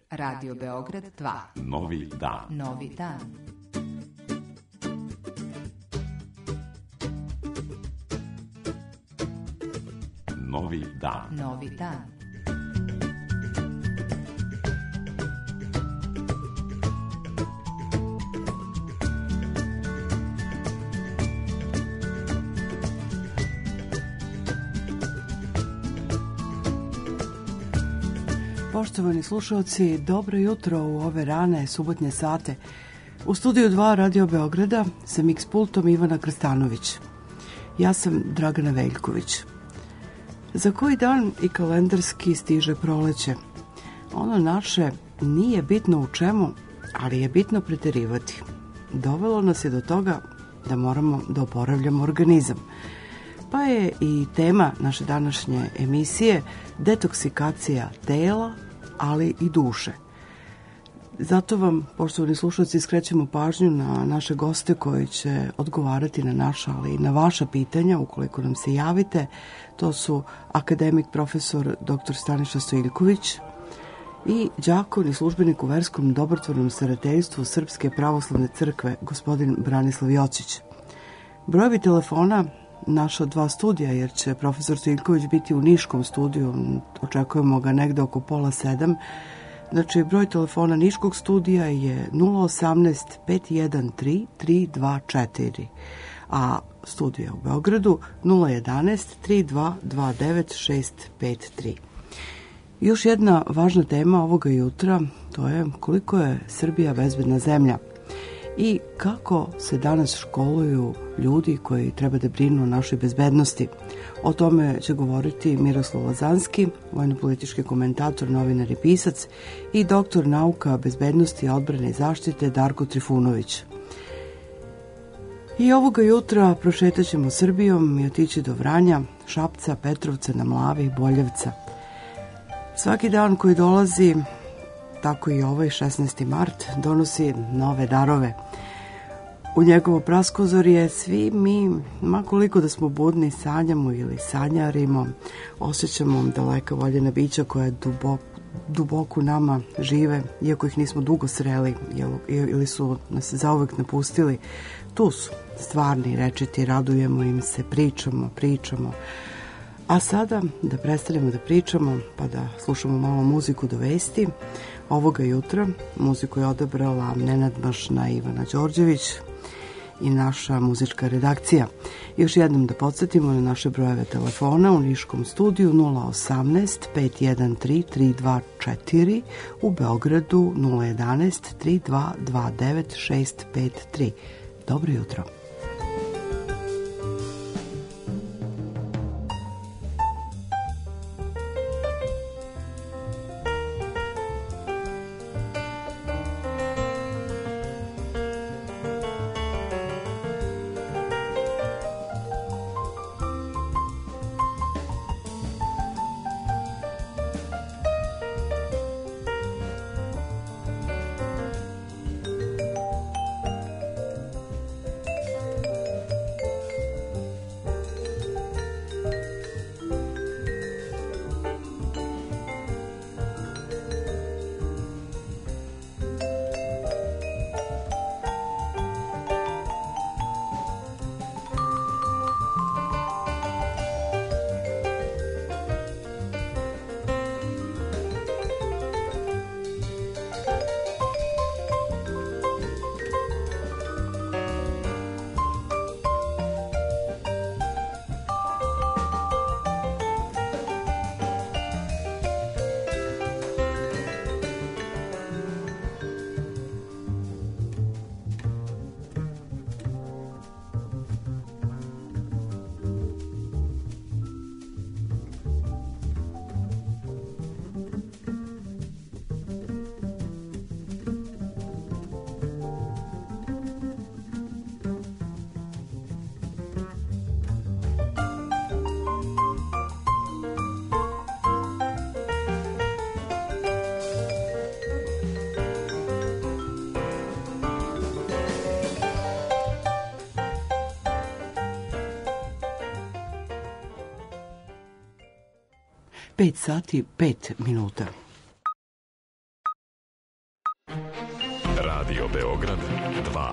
Radio Beograd 2. Novi dan. Novi dan. Novi dan. Novi dan. Poštovani slušalci, dobro jutro u ove rane subotnje sate. U studiju 2 Radio Beograda sa mix pultom Ivana Krstanović. Ja sam Dragana Veljković. Za koji dan i kalendarski stiže proleće. Ono naše nije bitno u čemu, ali je bitno preterivati. Dovelo nas je do toga da moramo da oporavljamo organizam. Pa je i tema naše današnje emisije detoksikacija tela, ali i duše. Zato vam, poštovani slušalci, skrećemo pažnju na naše goste koji će odgovarati na naša, ali i na vaša pitanja ukoliko nam se javite. To su akademik profesor dr. Staniša Stojiljković i đakon i službenik u verskom dobrotvornom starateljstvu Srpske pravoslavne crkve gospodin Branislav Jocić. Brojevi telefona naša 2 studija, jer će profesor Stojiljković biti u niškom studiju, očekujemo ga negde oko 6:30. Znači, broj telefona niškog studija je 018 513 324, a studija u Beogradu 011 3229 653. Još jedna važna tema ovoga jutra, to je koliko je Srbija bezbedna zemlja i kako se danas školuju ljudi koji treba da brinu o našoj bezbednosti. O tome će govoriti Miroslav Lazanski, vojno-politički komentator, novinar i pisac, i doktor nauka bezbednosti, odbrane i zaštite Darko Trifunović. I ovoga jutra prošetat ćemo Srbijom i otići do Vranja, Šapca, Petrovca, na Mlavi i Boljevca. Svaki dan koji dolazi, tako i ovaj 16. mart, donosi nove darove. U njegovo praskozorje svi mi, ma koliko da smo budni, sanjamo ili sanjarimo, osjećamo daleka voljena bića koja duboko nama žive, iako ih nismo dugo sreli ili su nas zauvek napustili. Tu su stvarni, rečiti, radujemo im se, pričamo. A sada da prestanemo da pričamo, pa da slušamo malo muziku do vesti. Ovoga jutra muziku je odabrala nenadmašna Ivana Đorđević i naša muzička redakcija. Još jednom da podsjetimo na naše brojeve telefona u niškom studiju 018 513 324, u Beogradu 011 3229 653. Dobro jutro. Pet sati, 5 minuta. Radio Beograd 2.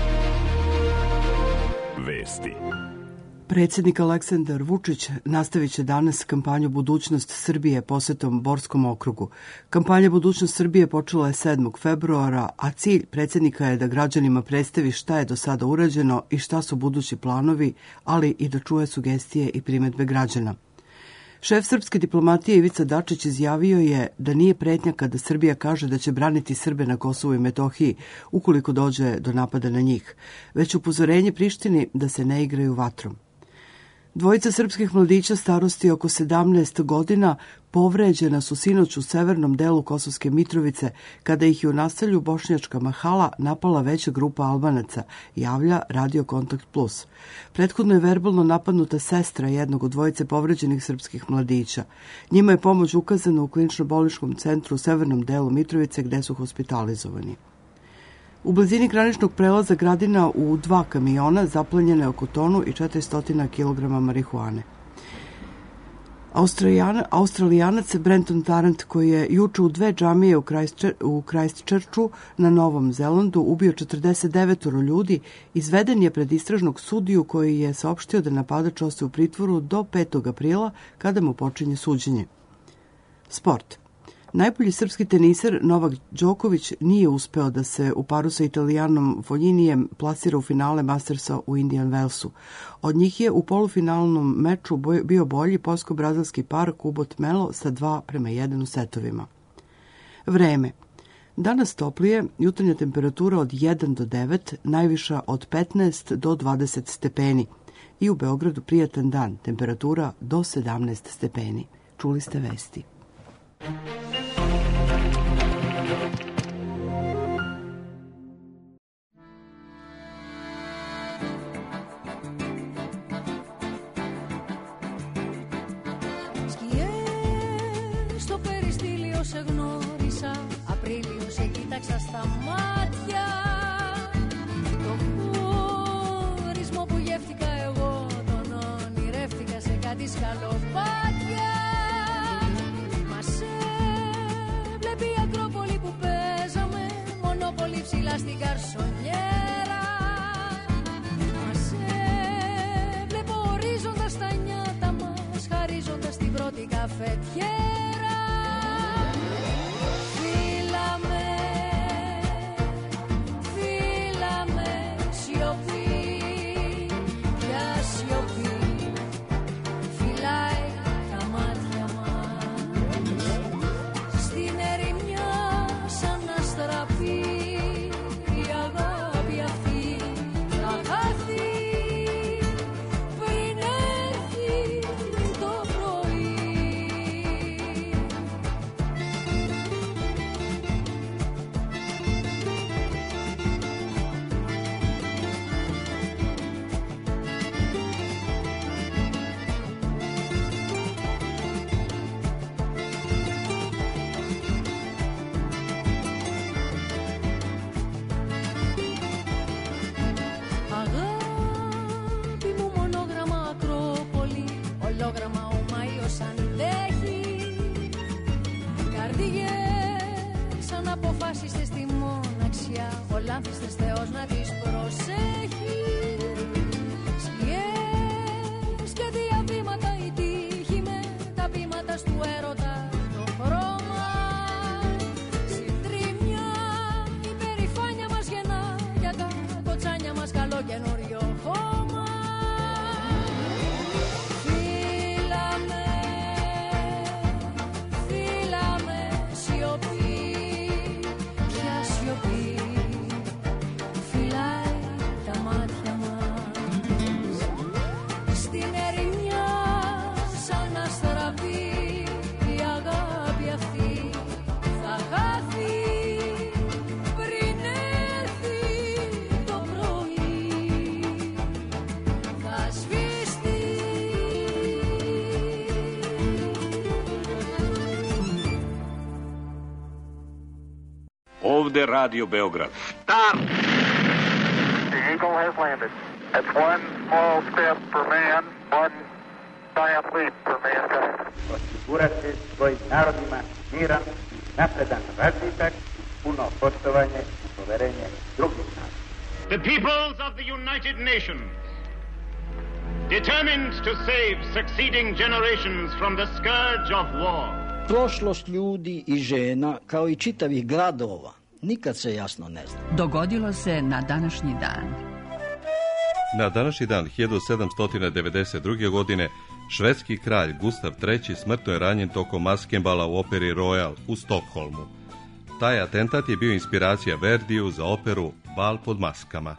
Vesti. Predsjednik Aleksandar Vučić nastavit će danas kampanju Budućnost Srbije posetom Borskom okrugu. Kampanja Budućnost Srbije počela je 7. februara, a cilj predsjednika je da građanima predstavi šta je do sada urađeno i šta su budući planovi, ali i da čuje sugestije i primedbe građana. Šef srpske diplomatije Ivica Dačić izjavio je da nije pretnja kada Srbija kaže da će braniti Srbe na Kosovu i Metohiji ukoliko dođe do napada na njih, već upozorenje Prištini da se ne igraju vatrom. Dvojica srpskih mladića starosti oko 17 godina povređena su sinoć u severnom delu Kosovske Mitrovice kada ih je u naselju Bošnjačka Mahala napala veća grupa Albanaca, javlja Radio Kontakt Plus. Prethodno je verbalno napadnuta sestra jednog od dvojice povređenih srpskih mladića. Njima je pomoć ukazana u klinično-bolničkom centru u severnom delu Mitrovice gde su hospitalizovani. U blizini graničnog prelaza Gradina u 2 kamiona zaplenjeno je oko tonu i 400 kg marihuane. Australijanac Brenton Tarrant, koji je juče u 2 džamije u Christchurchu na Novom Zelandu ubio 49 ljudi, izveden je pred istražnog sudiju koji je saopštio da napadač ostaje u pritvoru do 5. aprila kada mu počinje suđenje. Sport. Najbolji srpski teniser Novak Đoković nije uspeo da se u paru sa Italijanom Fogninijem plasira u finale Mastersa u Indian Wellsu. Od njih je u polufinalnom meču bio bolji poljsko-brazilski par Kubot Melo sa 2:1 u setovima. Vreme. Danas toplije, jutarnja temperatura od 1 do 9, najviša od 15 do 20 stepeni. I u Beogradu prijatan dan, temperatura do 17 stepeni. Čuli ste vesti. Στα μάτια το χωρισμό που γεύτηκα εγώ τον ονειρεύτηκα σε κάτι σκαλοπάτια. Μας έβλεπε η Ακρόπολη που παίζαμε μονόπολη ψηλά στην καρσονιέρα. Μας έβλεπε ο ορίζοντας στα νιάτα μας χαρίζοντας την πρώτη καφετιέρα. Λάμφιστες Θεός να τις προσέχει. Σκιές και διαβήματα η τύχη με τα πείματα του έρωτα το χρώμα. Συντρίμια η περηφάνεια μας γεννά για τα κοτσάνια μας καλό καινούριο χώμα. Φύλαμε σιωπή, ποια σιωπή Ovde Radio Beograd. Stop! The Eagle has landed. That's one small step for man, one giant leap for mankind. Osigurati svojim narodima miran, napredan razvitak, puno poštovanje, poverenje drugih naroda. The peoples of the United Nations, determined to save succeeding generations from the scourge of war. Prošlost ljudi i žena, kao i čitavih gradova, nikad se jasno ne zna. Dogodilo se na današnji dan. Na današnji dan 1792. godine švedski kralj Gustav III. Smrtno je ranjen tokom maskembala u operi Royal u Stokholmu. Taj atentat je bio inspiracija Verdiju za operu Bal pod maskama.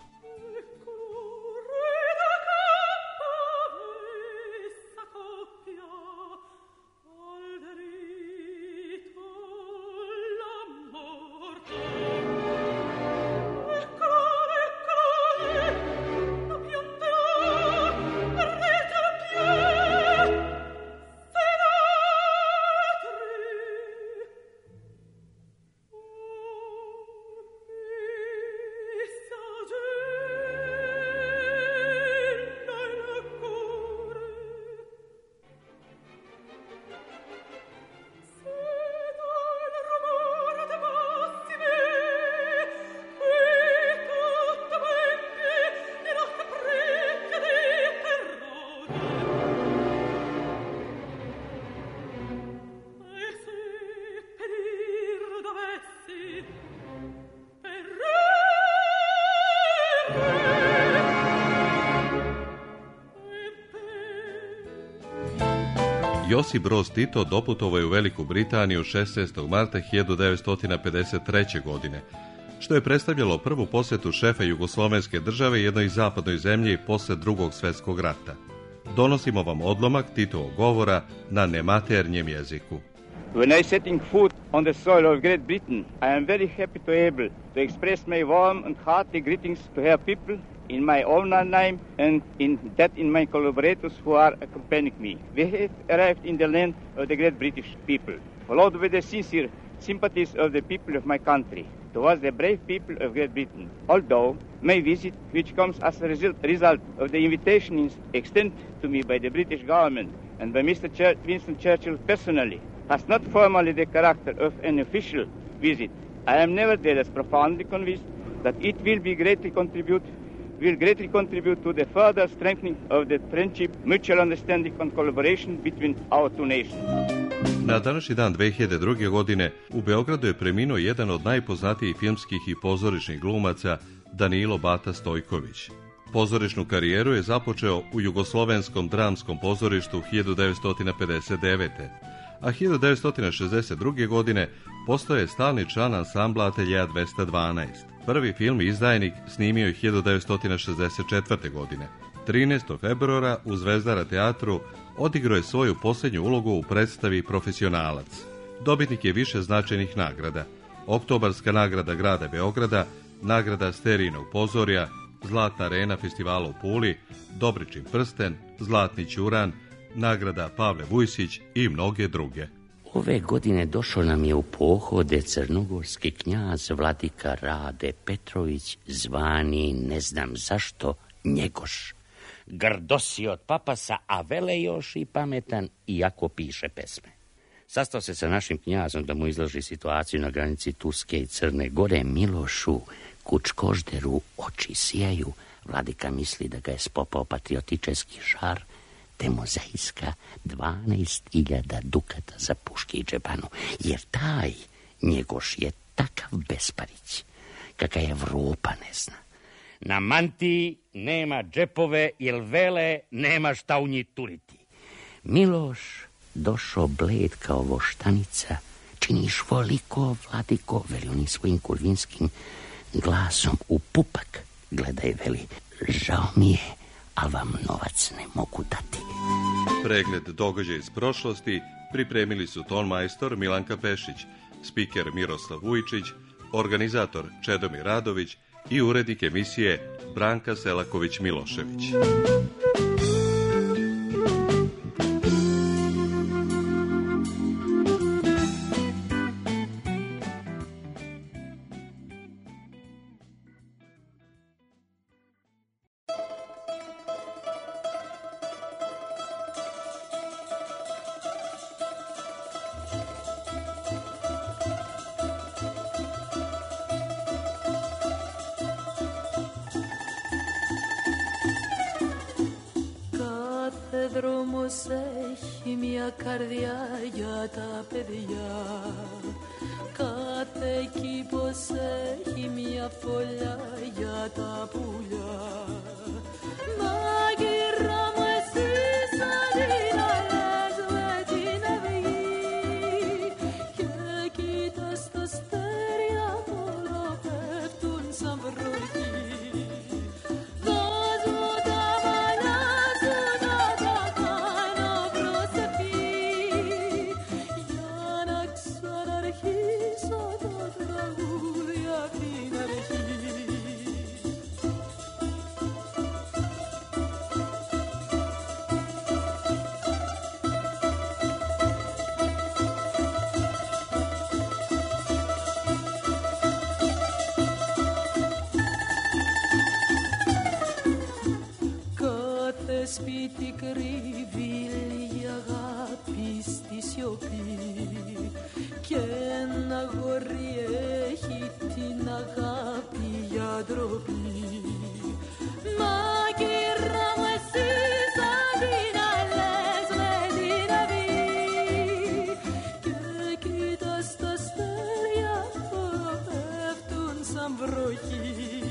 Josip Broz Tito doputovao je u Veliku Britaniju 16. marta 1953. godine, što je predstavljalo prvu posjetu šefa jugoslovenske države jednoj zapadnoj zemlji posle Drugog svjetskog rata. Donosimo vam odlomak Titovog govora na nematernjem jeziku. When I setting foot on the soil of Great Britain, I am very happy to able to express my warm and hearty greetings to her people in my own name and in my collaborators who are accompanying me. We have arrived in the land of the great British people, followed with the sincere sympathies of the people of my country towards the brave people of Great Britain. Although my visit, which comes as a result of the invitation extended to me by the British government and by Mr. Winston Churchill personally, has not formally the character of an official visit, I am nevertheless profoundly convinced that it will greatly contribute to the further strengthening of the friendship, mutual understanding and collaboration between our two nations. Na današnji dan 2002. godine u Beogradu je preminuo jedan od najpoznatijih filmskih i pozorišnih glumaca, Danilo Bata Stojković. Pozorišnu karijeru je započeo u Jugoslovenskom dramskom pozorištu 1959. a 1962. godine postao je stalni član ansambla Ateljea 212. Prvi film Izdajnik snimio je 1964. godine. 13. februara u Zvezdara teatru odigrao je svoju posljednju ulogu u predstavi Profesionalac. Dobitnik je više značajnih nagrada: Oktobarska nagrada grada Beograda, nagrada Sterijinog pozorja, Zlatna arena festivala u Puli, Dobričin prsten, Zlatni ćuran, nagrada Pavle Vujsić i mnoge druge. Ove godine došao nam je u pohode crnogorski knjaz vladika Rade Petrović, zvani ne znam zašto Njegoš. Grdosi od papasa, a vele još i pametan, iako piše pesme. Sastao se sa našim knjazom da mu izloži situaciju na granici Turske i Crne Gore. Milošu Kučkožderu oči sijaju. Vladika misli da ga je spopao patriotičeski žar, te mu zaiska 12.000 dukata za puške i džepanu, jer taj Njegoš je takav besparić, kaka Evropa ne zna. Na mantiji nema džepove, jer vele nema šta u njih turiti. Miloš došao bled kao voštanica. Činiš voliko, vladiko, veli onim svojim kurvinskim glasom u pupak. Gledaj, veli, žao mi je, ali vam novac ne mogu dati. Pregled događaja iz prošlosti pripremili su tonmajstor Milanka Pešić, spiker Miroslav Vujčić, organizator Čedomir Radović i urednik emisije Branka Selaković-Milošević. πως έχει μια καρδιά για τα παιδιά. Κάθε κήπος έχει μια φωλιά για τα πουλιά. Μάγειρα μου εσύ σαν την αλές με την αυγή και κοίτας τα αστέρια μόνο πέφτουν σαν βροχή. Δώσ' μου τα μαλλιά σου να τα κάνω προσευχή για να ξαναρχίσω το τραγούδι απ' την αρχή. Σπίτι κρύβει λίγη αγάπη στη σιωπή και ένα αγόρι έχει την αγάπη για ντροπή. Μάγειρα μου εσύ σαν την αλές με την αυγή και κοίτας τα αστέρια που πέφτουν σαν βροχή.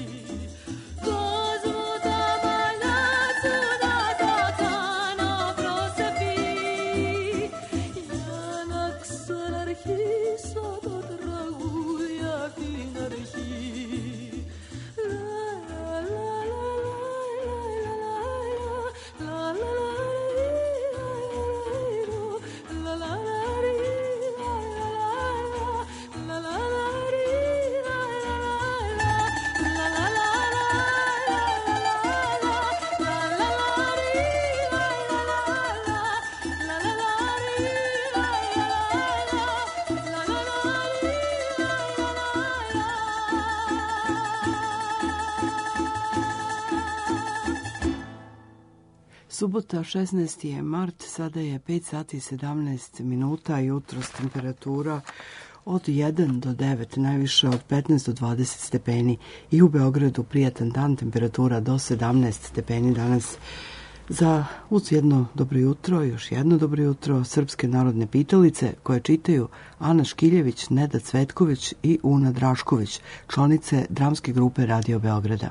Subota 16. je mart, sada je 5 sati i 17 minuta, jutros temperatura od 1 do 9, najviše od 15 do 20 stepeni i u Beogradu prijatan dan, temperatura do 17 stepeni danas. Uz jedno dobro jutro, još jedno dobro jutro, srpske narodne pitalice koje čitaju Ana Škiljević, Neda Cvetković i Una Drašković, članice dramske grupe Radio Beograda.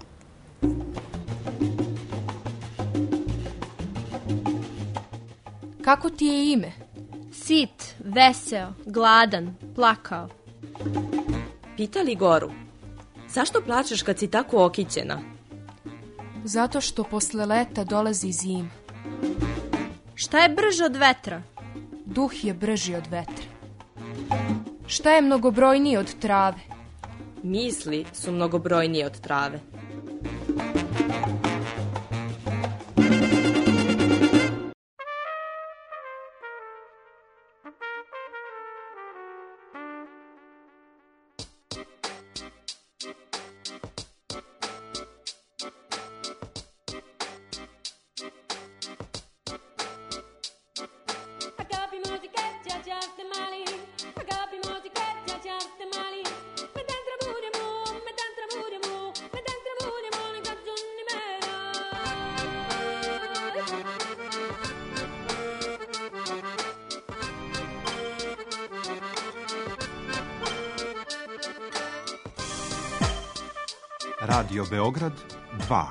Kako ti je ime? Sit, veseo, gladan, plakao. Pitali Goru, zašto plačeš kad si tako okićena? Zato što posle leta dolazi zima. Šta je brže od vetra? Duh je brži od vetra. Šta je mnogobrojnije od trave? Misli su mnogobrojnije od trave. Radio Beograd 2.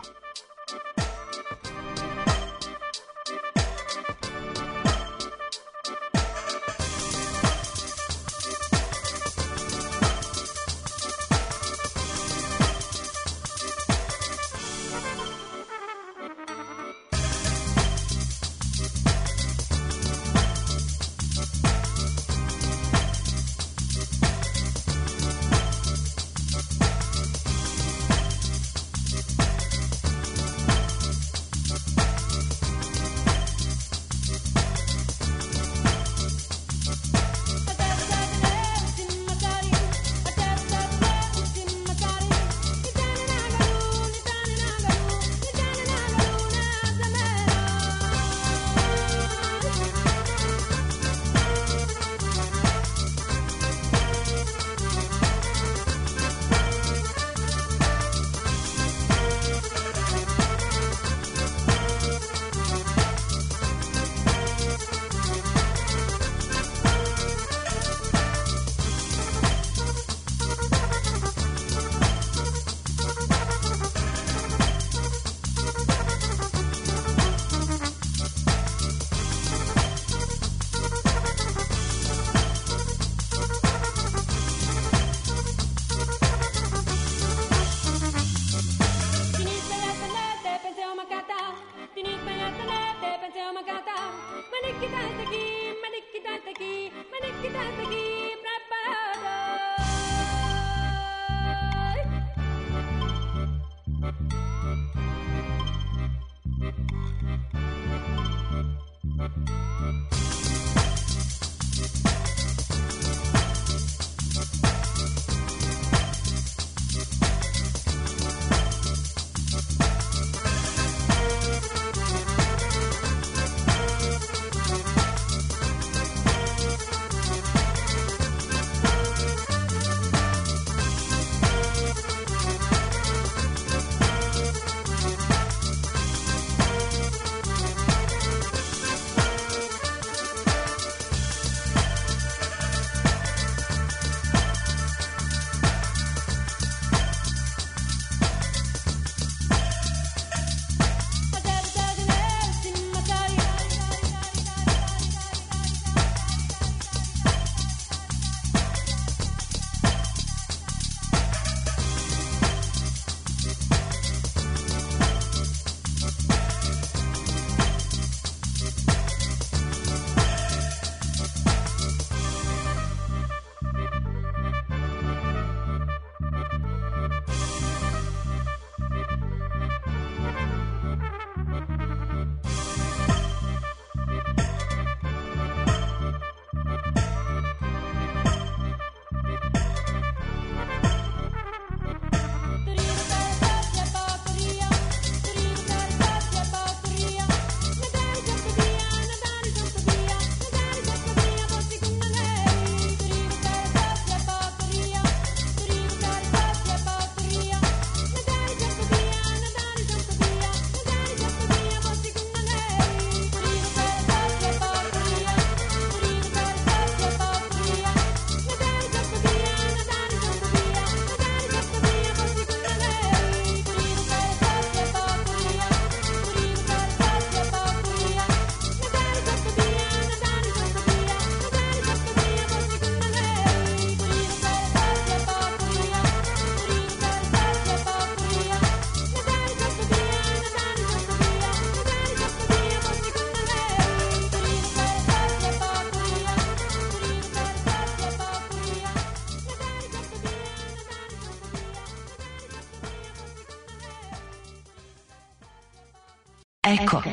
Eko.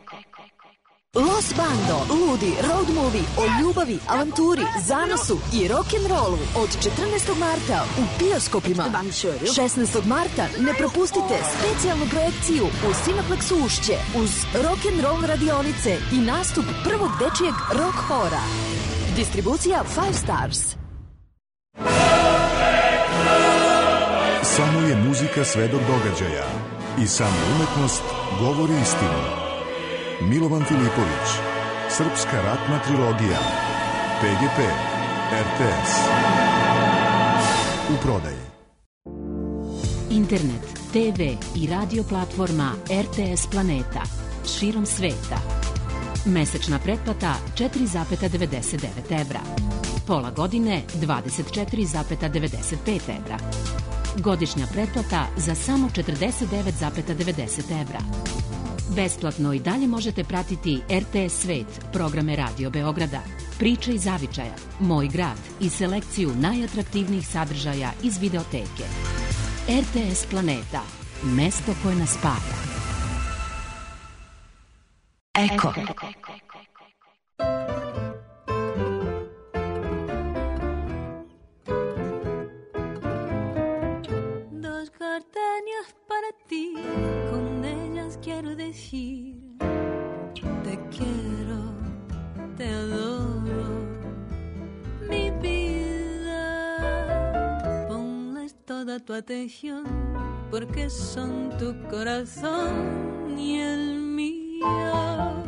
Los Bando, ludi road movie o ljubavi, avanturi, zanosu i rock'n'rollu od 14. marta u bioskopima. 16. marta ne propustite specijalnu projekciju u Cineplexu Ušće uz rock'n'roll radionice i nastup prvog dečijeg rock hora. Distribucija 5 Stars. Samo je muzika svedok događaja i samo umetnost govori istinu. Milovan Filipović, Srpska ratna trilogija, PGP, RTS. U prodaji. Internet, TV i radio platforma RTS Planeta širom sveta. Mesečna pretplata 4,99 evra. Pola godine 24,95 evra. Godišnja pretplata za samo 49,90 evra. Besplatno i dalje možete pratiti RTS Svet, programe Radio Beograda, Priče iz zavičaja, Moj grad i selekciju najatraktivnijih sadržaja iz videoteke. RTS Planeta, mesto koje nas spaja. Eko. Dos gardenias para ti, con ellas quiero decir te quiero, te adoro, mi vida. Ponles toda tu atención, porque son tu corazón y el mío.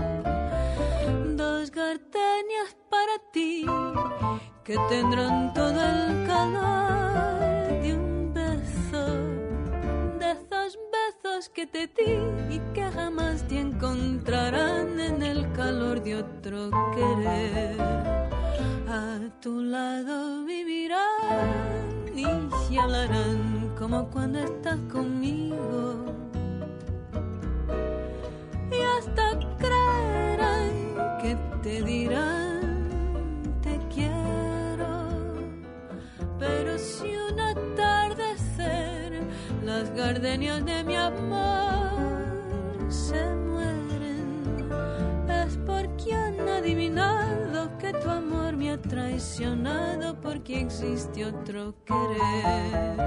Dos gardenias para ti, que tendrán todo el calor de un beso, de esos besos que te di y que jamás te encontrarán en el calor de otro querer. A tu lado vivirán y se hablarán como cuando estás conmigo, y hasta creerán que te dirán te quiero, pero si un atardecer las gardenias de mi amor se mueren, es porque han adivinado que tu amor me ha traicionado, porque existe otro querer.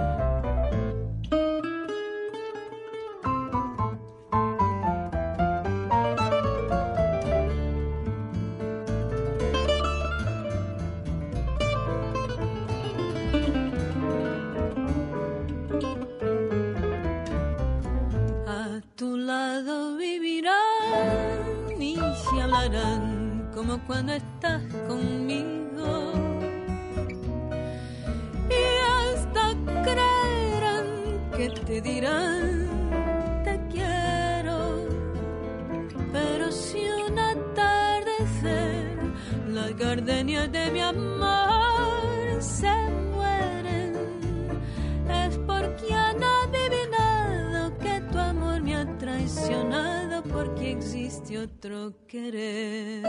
Como cuando estás conmigo, y hasta creerán que te dirán te quiero, pero si un atardecer las gardenias de mi amor se mueren, es porque han adivinado que tu amor me ha traicionado, porque existe otro querer.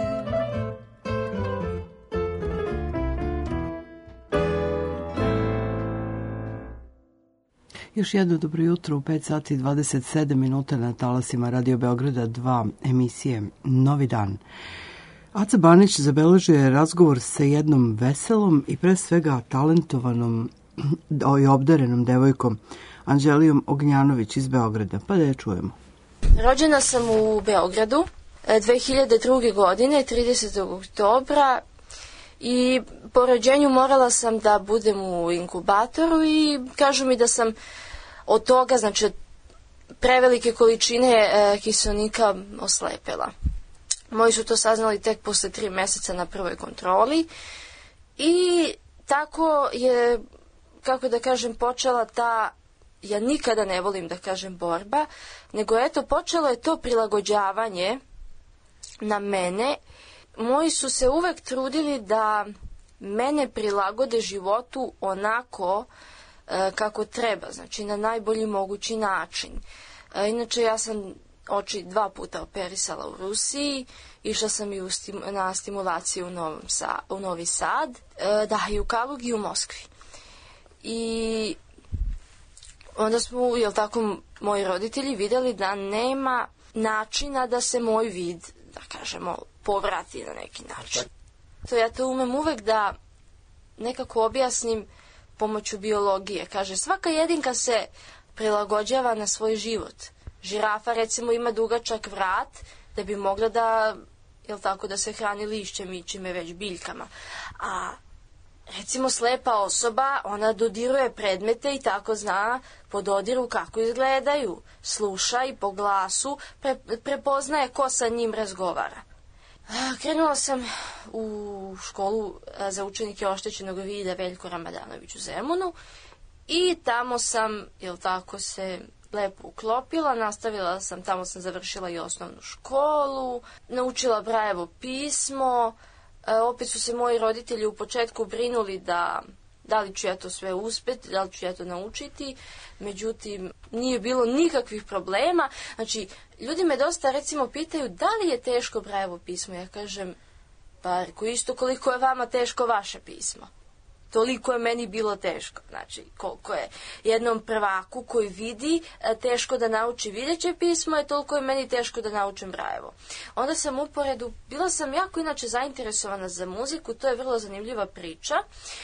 Još jedno dobro jutro u 5 sati 27 minuta na talasima Radio Beograda 2 emisije Novi dan. Aca Banić zabeležio je razgovor sa jednom veselom i pre svega talentovanom i obdarenom devojkom Anđelijom Ognjanović iz Beograda. Pa da je čujemo. Rođena sam u Beogradu 2002. godine, 30. oktobra, i po rođenju morala sam da budem u inkubatoru i kažu mi da sam od toga, znači prevelike količine kiseonika oslepela. Moji su to saznali tek posle 3 meseca na prvoj kontroli i tako je, kako da kažem, počela ta, ja nikada ne volim da kažem borba, nego eto počelo je to prilagođavanje na mene. Moji su se uvek trudili da mene prilagode životu onako kako treba, znači na najbolji mogući način. Inače, ja sam oči 2 puta operisala u Rusiji, išla sam i na stimulaciju u Novi Sad, da, i u Kalugi i u Moskvi. I onda smo, jel tako, moji roditelji vidjeli da nema načina da se moj vid, da kažemo, povrati na neki način. Ja to umem uvek da nekako objasnim pomoću biologije. Kaže, svaka jedinka se prilagođava na svoj život. Žirafa, recimo, ima dugačak vrat da bi mogla da, jel tako, da se hrani lišćem i čime već biljkama. A recimo slepa osoba, ona dodiruje predmete i tako zna po dodiru kako izgledaju. Sluša i po glasu prepoznaje ko sa njim razgovara. Krenula sam u školu za učenike oštećenog vida Veljko Ramadanović u Zemunu i tamo sam, jel tako, se lepo uklopila, nastavila sam, tamo sam završila i osnovnu školu, naučila Brajevo pismo, opet su se moji roditelji u početku brinuli da li ću ja to sve uspeti, da li ću ja to naučiti, međutim nije bilo nikakvih problema. Znači, ljudi me dosta recimo pitaju da li je teško Brajevo pismo, ja kažem, pa isto koliko je vama teško vaše pismo. Toliko je meni bilo teško, znači koliko je jednom prvaku koji vidi teško da nauči videće pismo, je toliko je meni teško da naučim Brajevo. Onda sam uporedu, bila sam jako inače zainteresovana za muziku, to je vrlo zanimljiva priča.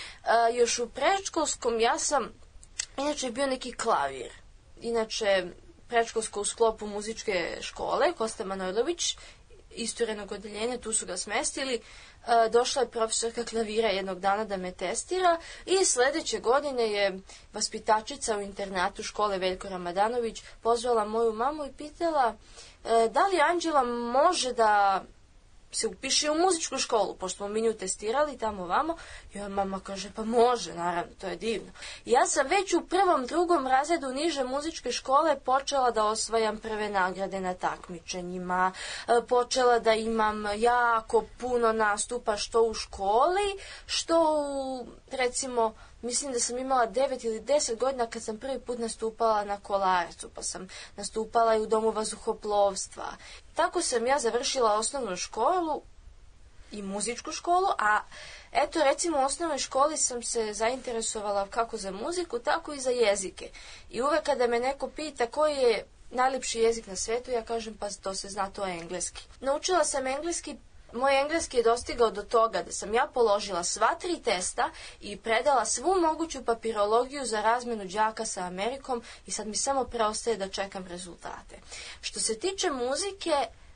Još u predškolskom ja sam, inače bio neki klavir, inače predškolsko u sklopu muzičke škole, Kosta Manojlović, isturenog odeljenja, tu su ga smestili. Došla je profesorka klavira jednog dana da me testira i sledeće godine je vaspitačica u internatu škole Veljko Ramadanović pozvala moju mamu i pitala da li Anđela može da se upiše u muzičku školu, pošto smo mi nju testirali tamo vamo. I mama kaže, pa može, naravno, to je divno. Ja sam već u 1., 2. razredu niže muzičke škole počela da osvajam prve nagrade na takmičenjima, počela da imam jako puno nastupa što u školi, što u, recimo, mislim da sam imala 9 ili 10 godina kad sam prvi put nastupala na Kolarcu, pa sam nastupala i u Domu vazduhoplovstva. Tako sam ja završila osnovnu školu i muzičku školu, a eto recimo u osnovnoj školi sam se zainteresovala kako za muziku, tako i za jezike. I uvek kada me neko pita koji je najljepši jezik na svetu, ja kažem pa to se zna, to je engleski. Naučila sam engleski, moj engleski je dostigao do toga da sam ja položila sva 3 testa i predala svu moguću papirologiju za razmenu đaka sa Amerikom i sad mi samo preostaje da čekam rezultate. Što se tiče muzike,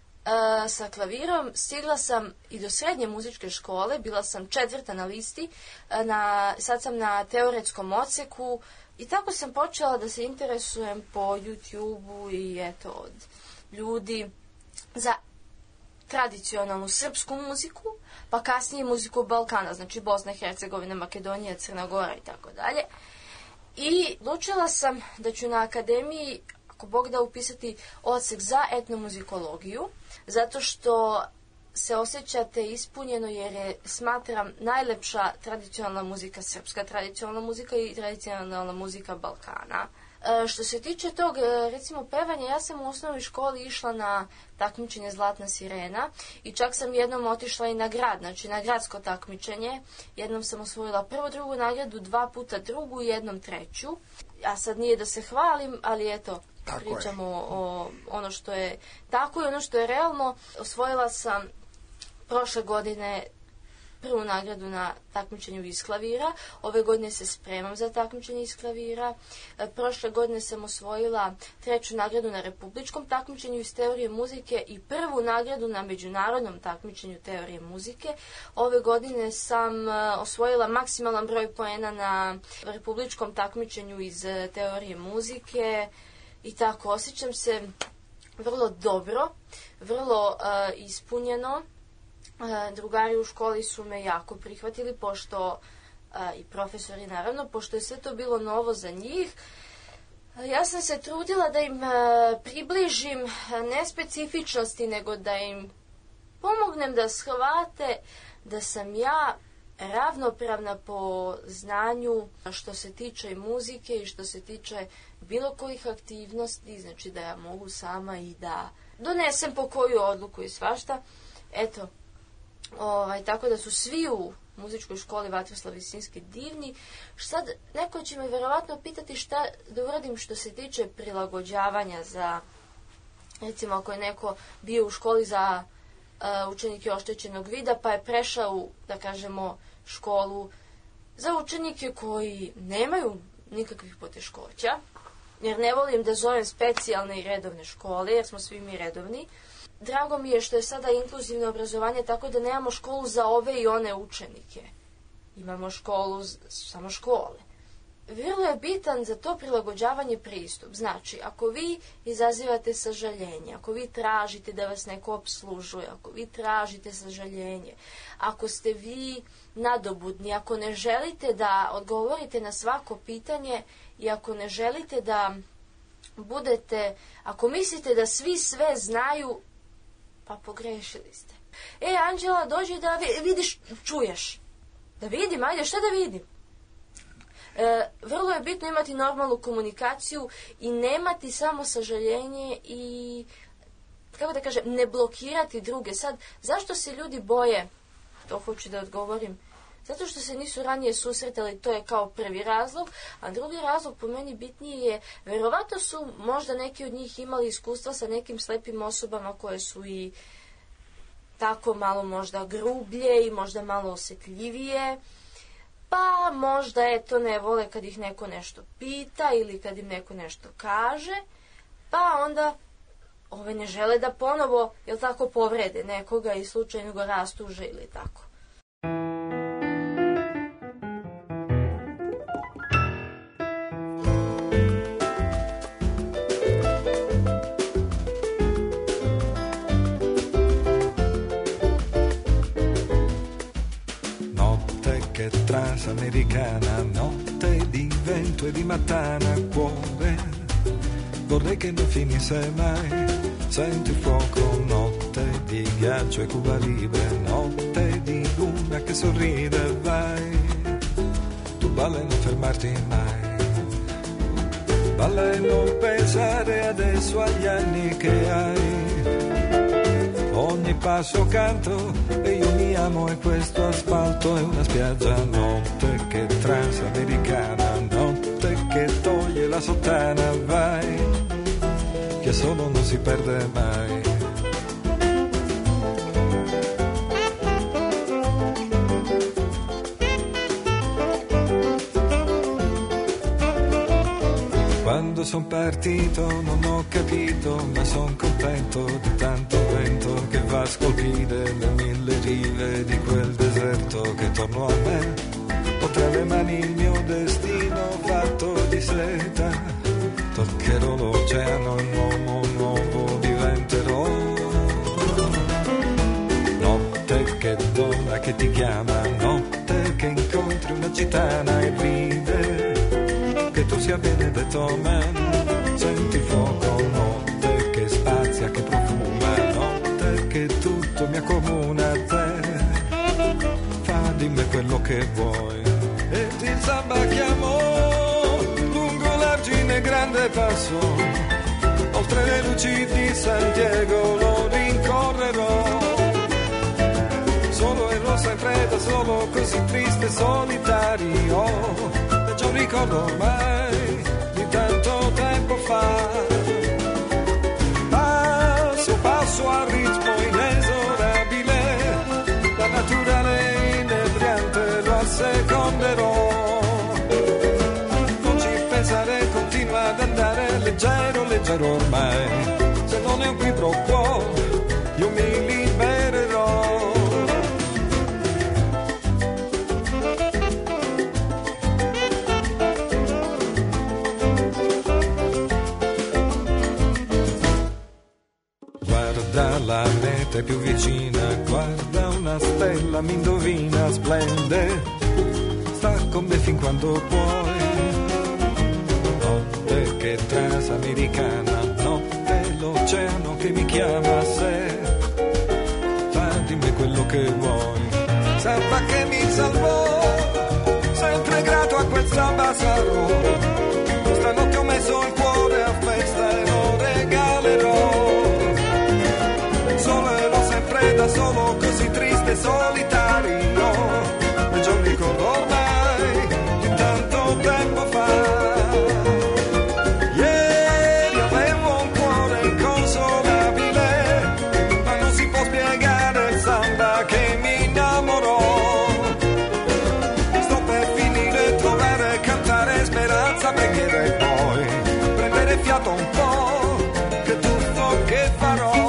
sa klavirom stigla sam i do srednje muzičke škole, bila sam 4. na listi, sad sam na teoretskom odseku i tako sam počela da se interesujem po YouTube-u i eto od ljudi za tradicionalnu srpsku muziku, pa kasnije muziku Balkana, znači Bosna i Hercegovina, Makedonija, Crna Gora i tako dalje. I odlučila sam da ću na akademiji, ako Bog da, upisati odsek za etnomuzikologiju, zato što se osjećate ispunjeno jer je, smatram, najlepša tradicionalna muzika srpska, tradicionalna muzika i tradicionalna muzika Balkana. Što se tiče tog, recimo, pevanja, ja sam u osnovnoj školi išla na takmičenje Zlatna sirena i čak sam jednom otišla i na grad, znači na gradsko takmičenje. Jednom sam osvojila prvu, drugu nagradu, 2 puta drugu i jednom 3. A sad nije da se hvalim, ali eto, pričamo o ono što je tako i ono što je realno. Osvojila sam prošle godine prvu nagradu na takmičenju iz klavira. Ove godine se spremam za takmičenje iz klavira. Prošle godine sam osvojila 3. nagradu na republičkom takmičenju iz teorije muzike i prvu nagradu na međunarodnom takmičenju teorije muzike. Ove godine sam osvojila maksimalan broj poena na republičkom takmičenju iz teorije muzike i tako osjećam se vrlo dobro, vrlo ispunjeno. Drugari u školi su me jako prihvatili, pošto i profesori naravno, pošto je sve to bilo novo za njih. Ja sam se trudila da im približim ne specifičnosti, nego da im pomognem da shvate da sam ja ravnopravna po znanju što se tiče i muzike i što se tiče bilo kojih aktivnosti, znači da ja mogu sama i da donesem po koju odluku i svašta. Eto, tako da su svi u muzičkoj školi Vatroslav Visinski divni. Sad, neko će me verovatno pitati šta da uradim što se tiče prilagođavanja za, recimo ako je neko bio u školi za učenike oštećenog vida, pa je prešao u, da kažemo, školu za učenike koji nemaju nikakvih poteškoća, jer ne volim da zovem specijalne i redovne škole, jer smo svi mi redovni. Drago mi je što je sada inkluzivno obrazovanje, tako da nemamo školu za ove i one učenike. Imamo školu, samo škole. Vrlo je bitan za to prilagođavanje pristup. Znači, ako vi izazivate sažaljenje, ako vi tražite da vas neko opslužuje, ako vi tražite sažaljenje, ako ste vi nadobudni, ako ne želite da odgovorite na svako pitanje i ako ne želite da budete, ako mislite da svi sve znaju, pa pogrešili ste. Anđela, dođi da vidiš, čuješ. Da vidim, ajde, šta da vidim? Vrlo je bitno imati normalnu komunikaciju i nemati samo sažaljenje i, kako da kažem, ne blokirati druge. Sad, zašto se ljudi boje? To hoću da odgovorim. Zato što se nisu ranije susretali, to je kao prvi razlog, a drugi razlog po meni bitniji je, verovatno su možda neki od njih imali iskustva sa nekim slepim osobama koje su i tako malo možda grublje i možda malo osjetljivije, pa možda eto ne vole kad ih neko nešto pita ili kad im neko nešto kaže, pa onda ne žele da ponovo, jel tako, povrede nekoga i slučajno ga rastuže ili tako. Transamericana, notte di vento e di matana, cuore, vorrei che non finisse mai, senti il fuoco, notte di ghiaccio e Cuba Libre, notte di luna che sorride, vai, tu balla e non fermarti mai, balla e non pensare adesso agli anni che hai, ogni ogni passo canto e io mi amo e questo asfalto è una spiaggia. Notte che transamericana, notte che toglie la sottana, vai, che solo non si perde mai. Quando son partito non ho capito, ma son contento di tanto vento che va a scolpire le mille rive di quel deserto che torno a me. Ho tra le mani il mio destino fatto di seta, toccherò l'oceano, un uomo nuovo diventerò. Notte che donna che ti chiama, notte che incontri una gitana e ride, che tu sia benedetto man, senti il fuoco, notte che spazia, che profuma, notte che tutto mi accomuna a te, fa di me quello che vuoi. E ti sbacchiamo lungo l'argine grande passo, oltre le luci di San Diego lo rincorrerò, solo e rossa sempre da solo, così triste e solitario. Non ricordo mai di tanto tempo fa, passo passo al ritmo inesorabile, la naturale inebriante lo asseconderò. Non ci pensare, continua ad andare leggero, leggero ormai, se non è un qui pro quo io mi libererò. La meta è più vicina, guarda una stella, mi indovina, splende, sta con me fin quando puoi. Notte che transamericana, notte l'oceano che mi chiama a sé, fa di me quello che vuoi. Samba che mi salvò, sempre grato a quel samba sarò, stanotte ho messo il cuore a festa e lo regalerò. Da solo, così triste e solitario, non ci ricordo ormai di tanto tempo fa. Ieri avevo un cuore inconsolabile, ma non si può spiegare il samba che mi innamorò. Sto per finire, trovare, cantare speranza, preghiera e poi prendere fiato un po', che tutto che farò.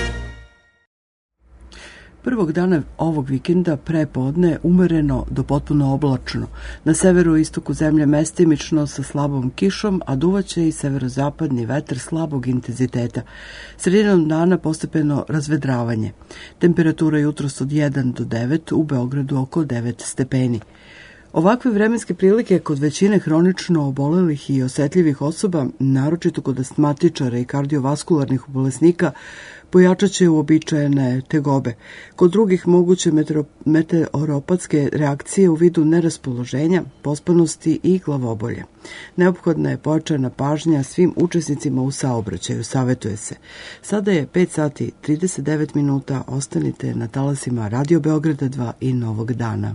Prvog dana ovog vikenda prepodne umereno do potpuno oblačno. Na severu i istoku zemlje mestimično sa slabom kišom, a duvaće i severozapadni vetar slabog intenziteta. Sredinom dana postepeno razvedravanje. Temperatura jutros od 1 do 9, u Beogradu oko 9 stepeni. Ovakve vremenske prilike kod većine hronično obolelih i osetljivih osoba, naročito kod astmatičara i kardiovaskularnih bolesnika, pojačat će uobičajene tegobe. Kod drugih moguće meteoropatske reakcije u vidu neraspoloženja, pospanosti i glavobolje. Neophodna je pojačana pažnja svim učesnicima u saobraćaju, savetuje se. Sada je 5 sati 39 minuta, ostanite na talasima Radio Beograda 2 i Novog dana.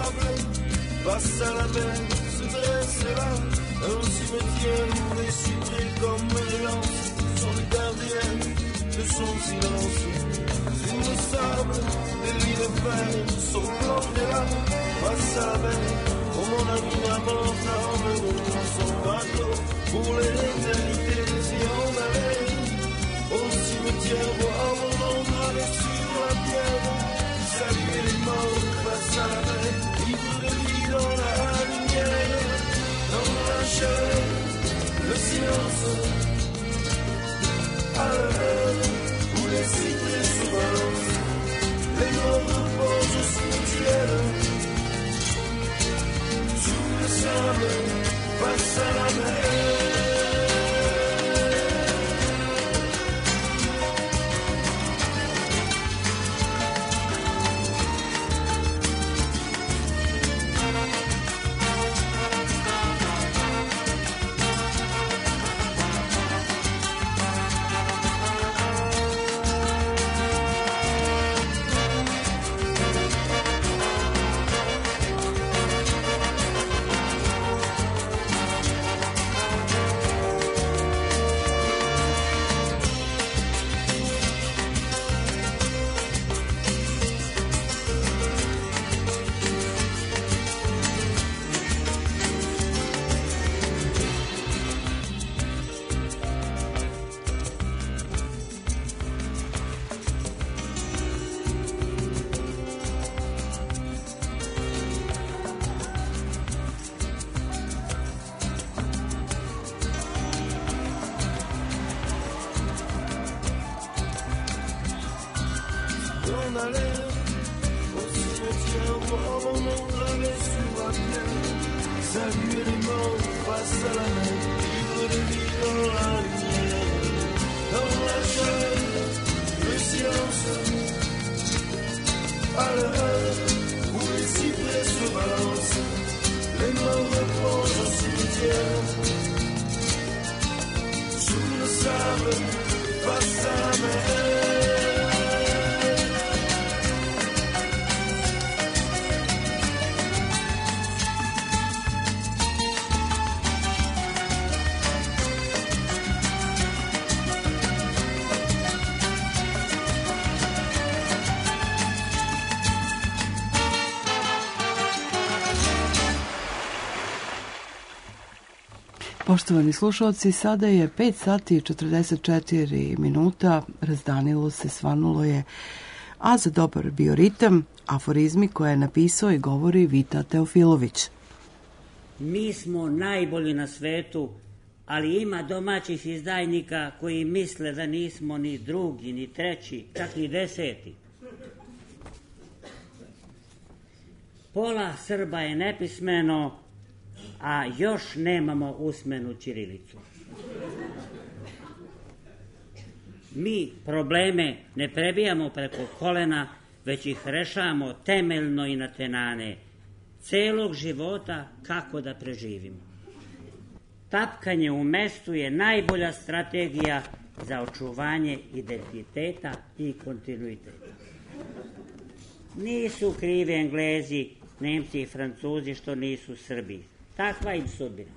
sable face à la mer se dresse là un cimetière où les cyprès comme les lances sont les gardiens de son silence. Sur le sable, des lits de fer sont plantés là face à la mer. Oh mon ami d'abord a emmené son bateau pour l'éternité si on allait au cimetière voir mon nom gravé sur la pierre. Saluer les morts face à la mer, vivre de vie dans la lumière, dans la chair, le silence, à l'heure où les cyprès se balancent, les morts reposent au cimetière, sous le sable, face à la mer. On allait au cimetière voir mon nom gravé sur la pierre. Saluer les morts face à la mer, vivre de vie dans la lumière, dans la chair, le silence, à l'heure où les cyprès se balancent, les morts reposent au cimetière, sous le sable, face à la mer. Poštovani slušalci, sada je 5 sati i 44 minuta, razdanilo se, svanulo je, a za dobar bioritam, aforizmi koje je napisao i govori Vita Teofilović. Mi smo najbolji na svetu, ali ima domaćih izdajnika koji misle da nismo ni drugi, ni treći, čak ni deseti. Pola Srba je nepismeno, a još nemamo usmenu ćirilicu. Mi probleme ne prebijamo preko kolena, već ih rešavamo temeljno i natenane, celog života kako da preživimo. Tapkanje u mestu je najbolja strategija za očuvanje identiteta i kontinuiteta. Nisu krivi Englezi, Nemci i Francuzi što nisu Srbi. Takva im sudbina.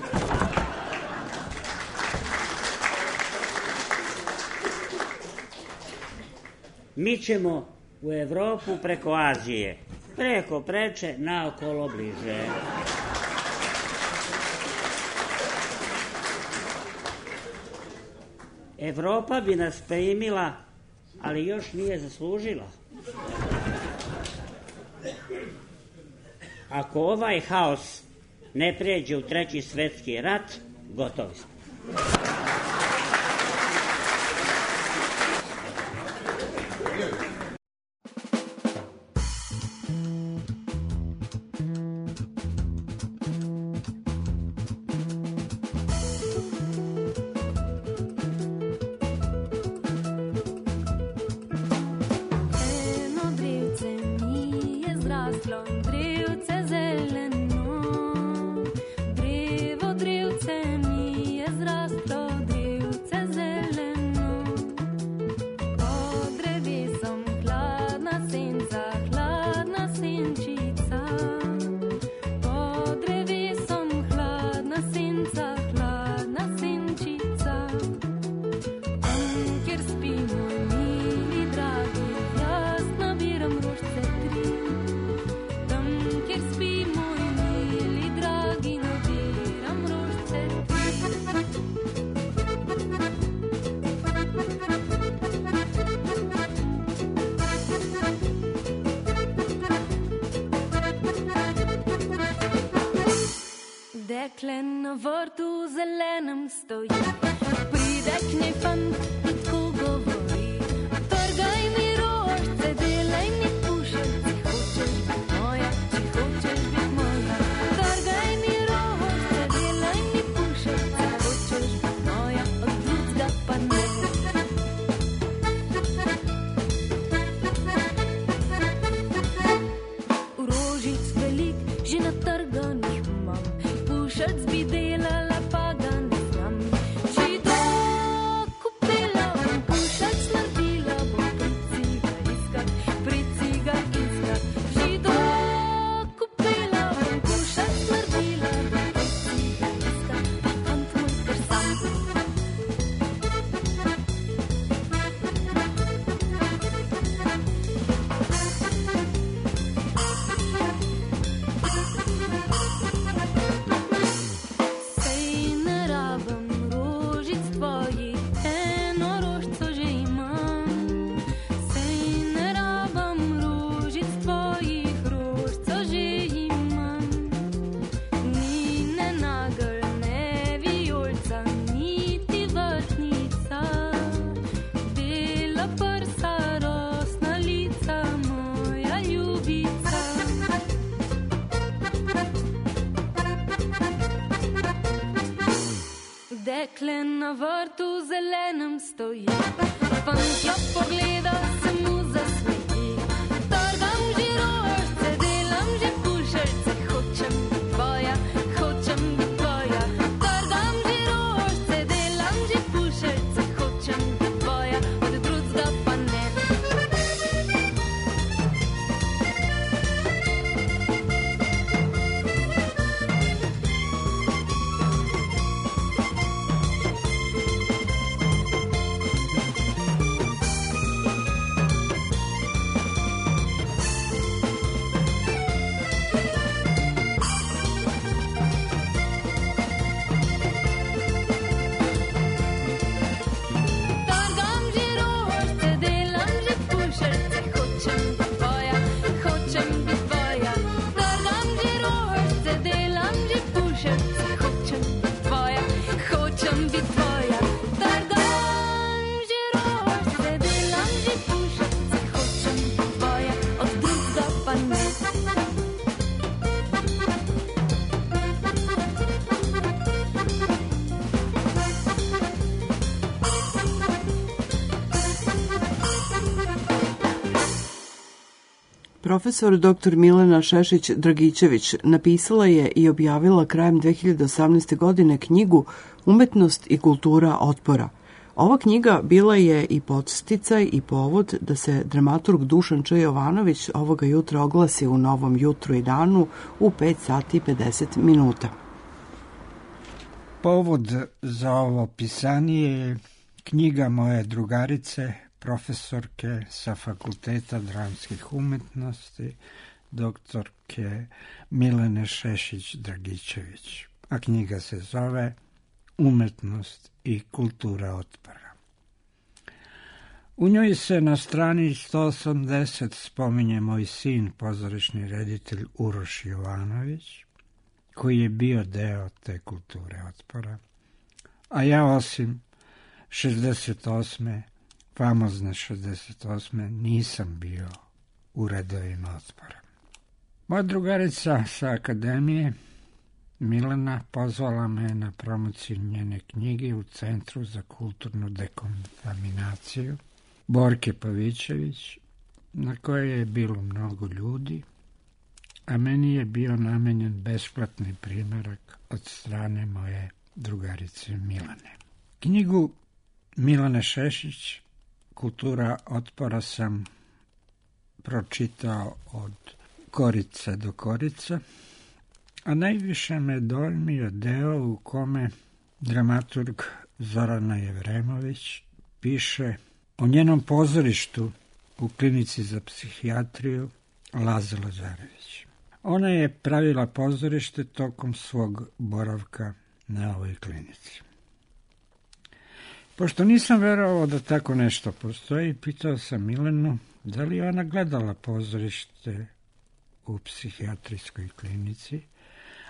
Mi ćemo u Evropu preko Azije, preko preče, naokolo bliže. Evropa bi nas primila, ali još nije zaslužila. Ako ovaj haos ne pređe u 3. svetski rat, gotovi smo. Drevce mi je zraslo Dekle na vrtu zelenem stoji, pride k njej fant in tako govori: trgaj mi rožce, delaj mi pušelce, hočeš biti moja, če hočeš biti moja. Trgaj mi rožce, delaj mi pušelce, hočeš biti moja, od drugega pa ne. Rožic velik že natrganih imam, pušelc bi delala, pa ga ne znam. Čido kupila bom, pušelc naredila bom, prici ga iskat. Čido kupila bom, pušelc naredila bom, prici ga iskat. Pa fant moj kar sam. Sej ne rabim rožic tvojih, eno rožco že imam. Sej ne rabim rožic tvojih, rožco že imam. Ni ne nagelj, ne vijolica, niti vrtnica. Bela prsa, rosna lica, moja ljubica. Dekle na vrtu zelenem stoji, fant jo pogleda, se mu zasmeji. Trgam že rožce, delam že pušelce, hočem biti tvoja, hočem biti tvoja. Trgam že rožce, delam že pušelce, hočem biti tvoja, od drugega pa ne. Trgam že rožce, delam že pušelce, hočem biti tvoja, hočem biti tvoja. Trgam že rožce, delam že pušelce, hočem biti tvoja, hočem biti tvoja. Trgam že rožce, delam že pušelce, hočem biti tvoja, od drugega pa ne. Profesor dr. Milena Šešić-Dragićević napisala je i objavila krajem 2018. godine knjigu Umetnost i kultura otpora. Ova knjiga bila je i podsticaj i povod da se dramaturg Dušan Č. Jovanović ovoga jutra oglasi u Novom jutru i danu u 5 sati i 50 minuta. Povod za ovo pisanje je knjiga moje drugarice, profesorke sa Fakulteta dramskih umetnosti, doktorke Milene Šešić-Dragićević, a knjiga se zove Umetnost i kultura otpora. U njoj se na strani 180 spominje moj sin, pozorišni reditelj Uroš Jovanović, koji je bio deo te kulture otpora, a ja osim 68. famozne 68. nisam bio u redovima otpora. Moja drugarica sa akademije, Milena, pozvala me na promociju njene knjige u Centru za kulturnu dekontaminaciju Borke Pavićević, na kojoj je bilo mnogo ljudi, a meni je bio namenjen besplatni primjerak od strane moje drugarice Milane. Knjigu Milane Šešić, Kultura otpora, sam pročitao od korica do korica, a najviše me dojmio deo u kome dramaturg Zorana Jevremović piše o njenom pozorištu u klinici za psihijatriju Laza Lazarević. Ona je pravila pozorište tokom svog boravka na ovoj klinici. Pošto nisam verovao da tako nešto postoji, pitao sam Milenu da li je ona gledala pozorište u psihijatrijskoj klinici,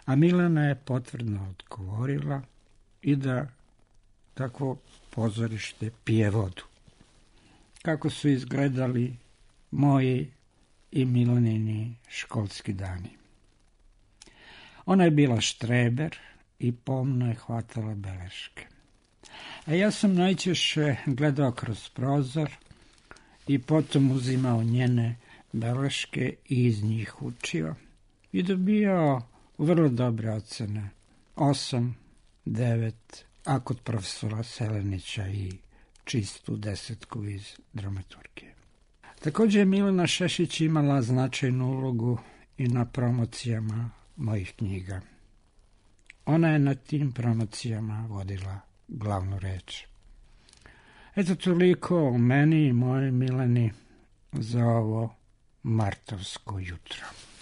A Milena je potvrdno odgovorila i da takvo pozorište pije vodu. Kako su izgledali moji i Milenini školski dani. Ona je bila štreber i pomno je hvatala beleške. A ja sam najčešće gledao kroz prozor i potom uzimao njene beleške i iz njih učio i dobijao vrlo dobre ocene, 8, 9, a kod profesora Selenića i čistu 10 iz dramaturgije. Također je Milena Šešić imala značajnu ulogu i na promocijama mojih knjiga. Ona je na tim promocijama vodila glavnu reč. Eto toliko o meni i moje Mileni za ovo martovsko jutro.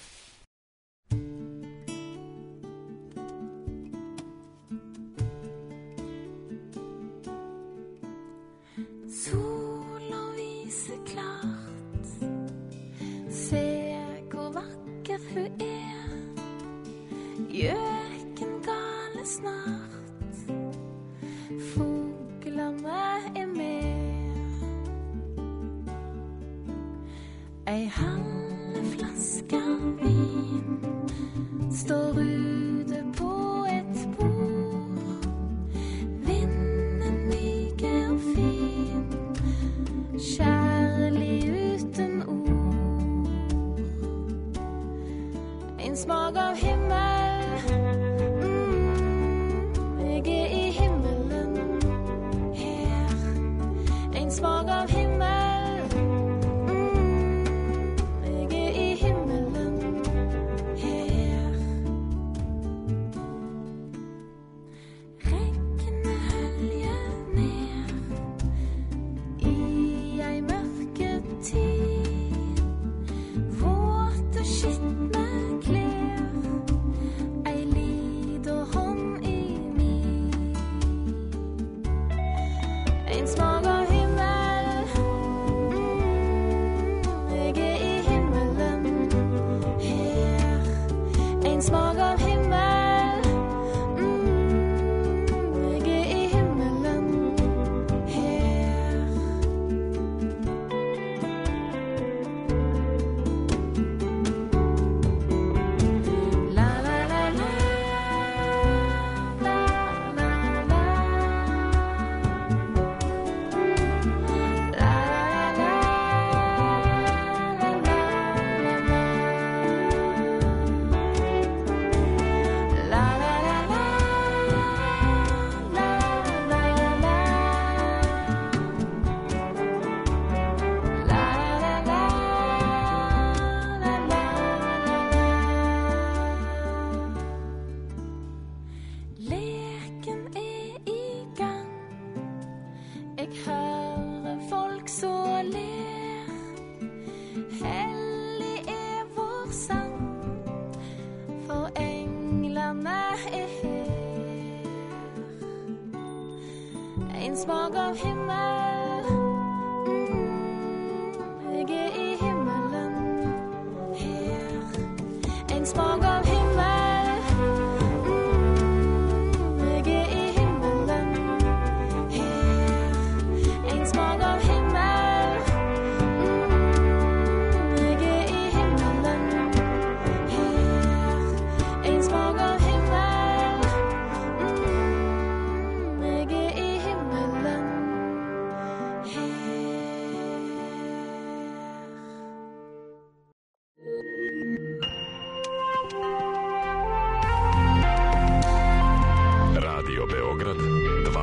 Solen viser klart, se hvor vakker hun er. Gjøken gale snart, fuglene er med. Ei halve flaske vin står ute på et bord. Vinden myker og fin, kjærlig uten ord. En smak av himmel, jeg er i himmelen her. En smak av himmel, jeg er i himmelen her. Regnet høljer ned i ei mørketid. Våte, skitne klær, ei liten hånd i min. En smak av himmel, jeg er i himmelen her. En smak av himmel, jeg er i himmelen her. La la la la, la la la. La la la, la la la. La la la la, la la la. La la la, la la la. Leken er i gang. Jeg hører folk så ler. Hellig er vår sang, for englene er her. En smak av himmel, jeg er i himmelen her. En smak av himmel, jeg er i himmelen her. En smak av himmel, jeg er i himmelen her. En smak av himmel, jeg er i himmelen her. Radio Beograd 2.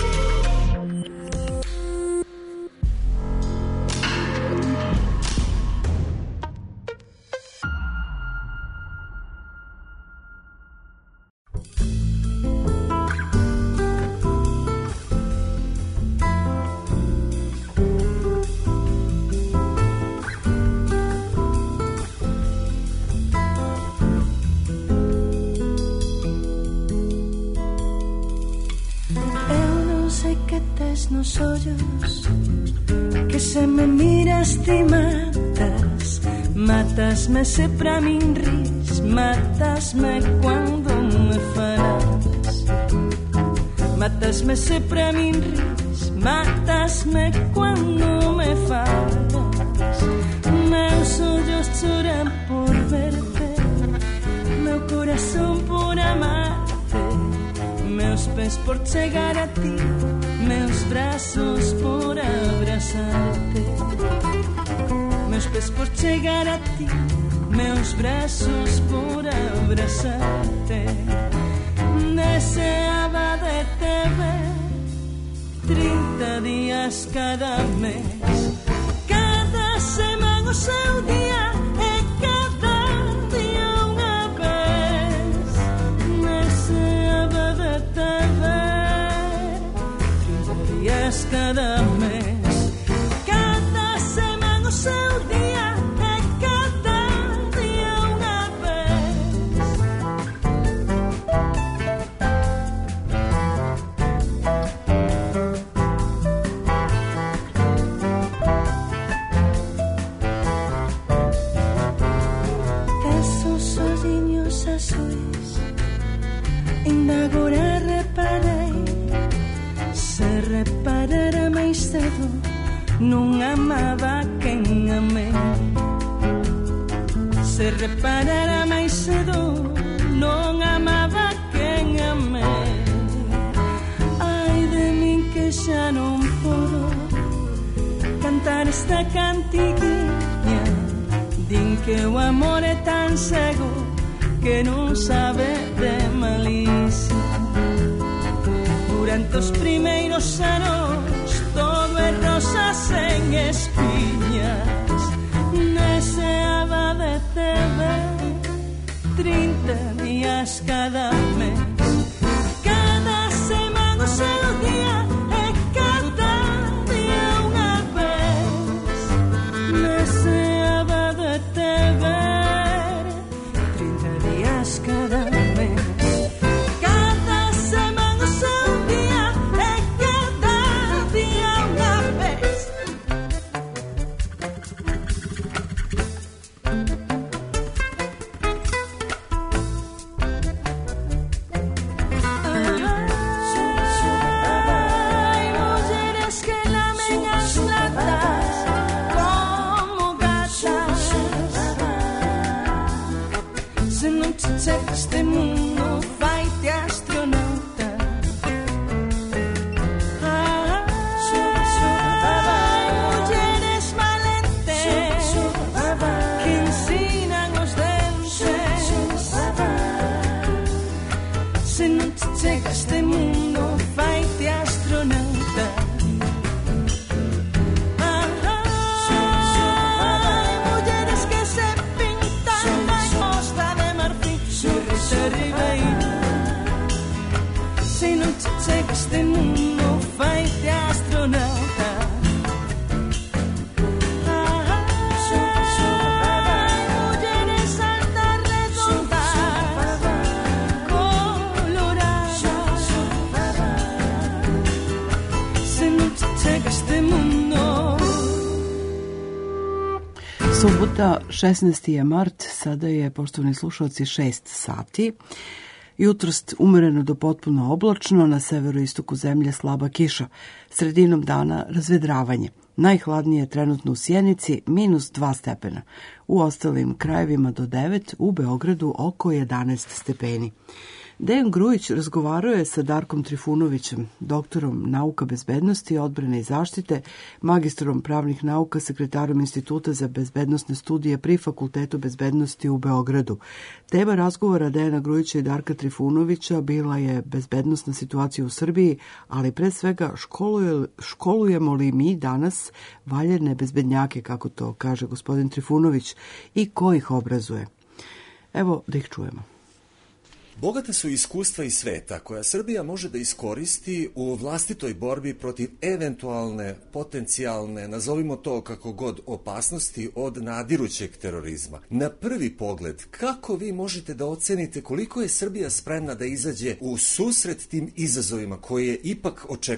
Eu non sei que tes nos ollos, que se me miras ti matas. Matasme se pra min ris, matasme cuando Matas-me sempre a min ris, matas-me quando me falas. Meus ollos choran por verte, meu corazón por amarte, meus pés por chegar a ti, meus brazos por abrazarte, meus pés por chegar a ti, meus brazos por abrazarte. Deseaba de te ver 30 días cada mes, cada semana o seu día e cada día unha vez. Deseaba de te ver 30 días cada mes, cada semana o seu día e cada día unha vez. Esos olliños azuis, ainda agora reparei, se reparara máis cedo, non amaba quen amei. Se reparara máis cedo, non amaba quen amei. Ai de min que xa non podo cantar esta cantiguinha. Din que o amor é tan cego que non sabe de malicia. Durante os primeiros anos todo é rosas sen espiñas. Deseaba de te ver 30 días cada mes, cada semana o seu día e cada día unha vez. Deseaba de te ver 30 días cada mes, cada semana o seu día e cada día unha vez. Ai, mulleres que lamen as latas como gatas, se non te chega este mundo, faite astronauta. Ai, mulleres valentes que ensinan os dentes, se non te chega este mundo, faite astronauta. Ai, mulleres que se pintan na costa de Marfil, de Ribeira, se non te chega este mundo, faite astronauta. Mulleres altas redondas, coloradas, se non te chega este mundo. Subota, 16. je mart, sada je, poštovani slušalci, 6 sati. Jutros umereno do potpuno oblačno, na severoistoku zemlje slaba kiša. Sredinom dana razvedravanje. Najhladnije je trenutno u Sjenici, -2 stepena. U ostalim krajevima do 9, u Beogradu oko 11 stepeni. Dejan Grujić razgovarao je sa Darkom Trifunovićem, doktorom nauka bezbednosti, odbrane i zaštite, magistrom pravnih nauka, sekretarom Instituta za bezbednosne studije pri Fakultetu bezbednosti u Beogradu. Tema razgovora Dejana Grujića i Darka Trifunovića bila je bezbednosna situacija u Srbiji, ali pre svega školujemo li mi danas valjane bezbednjake, kako to kaže gospodin Trifunović, i ko ih obrazuje. Evo da ih čujemo. Bogata su iskustva iz sveta koja Srbija može da iskoristi u vlastitoj borbi protiv eventualne, potencijalne, nazovimo to kako god, opasnosti od nadirućeg terorizma. Na prvi pogled, kako vi možete da ocenite koliko je Srbija spremna da izađe u susret tim izazovima koje ipak očekuju?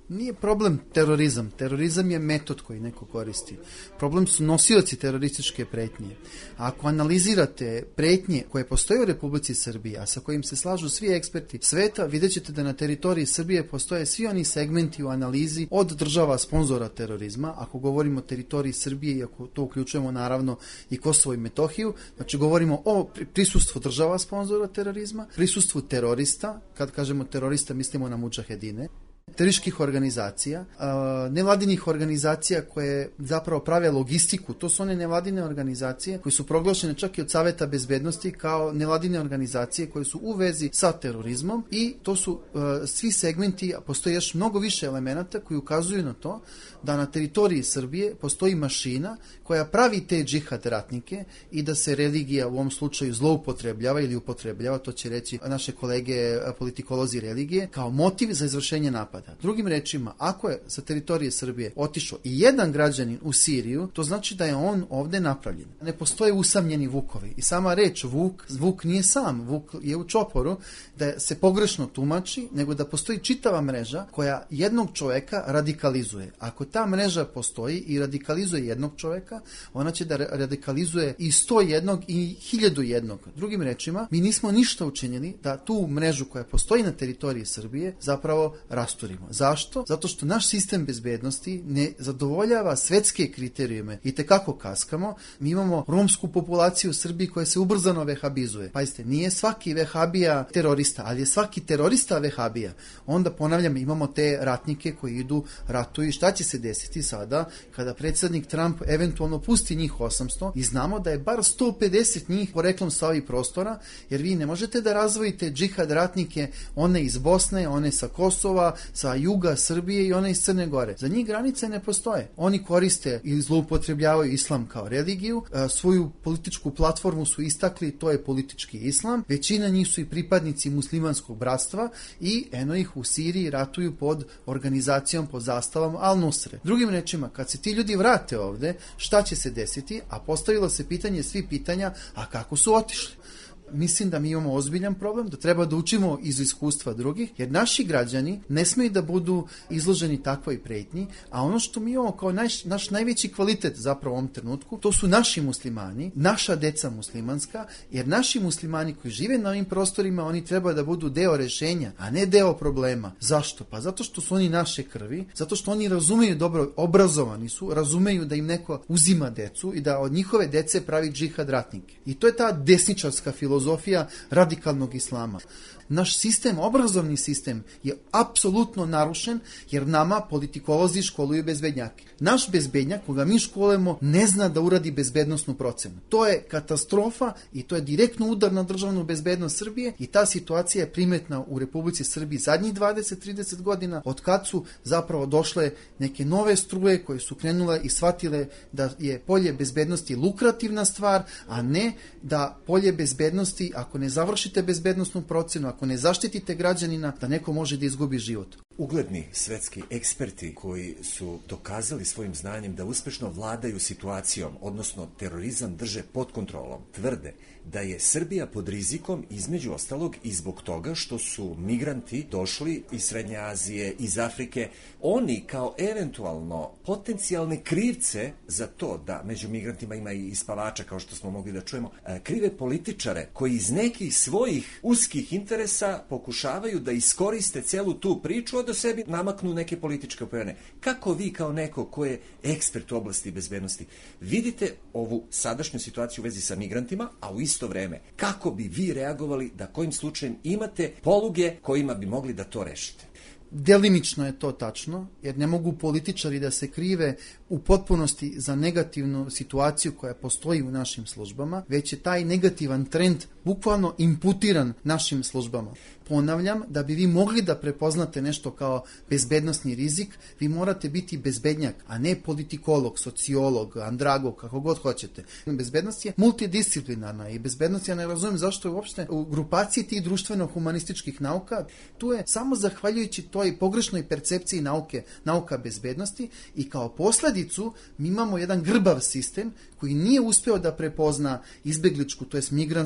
Nije problem terorizam. Terorizam je metod koji neko koristi. Problem su nosioci terorističke pretnje. Ako analizirate pretnje koje postoje u Republici Srbiji, a sa kojim se slažu svi eksperti sveta, vidjet ćete da na teritoriji Srbije postoje svi oni segmenti u analizi od država sponzora terorizma. Ako govorimo o teritoriji Srbije i ako to uključujemo naravno i Kosovo i Metohiju, znači govorimo o prisustvu država sponzora terorizma, prisustvu terorista, kad kažemo terorista mislimo na mudžahedine, terorističkih organizacija, nevladinih organizacija koje zapravo prave logistiku. To su one nevladine organizacije koje su proglašene čak i od Saveta bezbednosti kao nevladine organizacije koje su u vezi sa terorizmom i to su svi segmenti, a postoji još mnogo više elemenata koji ukazuju na to da na teritoriji Srbije postoji mašina koja pravi te džihad ratnike i da se religija u ovom slučaju zloupotrebljava ili upotrebljava, to će reći naše kolege politikolozi religije, kao motiv za izvršenje napada. Drugim rečima, ako je sa teritorije Srbije otišao i jedan građanin u Siriju, to znači da je on ovde napravljen. Ne postoje usamljeni vukovi. I sama reč vuk nije sam, vuk je u čoporu, da se pogrešno tumači, nego da postoji čitava mreža koja jednog čoveka radikalizuje. Ako ta mreža postoji i radikalizuje jednog čoveka, ona će da radikalizuje i 101 i 1001. Drugim rečima, mi nismo ništa učinili da tu mrežu koja postoji na teritoriji Srbije zapravo rasturimo. Zašto? Zato što naš sistem bezbednosti ne zadovoljava svetske kriterijume i tekako kaskamo. Mi imamo romsku populaciju u Srbiji koja se ubrzano vehabizuje. Pazite, nije svaki vehabija terorista, ali je svaki terorista vehabija. Onda ponavljam, imamo te ratnike koji idu, ratuju. Šta će se desiti sada kada predsjednik Trump eventualno pusti njih 800 i znamo da je bar 150 njih poreklom sa ovih prostora, jer vi ne možete da razvojite džihad ratnike, one iz Bosne, one sa Kosova, sa juga Srbije i one iz Crne Gore. Za njih granice ne postoje. Oni koriste i zloupotrebljavaju islam kao religiju, svoju političku platformu su istakli, to je politički islam. Većina njih su i pripadnici muslimanskog bratstva i eno ih u Siriji ratuju pod organizacijom, pod zastavom Al-Nusre. Drugim rečima, kad se ti ljudi vrate ovde, šta će se desiti? A postavilo se pitanje, svi pitanja, a kako su otišli? Mislim da mi imamo ozbiljan problem, da treba da učimo iz iskustva drugih, jer naši građani ne smeju da budu izloženi takvoj pretnji, a ono što mi imamo kao naš najveći kvalitet zapravo u ovom trenutku, to su naši muslimani, naša deca muslimanska, jer naši muslimani koji žive na ovim prostorima, oni treba da budu deo rešenja, a ne deo problema. Zašto? Pa zato što su oni naše krvi, zato što oni razumeju dobro, obrazovani su, razumeju da im neko uzima decu i da od njihove dece pravi džihad ratnike. I to je ta desničarska filozofija radikalnog islama. Naš sistem, obrazovni sistem je apsolutno narušen jer nama politikolozi školuju bezbednjake. Naš bezbednjak, koga mi školujemo, ne zna da uradi bezbednosnu procenu. To je katastrofa i to je direktno udar na državnu bezbednost Srbije i ta situacija je primetna u Republici Srbiji zadnjih 20-30 godina, od kad su zapravo došle neke nove struje koje su krenule i shvatile da je polje bezbednosti lukrativna stvar, a ne da polje bezbednosti, ako ne završite bezbednosnu procenu, ako ne zaštitite građanina, da neko može da izgubi život. Ugledni svetski eksperti koji su dokazali svojim znanjem da uspešno vladaju situacijom, odnosno terorizam drže pod kontrolom, tvrde da je Srbija pod rizikom između ostalog i zbog toga što su migranti došli iz Srednje Azije, iz Afrike. Oni kao eventualno potencijalne krivce za to da među migrantima ima i spavača, kao što smo mogli da čujemo, krive političare koji iz nekih svojih uskih interesa pokušavaju da iskoriste celu tu priču, a da sebi namaknu neke političke poene. Kako vi kao neko ko je ekspert u oblasti bezbednosti vidite ovu sadašnju situaciju u vezi sa migrantima, a u isto vreme kako bi vi reagovali da kojim slučajem imate poluge kojima bi mogli da to rešite? Delimično je to tačno, jer ne mogu političari da se krive u potpunosti za negativnu situaciju koja postoji u našim službama, već je taj negativan trend bukvalno imputiran našim službama. Ponavljam, da bi vi mogli da prepoznate nešto kao bezbednosni rizik, vi morate biti bezbednjak, a ne politikolog, sociolog, andragog, kako god hoćete. Bezbednost je multidisciplinarna i bezbednost, ja ne razumijem zašto je uopšte u grupaciji tih društveno-humanističkih nauka, tu je samo zahvaljujući toj pogrešnoj percepciji nauka bezbednosti i kao posledicu mi imamo jedan grbav sistem koji nije uspeo da prepozna izbegličku, to jest migrantsku krizu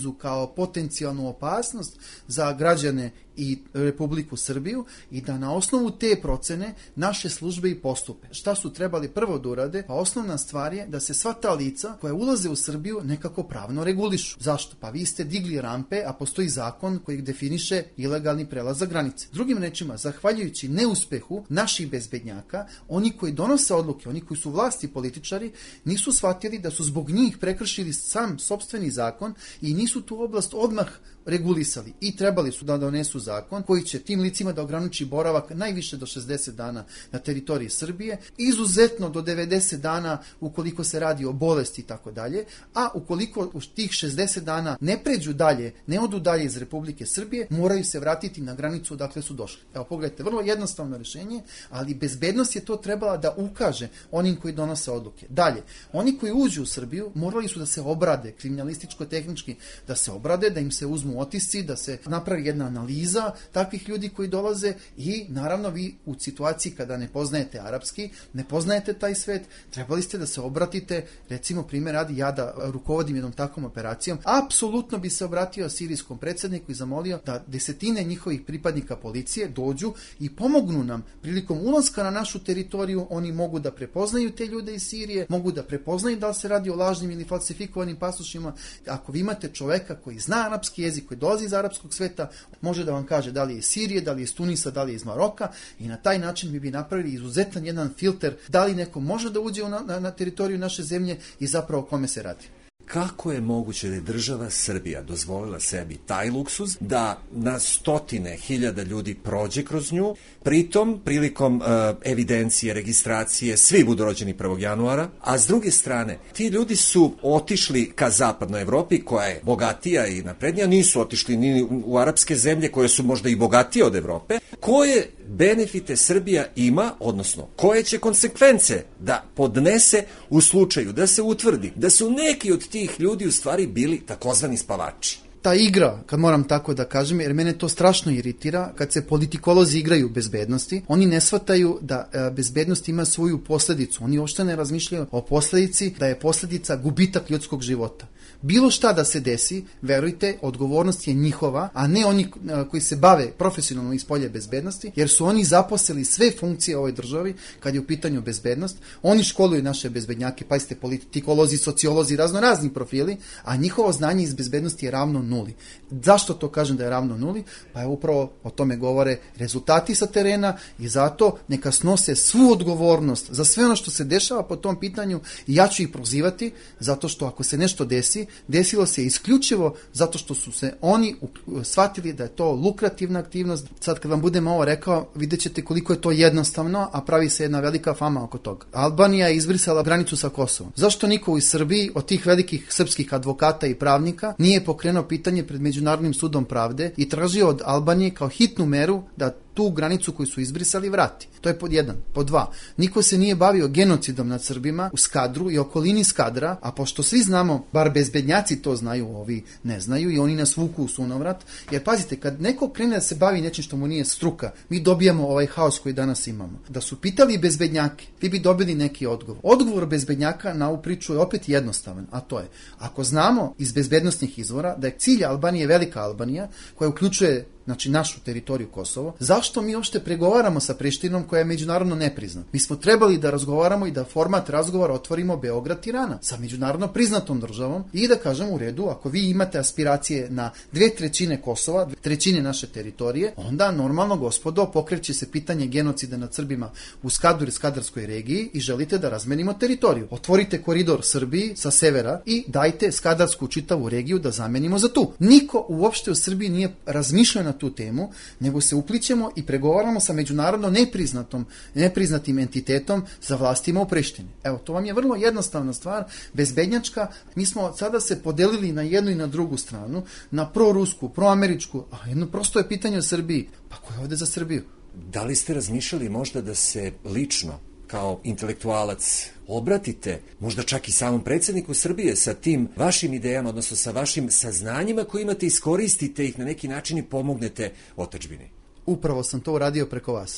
analizu kao potencijalnu opasnost za građane i Republiku Srbiju i da na osnovu te procene naše službe i postupe. Šta su trebali prvo da urade? Pa osnovna stvar je da se sva ta lica koja ulaze u Srbiju nekako pravno regulišu. Zašto? Pa vi ste digli rampe, a postoji zakon koji definiše ilegalni prelazak granice. Drugim rečima, zahvaljujući neuspehu naših bezbednjaka, oni koji donose odluke, oni koji su vlasti političari, nisu shvatili da su zbog njih prekršili sam sopstveni zakon i nisu tu oblast odmah regulisali i trebali su da donesu zakon koji će tim licima da ograniči boravak najviše do 60 dana na teritoriji Srbije, izuzetno do 90 dana ukoliko se radi o bolesti i tako dalje, a ukoliko u tih 60 dana ne pređu dalje, ne odu dalje iz Republike Srbije, moraju se vratiti na granicu odakle su došli. Evo pogledajte, vrlo jednostavno rješenje, ali bezbednost je to trebala da ukaže onim koji donose odluke. Dalje, oni koji uđu u Srbiju morali su da se obrade, kriminalističko-tehnički da se obrade, da im se uzmu otisci, da se napravi jedna analiza takvih ljudi koji dolaze i naravno vi u situaciji kada ne poznajete arapski, ne poznajete taj svet, trebali ste da se obratite, recimo primjer radi ja da rukovodim jednom takvom operacijom, apsolutno bi se obratio sirijskom predsjedniku i zamolio da desetine njihovih pripadnika policije dođu i pomognu nam prilikom ulaska na našu teritoriju. Oni mogu da prepoznaju te ljude iz Sirije, mogu da prepoznaju da li se radi o lažnim ili falsifikovanim pasošima. Ako vi imate čoveka koji zna arapski jezik, koji dolazi iz arapskog sveta, može da vam kaže da li je iz Sirije, da li je iz Tunisa, da li je iz Maroka i na taj način mi bi napravili izuzetan jedan filter da li neko može da uđe na teritoriju naše zemlje i zapravo o kome se radi. Kako je moguće da je država Srbija dozvolila sebi taj luksuz da na stotine hiljada ljudi prođe kroz nju, pritom prilikom evidencije, registracije, svi budu rođeni 1. januara, a s druge strane, ti ljudi su otišli ka zapadnoj Evropi koja je bogatija i naprednija, nisu otišli ni u arapske zemlje koje su možda i bogatije od Evrope. Koje benefite Srbija ima, odnosno koje će konsekvence da podnese u slučaju da se utvrdi da su neki od tih ljudi u stvari bili takozvani spavači? Ta igra, kad moram tako da kažem, jer mene to strašno iritira, kad se politikolozi igraju bezbednosti, oni ne shvataju da bezbednost ima svoju posljedicu. Oni uopšte ne razmišljaju o posljedici, da je posljedica gubitak ljudskog života. Bilo šta da se desi, verujte, odgovornost je njihova, a ne oni koji se bave profesionalno iz polja bezbednosti, jer su oni zaposlili sve funkcije u ovoj državi kad je u pitanju bezbednost. Oni školuju naše bezbednjake, pazite, politikolozi, sociolozi, razni profili, a njihovo znanje iz bezbednosti je ravno nuli. Zašto to kažem da je ravno nuli? Pa je upravo o tome govore rezultati sa terena i zato neka snose svu odgovornost za sve ono što se dešava po tom pitanju i ja ću ih prozivati, zato što ako se nešto desi, desilo se isključivo zato što su se oni shvatili da je to lukrativna aktivnost. Sad kad vam budem ovo rekao, vidjet ćete koliko je to jednostavno, a pravi se jedna velika fama oko toga. Albanija je izbrisala granicu sa Kosovom. Zašto niko u Srbiji od tih velikih srpskih advokata i pravnika nije pokrenuo pitanje pred Međunarodnim sudom pravde i tražio od Albanije kao hitnu meru da tu granicu koju su izbrisali vrati? To je pod jedan. Pod dva, niko se nije bavio genocidom nad Srbima u Skadru i okolini Skadra, a pošto svi znamo, bar bezbednjaci to znaju, ovi ne znaju i oni nas vuku u sunovrat, jer pazite, kad neko krene da se bavi nečim što mu nije struka, mi dobijamo ovaj haos koji danas imamo. Da su pitali bezbednjake, vi bi dobili neki odgovor. Odgovor bezbednjaka na ovu priču je opet jednostavan, a to je, ako znamo iz bezbednostnih izvora da je cilj Albanije velika Albanija, koja uključuje znači našu teritoriju Kosovo, zašto mi uopšte pregovaramo sa Prištinom koja je međunarodno nepriznata? Mi smo trebali da razgovaramo i da format razgovora otvorimo Beograd-Tirana sa međunarodno priznatom državom i da kažem u redu, ako vi imate aspiracije na 2/3 Kosova, 2/3 naše teritorije, onda normalno gospodo pokreće se pitanje genocida nad Srbima u Skadru i Skadarskoj regiji i želite da razmenimo teritoriju. Otvorite koridor Srbiji sa severa i dajte Skadarsku čitavu regiju da zamenimo za tu. Niko uopšte u Srbiji nije razmišljao na tu temu, nego se uplićemo i pregovaramo sa međunarodno nepriznatim entitetom za vlastima u Prištini. Evo, to vam je vrlo jednostavna stvar, bezbednjačka. Mi smo sada se podelili na jednu i na drugu stranu, na prorusku, proameričku, a jedno prosto je pitanje o Srbiji. Pa ko je ovde za Srbiju? Da li ste razmišljali možda da se lično kao intelektualac obratite možda čak i samom predsjedniku Srbije sa tim vašim idejama, odnosno sa vašim saznanjima koje imate, iskoristite ih na neki način i pomognete otadžbini? Upravo sam to uradio preko vas.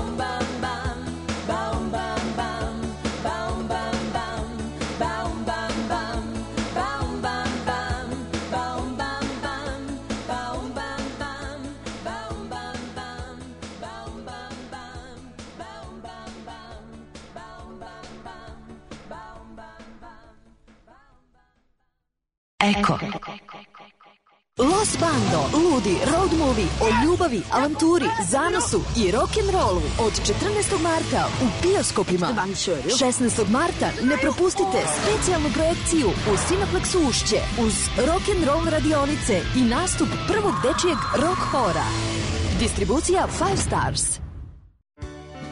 Eko. Los Bando, ludi road movie o ljubavi, avanturi, zanosu i rock'n'rollu od 14. marta u bioskopima. 16. marta ne propustite specijalnu projekciju u Cineplexu Ušće uz rock'n'roll radionice i nastup prvog dečijeg rock hora. Distribucija 5 Stars.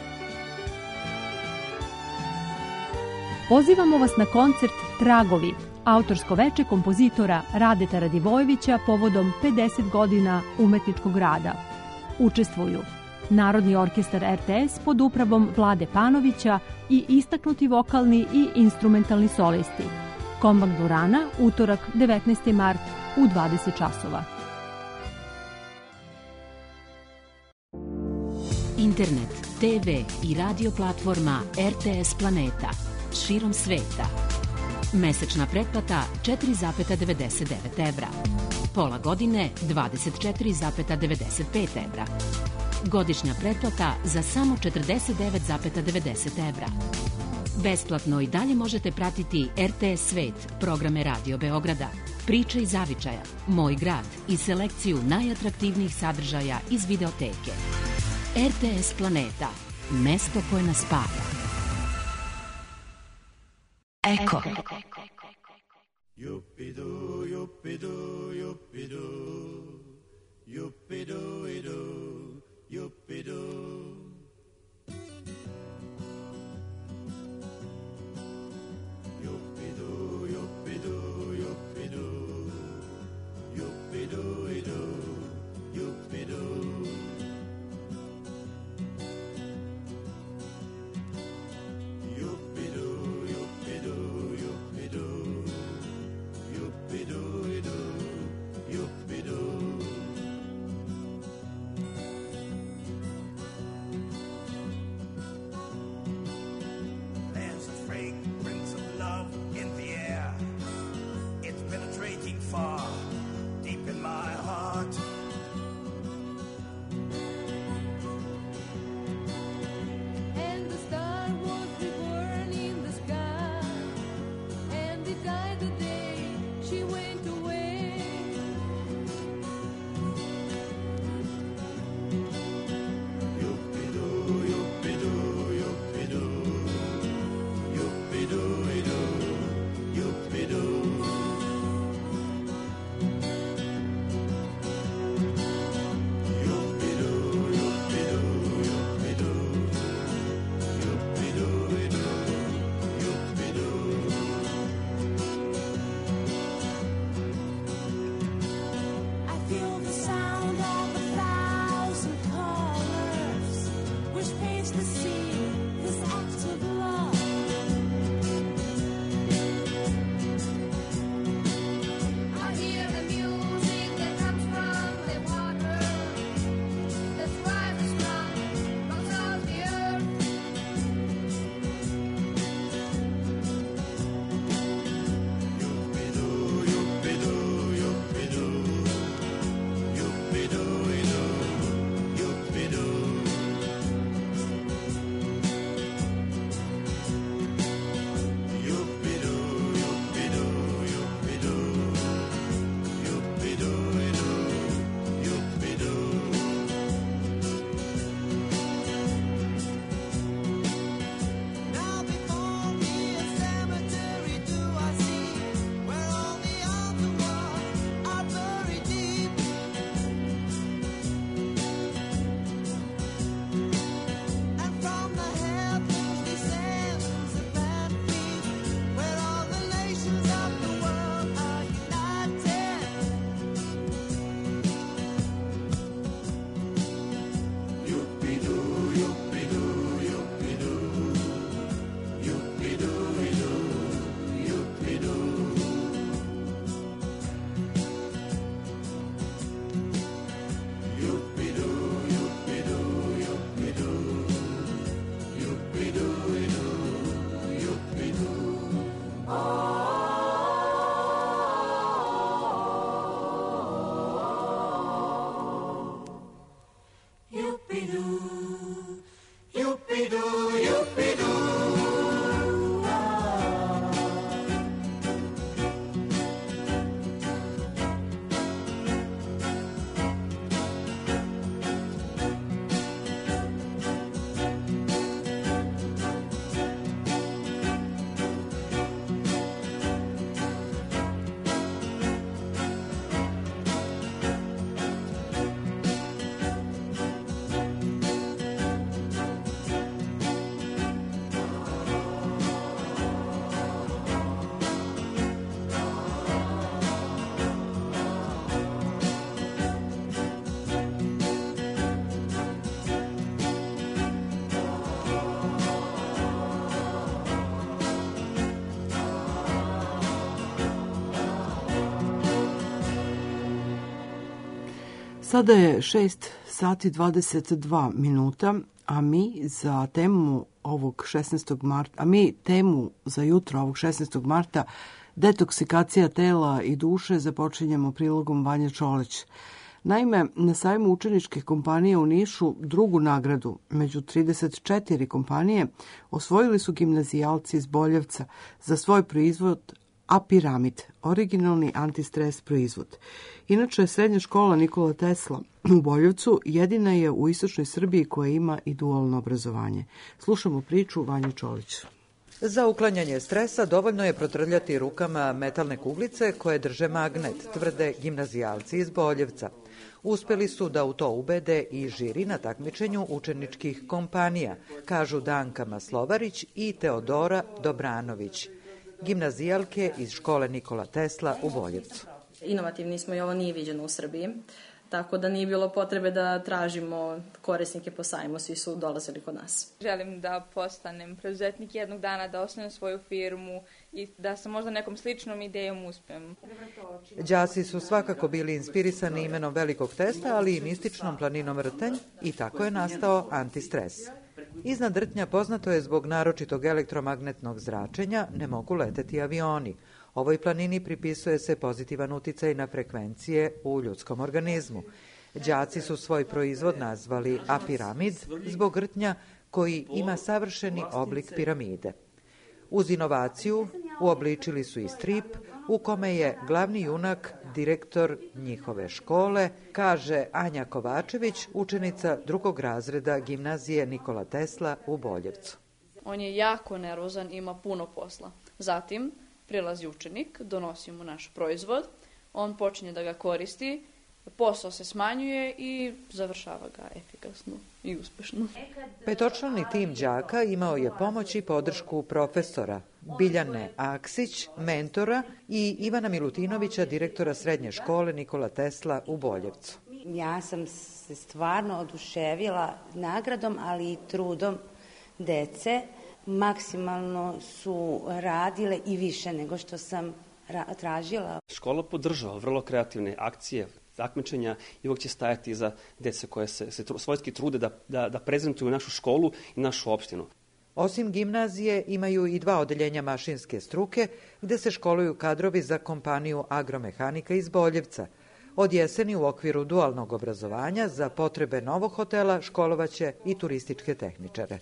Pozivamo vas na koncert Tragovi Autorsko veče kompozitora Radeta Radivojevića povodom 50 godina umetničkog rada. Učestvuju Narodni orkestar RTS pod upravom Vlade Panovića i istaknuti vokalni i instrumentalni solisti. Kombank dvorana, utorak 19. mart u 20 časova. Internet, TV i radio platforma RTS Planeta širom sveta. Mesečna pretplata 4,99 evra. Pola godine 24,95 evra. Godišnja pretplata za samo 49,90 evra. Besplatno i dalje možete pratiti RTS Svet, programe Radio Beograda, Priče iz zavičaja, Moj grad i selekciju najatraktivnijih sadržaja iz videoteke. RTS Planeta, mesto koje nas spaja. Eko. Yupido, yupido, yupido, yupido, ido, yupido. Yupido, yupido, yupido, yupido, ido, yupido. Sada je 6 sati 22 minuta, a mi za temu ovog 16. marta, temu za jutro ovog 16. marta, detoksikacija tela i duše, započinjemo prilogom Vanje Čolić. Naime, na sajmu učeničkih kompanija u Nišu drugu nagradu među 34 kompanije osvojili su gimnazijalci iz Boljevca za svoj proizvod Apiramid, originalni antistres proizvod. Inače, srednja škola Nikola Tesla u Boljevcu jedina je u istočnoj Srbiji koja ima i dualno obrazovanje. Slušamo priču Vanje Čolić. Za uklanjanje stresa dovoljno je protrljati rukama metalne kuglice koje drže magnet, tvrde gimnazijalci iz Boljevca. Uspeli su da u to ubede i žiri na takmičenju učeničkih kompanija, kažu Danka Maslovarić i Teodora Dobranović, gimnazijalke iz škole Nikola Tesla u Boljevcu. Inovativni smo i ovo nije viđeno u Srbiji, tako da nije bilo potrebe da tražimo korisnike po sajmu, svi su dolazili kod nas. Želim da postanem preduzetnik jednog dana, da osnovim svoju firmu i da sa možda nekom sličnom idejom uspem. Đaci su svakako bili inspirisani imenom velikog testa, ali i mističnom planinom Rtanj, i tako je nastao antistres. Iznad Rtnja poznato je zbog naročitog elektromagnetnog zračenja ne mogu leteti avioni. Ovoj planini pripisuje se pozitivan uticaj na frekvencije u ljudskom organizmu. Đaci su svoj proizvod nazvali Apiramid zbog rtnja koji ima savršeni oblik piramide. Uz inovaciju uobličili su i strip u kome je glavni junak direktor njihove škole, kaže Anja Kovačević, učenica drugog razreda gimnazije Nikola Tesla u Boljevcu. On je jako nervozan, ima puno posla. Zatim prilazi učenik, donosi mu naš proizvod, on počinje da ga koristi, posao se smanjuje i završava ga efikasno i uspešno. Petočlani tim đaka imao je pomoć i podršku profesora Biljane Aksić, mentora, i Ivana Milutinovića, direktora srednje škole Nikola Tesla u Boljevcu. Ja sam se stvarno oduševila nagradom, ali i trudom dece. Maksimalno su radile i više nego što sam tražila. Škola podržava vrlo kreativne akcije, takmičenja i uvijek će stajati za dece koje se svojski trude da prezentuju našu školu i našu opštinu. Osim gimnazije imaju i 2 odeljenja mašinske struke gde se školuju kadrovi za kompaniju Agromehanika iz Boljevca. Od jeseni u okviru dualnog obrazovanja za potrebe novog hotela školovaće i turističke tehničare.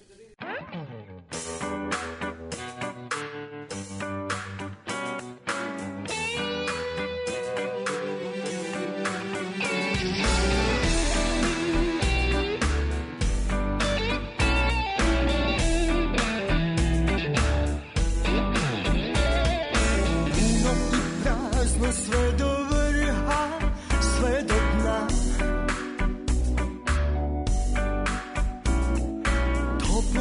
Sve do vrha, sve do dna.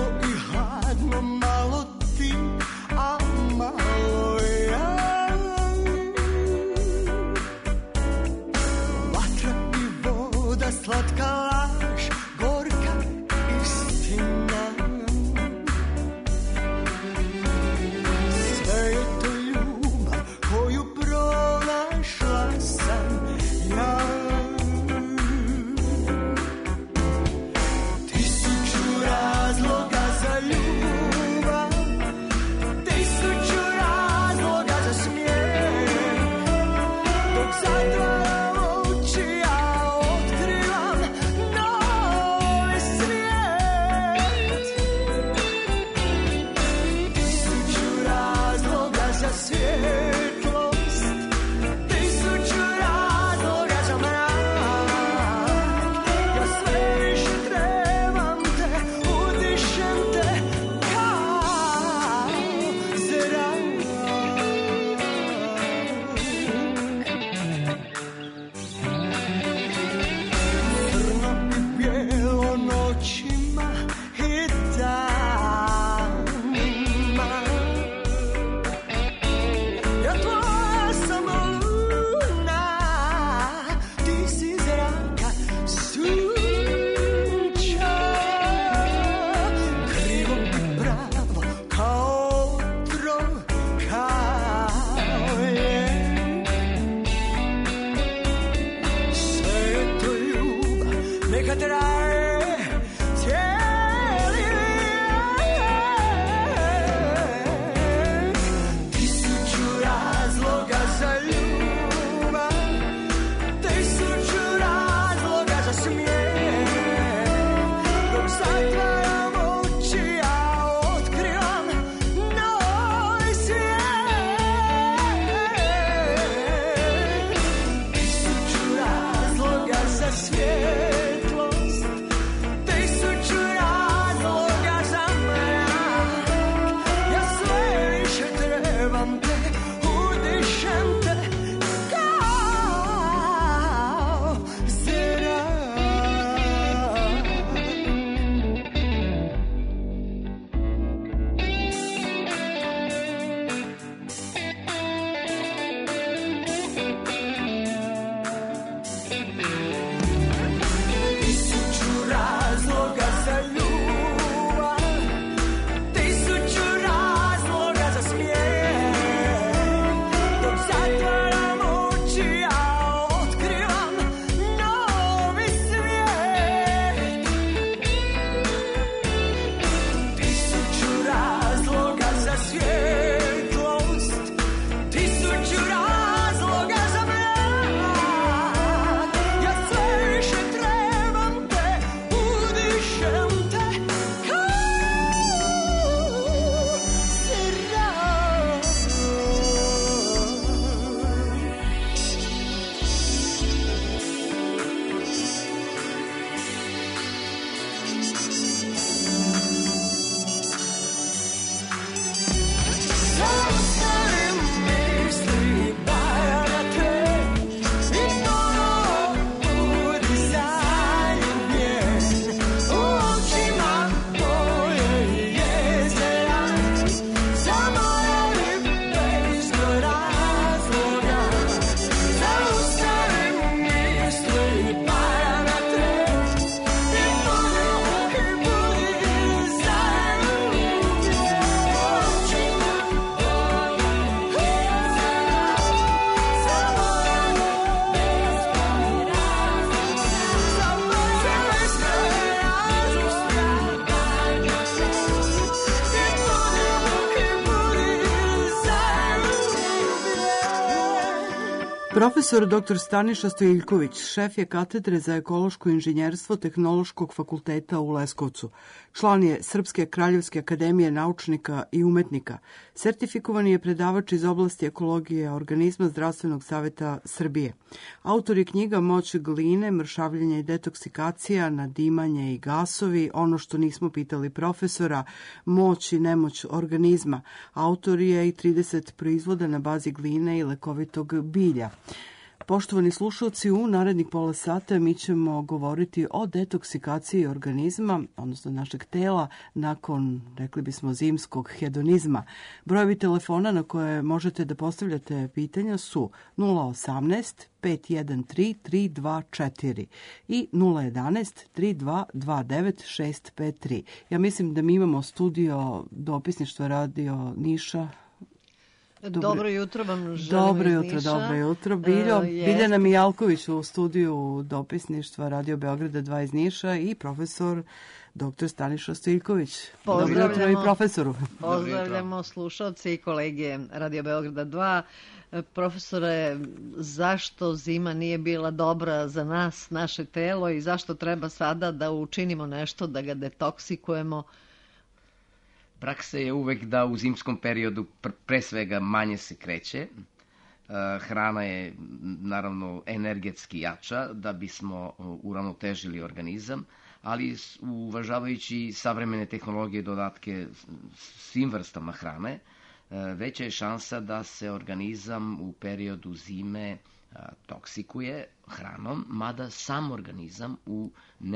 Profesor dr. Staniša Stojiljković, šef je katedre za ekološko inženjerstvo Tehnološkog fakulteta u Leskovcu. Član je Srpske kraljevske akademije naučnika i umetnika. Sertifikovani je predavač iz oblasti ekologije organizma Zdravstvenog saveta Srbije. Autor je knjiga Moć gline, mršavljenje i detoksikacija, nadimanje i gasovi, ono što nismo pitali profesora, moć i nemoć organizma. Autor je i 30 proizvoda na bazi gline i lekovitog bilja. Poštovani slušalci, u narednih pola sata mi ćemo govoriti o detoksikaciji organizma, odnosno našeg tela, nakon, rekli bismo, zimskog hedonizma. Brojevi telefona na koje možete da postavljate pitanja su 018 513 324 i 011 3229 653. Ja mislim da mi imamo studio dopisništva Radio Niša. Dobro jutro vam želim dobro iz jutro, Niša. Dobro jutro. Biljana Mijalković u studiju dopisništva Radio Beograda 2 iz Niša i profesor dr. Staniša Stojiljković. Dobro jutro i profesoru. Pozdravljamo slušalci i kolege Radio Beograda 2. Profesore, zašto zima nije bila dobra za nas, naše telo i zašto treba sada da učinimo nešto da ga detoksikujemo? Praksa je uvek da u zimskom periodu pre svega manje se kreće. Hrana je naravno energetski jača da bismo uravnotežili organizam, ali uvažavajući savremene tehnologije i dodatke svim vrstama hrane, veća je šansa da se organizam u periodu zime toksikuje hranom, mada sam organizam u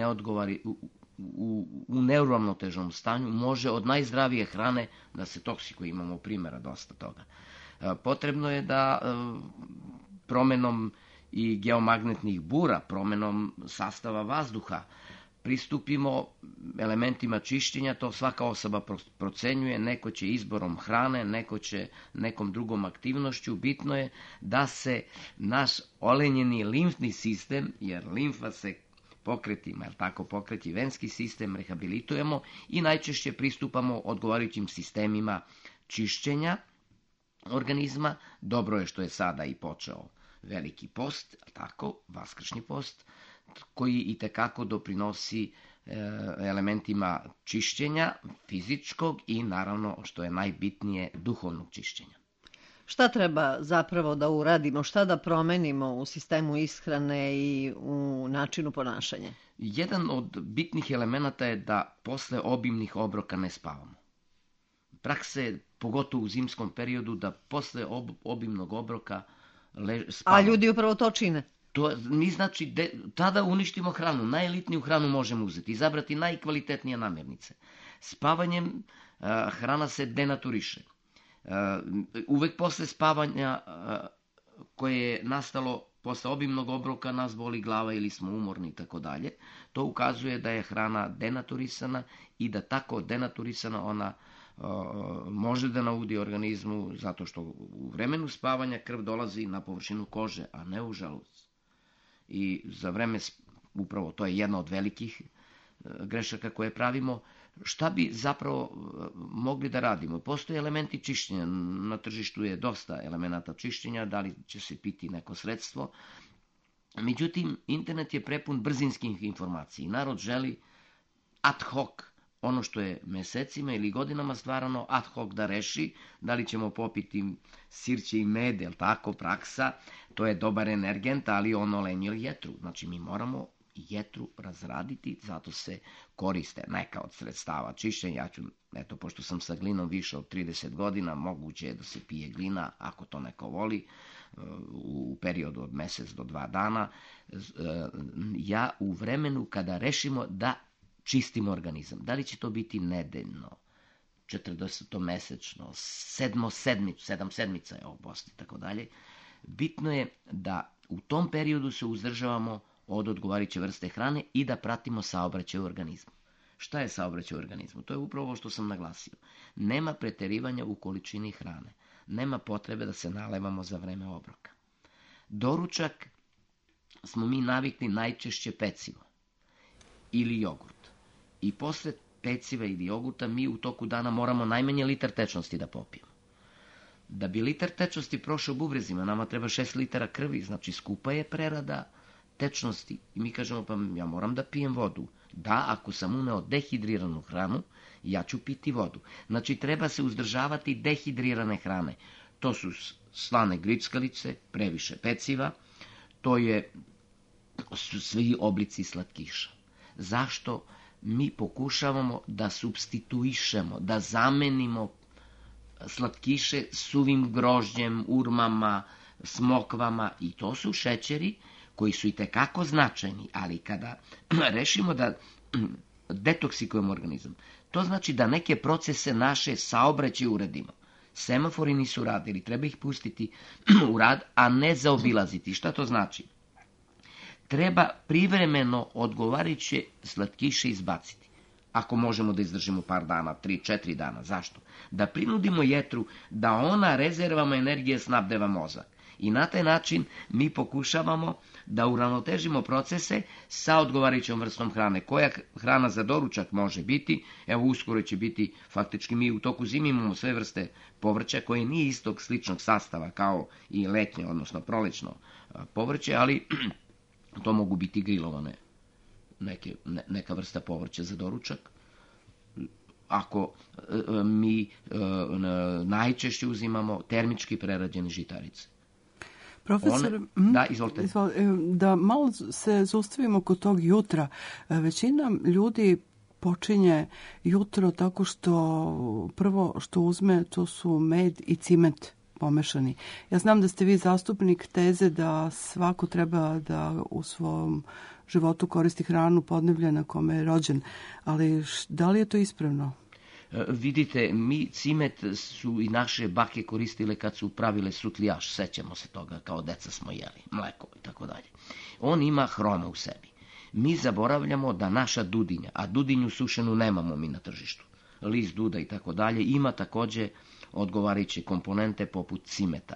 neuravnoteženom stanju može od najzdravije hrane da se toksikuje. Imamo primjera dosta toga. Potrebno je da promenom i geomagnetnih bura, promenom sastava vazduha, pristupimo elementima čišćenja, to svaka osoba procenjuje, neko će izborom hrane, neko će nekom drugom aktivnošću. Bitno je da se naš olenjeni limfni sistem, jer limfa se pokretima, jer tako pokreti venski sistem, rehabilitujemo i najčešće pristupamo odgovarajućim sistemima čišćenja organizma. Dobro je što je sada i počeo veliki post, tako, vaskršnji post, koji i tekako doprinosi elementima čišćenja fizičkog i naravno, što je najbitnije, duhovnog čišćenja. Šta treba zapravo da uradimo, šta da promenimo u sistemu ishrane i u načinu ponašanja? Jedan od bitnih elemenata je da posle obimnih obroka ne spavamo. Praksa je, pogotovo u zimskom periodu, da posle obimnog obroka spavamo. A ljudi upravo to čine? Mi znači, tada uništimo hranu, najelitniju hranu možemo uzeti, izabrati najkvalitetnije namirnice. Spavanjem hrana se denaturiše. Uvek posle spavanja koje je nastalo posle obimnog obroka nas boli glava ili smo umorni i tako dalje. To ukazuje da je hrana denaturisana i da tako denaturisana ona može da naudi organizmu, zato što u vremenu spavanja krv dolazi na površinu kože, a ne u želudac. I za vreme, upravo to je jedna od velikih grešaka koje pravimo. Šta bi zapravo mogli da radimo? Postoje elementi čišćenja, na tržištu je dosta elemenata čišćenja, da li će se piti neko sredstvo. Međutim, internet je prepun brzinskih informacija. Narod želi ad hoc, ono što je mesecima ili godinama stvarano ad hoc da reši, da li ćemo popiti sirće i med, jel tako, praksa, to je dobar energent, ali ono lenji jetru. Znači, mi moramo jetru razraditi, zato se koriste neka od sredstava čišćenja. Ja ću, eto, pošto sam sa glinom više od 30 godina, moguće je da se pije glina, ako to neko voli, u periodu od mesec do 2 dana. Ja u vremenu kada rešimo da čistimo organizam, da li će to biti nedeljno, 40-mesečno, 7 sedmica je ovo posti, tako dalje, bitno je da u tom periodu se uzdržavamo od odgovarajuće vrste hrane i da pratimo saobraćaj u organizmu. Šta je saobraćaj u organizmu? To je upravo ovo što sam naglasio. Nema preterivanja u količini hrane. Nema potrebe da se nalevamo za vreme obroka. Doručak smo mi navikli najčešće pecivo ili jogurt. I posle peciva ili jogurta mi u toku dana moramo najmanje litar tečnosti da popijemo. Da bi litar tečnosti prošao bubrezima, nama treba 6 litara krvi, znači skupa je prerada tečnosti. I mi kažemo, pa ja moram da pijem vodu. Da, ako sam uneo dehidriranu hranu, ja ću piti vodu. Znači, treba se uzdržavati dehidrirane hrane. To su slane grickalice, previše peciva, su svi oblici slatkiša. Zašto? Mi pokušavamo da supstituišemo, da zamenimo slatkiše suvim grožđem, urmama, smokvama, i to su šećeri koji su i tekako značajni, ali kada rešimo da detoksikujemo organizam, to znači da neke procese naše saobraćaje uredimo. Semafori nisu radili, treba ih pustiti u rad, a ne zaobilaziti. Šta to znači? Treba privremeno odgovarajuće slatkiše izbaciti. Ako možemo da izdržimo par dana, 3-4 dana. Zašto? Da prinudimo jetru da ona rezervama energije snabdeva mozak. I na taj način mi pokušavamo da uravnotežimo procese sa odgovarajućom vrstom hrane. Koja hrana za doručak može biti? Evo, uskoro će biti, faktički mi u toku zime imamo sve vrste povrća koje nije istog sličnog sastava kao i letnje, odnosno prolećno povrće, ali to mogu biti grilovane neka vrsta povrća za doručak. Ako mi najčešće uzimamo termički prerađene žitarice. Profesor, da, izvolite. Da malo se zaustavimo kod tog jutra. Većina ljudi počinje jutro tako što prvo što uzme to su med i cimet pomešani. Ja znam da ste vi zastupnik teze da svako treba da u svom životu koristi hranu podneblja na kome je rođen, ali da li je to ispravno? Vidite, mi cimet su i naše bake koristile kad su pravile sutljaš, sećamo se toga, kao deca smo jeli, mleko i tako dalje. On ima hroma u sebi. Mi zaboravljamo da naša dudinja, a dudinju sušenu nemamo mi na tržištu, list duda i tako dalje, ima takođe odgovarajuće komponente poput cimeta.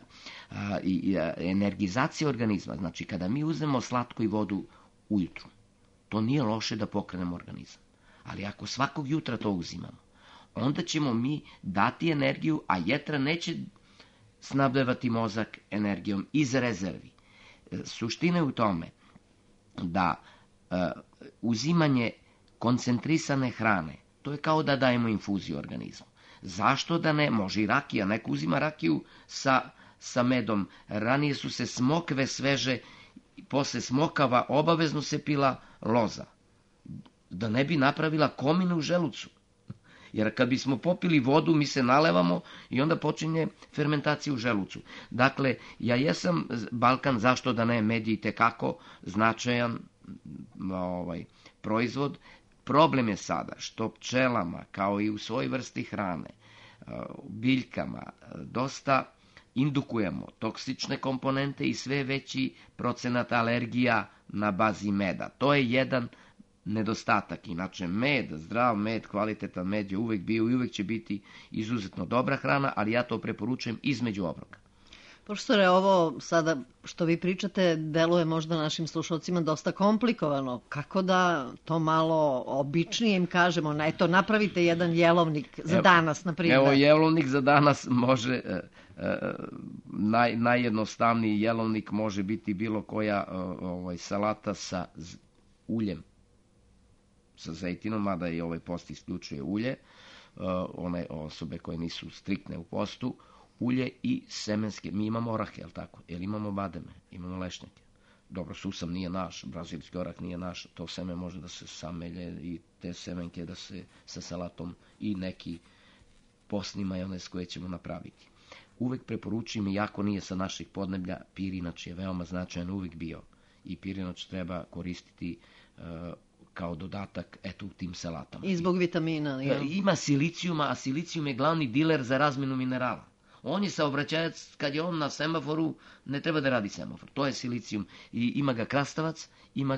Energizacija organizma, znači kada mi uzmemo slatku i vodu ujutru, to nije loše da pokrenemo organizam. Ali ako svakog jutra to uzimamo, onda ćemo mi dati energiju, a jetra neće snabdevati mozak energijom iz rezervi. Suština je u tome da uzimanje koncentrisane hrane, to je kao da dajemo infuziju organizmu. Zašto da ne? Može i rakija. Neko uzima rakiju sa medom. Ranije su se smokve sveže, posle smokava obavezno se pila loza. Da ne bi napravila komine u želucu. Jer kad bismo popili vodu, mi se nalevamo i onda počinje fermentacija u želucu. Dakle, ja jesam Balkan, zašto da ne, med je itekako značajan proizvod. Problem je sada što pčelama, kao i u svoj vrsti hrane, biljkama, dosta indukujemo toksične komponente i sve veći procenat alergija na bazi meda. To je jedan nedostatak. Inače, med, zdrav med, kvalitetan med je uvek bio i uvek će biti izuzetno dobra hrana, ali ja to preporučujem između obroka. Profesore, ovo sada što vi pričate deluje možda našim slušalcima dosta komplikovano. Kako da to malo običnije im kažemo? Eto, napravite jedan jelovnik za danas, na primjer. Evo, jelovnik za danas može, najjednostavniji jelovnik može biti bilo koja salata sa uljem, sa zejtinom, mada i ovaj post isključuje ulje, one osobe koje nisu striktne u postu, ulje i semenske. Mi imamo orahe, jel tako? Jer imamo bademe, imamo lešnjake. Dobro, susam nije naš, brazilski orah nije naš, to seme može da se samelje i te semenke da se sa salatom i neki postni majonez koje ćemo napraviti. Uvek preporučujem, iako nije sa naših podneblja, pirinač je veoma značajan uvek bio i pirinač treba koristiti kao dodatak u tim salatama. I zbog vitamina. Ima silicijuma, a silicijum je glavni diler za razmenu minerala. On je saobraćajac, kad je on na semaforu, ne treba da radi semafor. To je silicijum. I ima ga krastavac,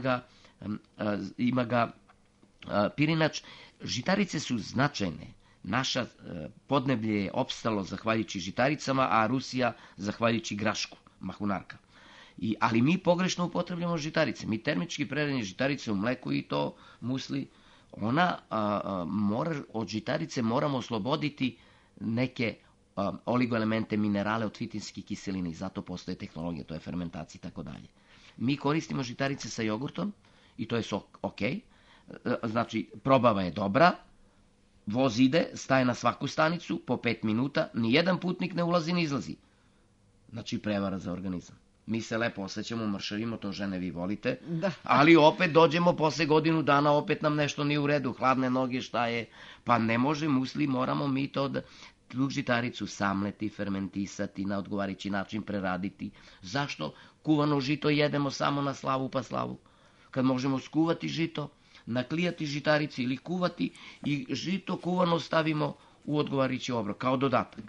ima ga pirinač. Žitarice su značajne. Naša podneblje je opstalo zahvaljujući žitaricama, a Rusija zahvaljujući grašku, mahunarka. Ali mi pogrešno upotrebljamo žitarice. Mi termički prerađene žitarice u mleku i to musli, od žitarice moramo osloboditi neke oligoelemente, minerale od fitinskih kiselina i zato postoje tehnologija, to je fermentacija i tako dalje. Mi koristimo žitarice sa jogurtom i to je ok. Znači, probava je dobra, voz ide, staje na svaku stanicu po 5 minuta, nijedan putnik ne ulazi ni izlazi. Znači, prevara za organizam. Mi se lepo osjećamo, mršavimo, to žene vi volite, ali opet dođemo posle godinu dana, opet nam nešto nije u redu, hladne noge, šta je, pa ne može musli, moramo mi to tu žitaricu samleti, fermentisati, na odgovarajući način preraditi. Zašto kuvano žito jedemo samo na slavu pa slavu? Kad možemo skuvati žito, naklijati žitarici ili kuvati i žito kuvano stavimo u odgovarajući obrok, kao dodatak.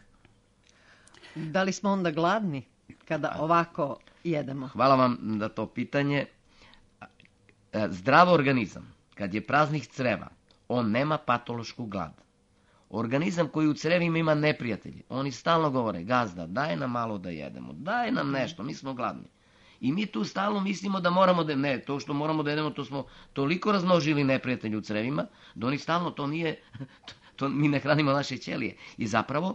Da li smo onda gladni kada ovako jedemo? Hvala vam za to pitanje. Zdrav organizam, kad je praznih creva, on nema patološku glad. Organizam koji u crevima ima neprijatelji, oni stalno govore, gazda, daj nam malo da jedemo, daj nam nešto, mi smo gladni. I mi tu stalno mislimo da moramo da, ne, to što moramo da jedemo, to smo toliko razmnožili neprijatelji u crevima, da oni stalno, to nije, mi ne hranimo naše ćelije. I zapravo,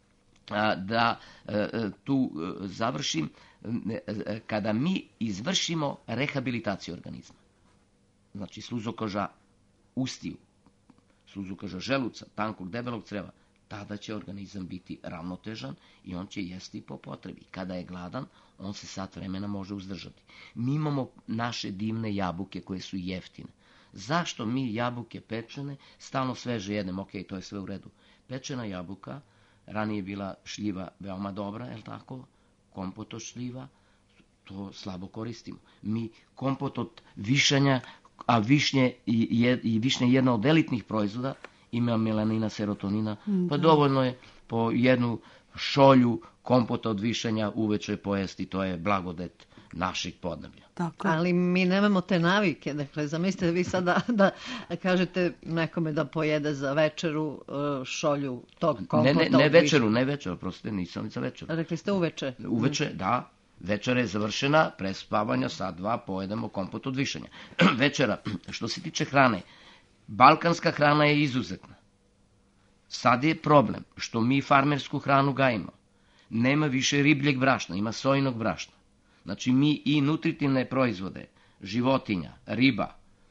da tu završim, kada mi izvršimo rehabilitaciju organizma, znači sluzokoža ustiju, sluzokoža želuca, tankog, debelog creva, tada će organizam biti ravnotežan i on će jesti po potrebi. Kada je gladan, on se sat vremena može uzdržati. Mi imamo naše divne jabuke koje su jeftine. Zašto mi jabuke pečene stalno sveže jedemo? Ok, to je sve u redu. Pečena jabuka, ranije je bila šljiva veoma dobra, je li tako? Kompot od šljiva, to slabo koristimo. Mi kompot od višanja, a višnje je jedna od elitnih proizvoda, ima melanina, serotonina, pa dovoljno je po jednu šolju kompota od višanja uveče pojesti, to je blagodet našeg podneblja. Tako. Ali mi nemamo te navike, dakle, zamislite vi sada da kažete nekome da pojede za večeru šolju tog kompota. Ne večeru, prostite, nisam za večeru. Rekli ste uveče? Uveče, da. Večera je završena, pre spavanja, sat, dva, pojedemo kompot od višanja. Večera, što se tiče hrane, balkanska hrana je izuzetna. Sad je problem što mi farmersku hranu gajimo. Nema više ribljeg brašna, ima sojinog brašna. Znači mi i nutritivne proizvode, životinja, riba,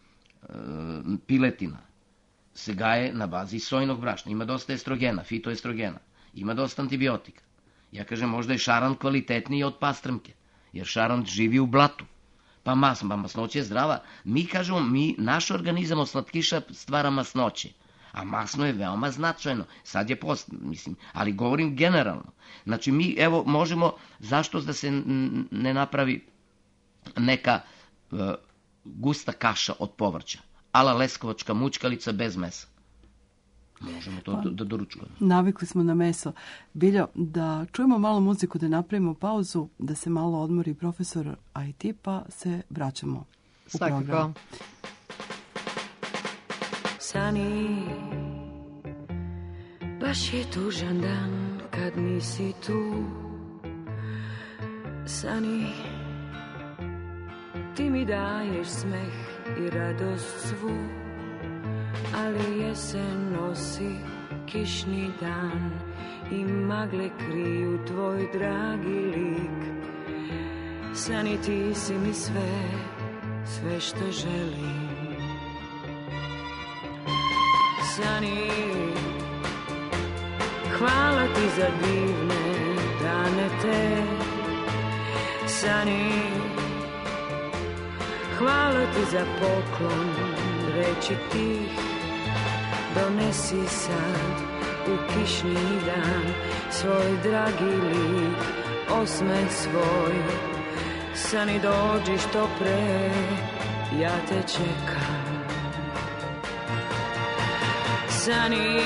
piletina, se gaje na bazi sojinog brašna. Ima dosta estrogena, fitoestrogena, ima dosta antibiotika. Ja kažem, možda je šarant kvalitetniji od pastrmke, jer šarant živi u blatu. Pa masnoće je zdrava. Mi kažemo, naš organizam od slatkiša stvara masnoće, a masno je veoma značajno. Sad je post, mislim, ali govorim generalno. Znači mi, evo, možemo, zašto da se ne napravi neka gusta kaša od povrća, ala leskovačka mućkalica bez mesa. Možemo to da doručujemo. Navikli smo na meso. Biljo, da čujemo malo muziku, da napravimo pauzu, da se malo odmori profesor IT, pa se vraćamo u program. Sani, baš je tužan dan kad nisi tu. Sani, ti mi daješ smeh i radost svu, ali jesen nosi kišni dan i magle kriju tvoj dragi lik. Sani, ti si mi sve što želim. Sani, hvala ti za divne dane te. Sani, hvala ti za poklon reći tih. Donesi sad u kišni dan svoj dragi lik, osmeh svoj. Sani, dođi što pre, ja te čekam. Sani,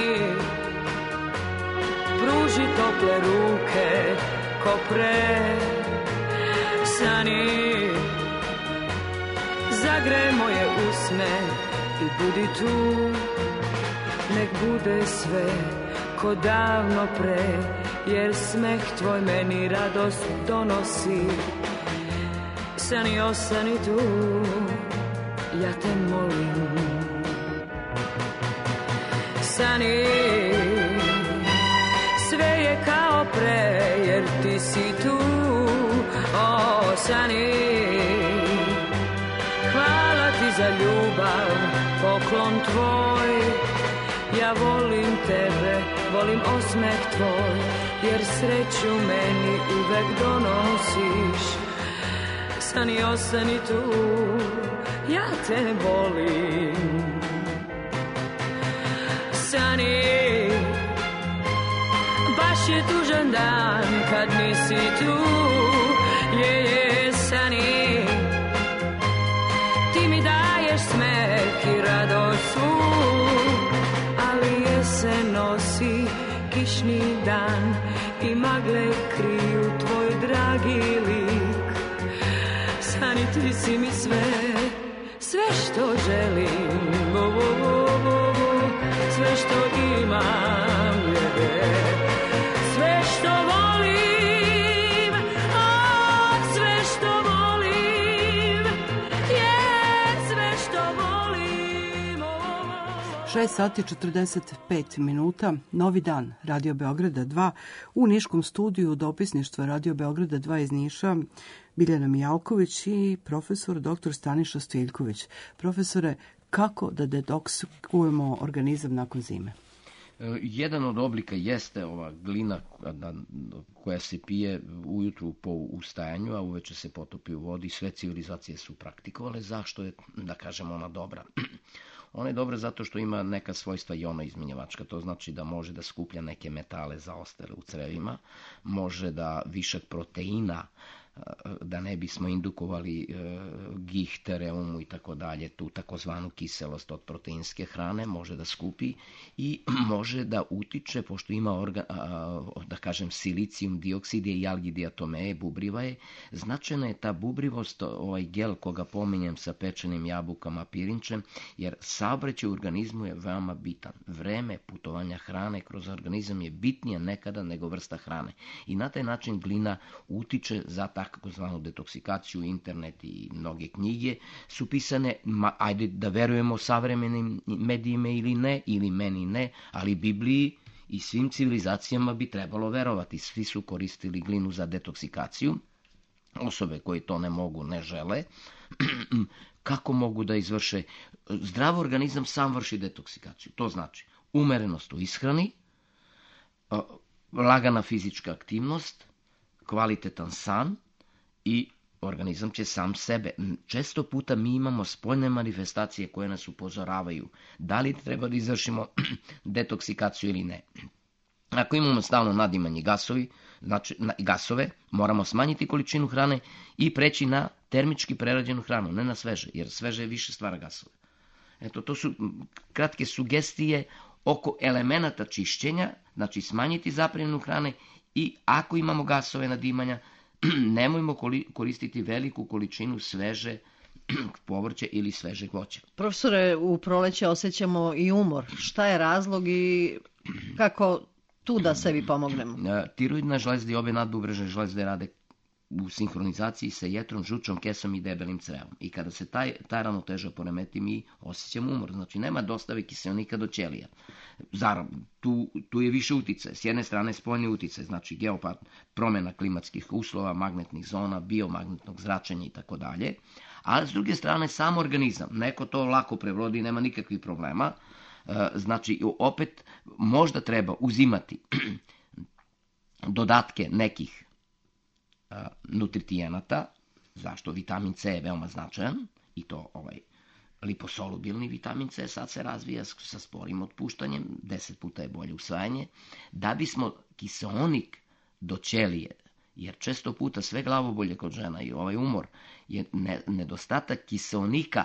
pruži tople ruke ko pre. Sani, zagrej moje usne i budi tu. Nek bude sve ko davno pre, jer smeh tvoj meni radost donosi. Sani, ostani tu, ja te molim. Sani, sve je kao Sani, hvala ti za ljubav, poklon tvoj. Ja volim tebe, volim osmeh tvoj, jer sreću meni uvek donosiš. Sani, ostani tu, ja te volim. Sani, baš je tužan dan kad nisi tu. Sani, ti mi daješ smeh i radost svu, ali jesen nosi kišni dan i magle kriju tvoj dragi lik. Sani, ti si mi sve, sve što želim, sve što imam je, sve što volim. 6 sati 45 minuta, novi dan Radio Beograda 2 u Niškom studiju dopisništva Radio Beograda 2 iz Niša, Biljana Mijalković i profesor dr. Staniša Stojiljković. Profesore, kako da detoksikujemo organizam nakon zime? Jedan od oblika jeste ova glina koja se pije ujutru po ustajanju, a uveče se potopi u vodi. Sve civilizacije su praktikovale. Zašto je, da kažemo, ona dobra? Ona je dobra zato što ima neka svojstva jonoizmenjivačka, to znači da može da skuplja neke metale zaostale u crevima, može da višak proteina, da ne bismo indukovali gihte, reumu i tako dalje, tu takozvanu kiselost od proteinske hrane, može da skupi i može da utiče, pošto ima da kažem silicijum dioksid i algidiatomeje, bubriva je, značajna je ta bubrivost, ovaj gel koga pominjem sa pečenim jabukama, pirinčem, jer saobraćaj u organizmu je veoma bitan. Vreme putovanja hrane kroz organizam je bitnije nekada nego vrsta hrane i na taj način glina utiče za takozvanu detoksikaciju. Internet i mnoge knjige su pisane, ajde da verujemo savremenim medijima ili ne, ili meni ne, ali Bibliji i svim civilizacijama bi trebalo verovati. Svi su koristili glinu za detoksikaciju. Osobe koje to ne mogu, ne žele, kako mogu da izvrše? Zdrav organizam sam vrši detoksikaciju. To znači umerenost u ishrani, lagana fizička aktivnost, kvalitetan san i organizam će sam sebe. Često puta mi imamo spoljne manifestacije koje nas upozoravaju da li treba da izvršimo detoksikaciju ili ne. Ako imamo stalno nadimanje gasove, moramo smanjiti količinu hrane i preći na termički prerađenu hranu, ne na sveže, jer sveže više stvara gasove. Eto, to su kratke sugestije oko elemenata čišćenja, znači smanjiti zapreminu hrane i ako imamo gasove nadimanja, nemojmo koristiti veliku količinu sveže povrće ili svežeg voća. Profesore, u proleće osjećamo i umor. Šta je razlog i kako tu da sebi pomognemo? Tiroidna žlezda i obe nadbubrežne žlezde rade u sinhronizaciji sa jetrom, žučom kesom i debelim crevom. I kada se ta ravnoteža poremeti, mi osjećamo umor. Znači, nema dostave kiseonika do ćelija. Tu je više uticaja. S jedne strane spoljni uticaj, znači promjena klimatskih uslova, magnetnih zona, biomagnetnog zračenja i tako dalje. A s druge strane, sam organizam. Neko to lako prevrodi, nema nikakvih problema. Znači, opet, možda treba uzimati dodatke nekih nutritijenata, zašto vitamin C je veoma značajan, i to liposolubilni vitamin C sad se razvija sa sporim otpuštanjem, 10 puta je bolje usvajanje, da bismo kiseonik do ćelije, jer često puta sve glavobolje kod žena i ovaj umor je nedostatak kiseonika.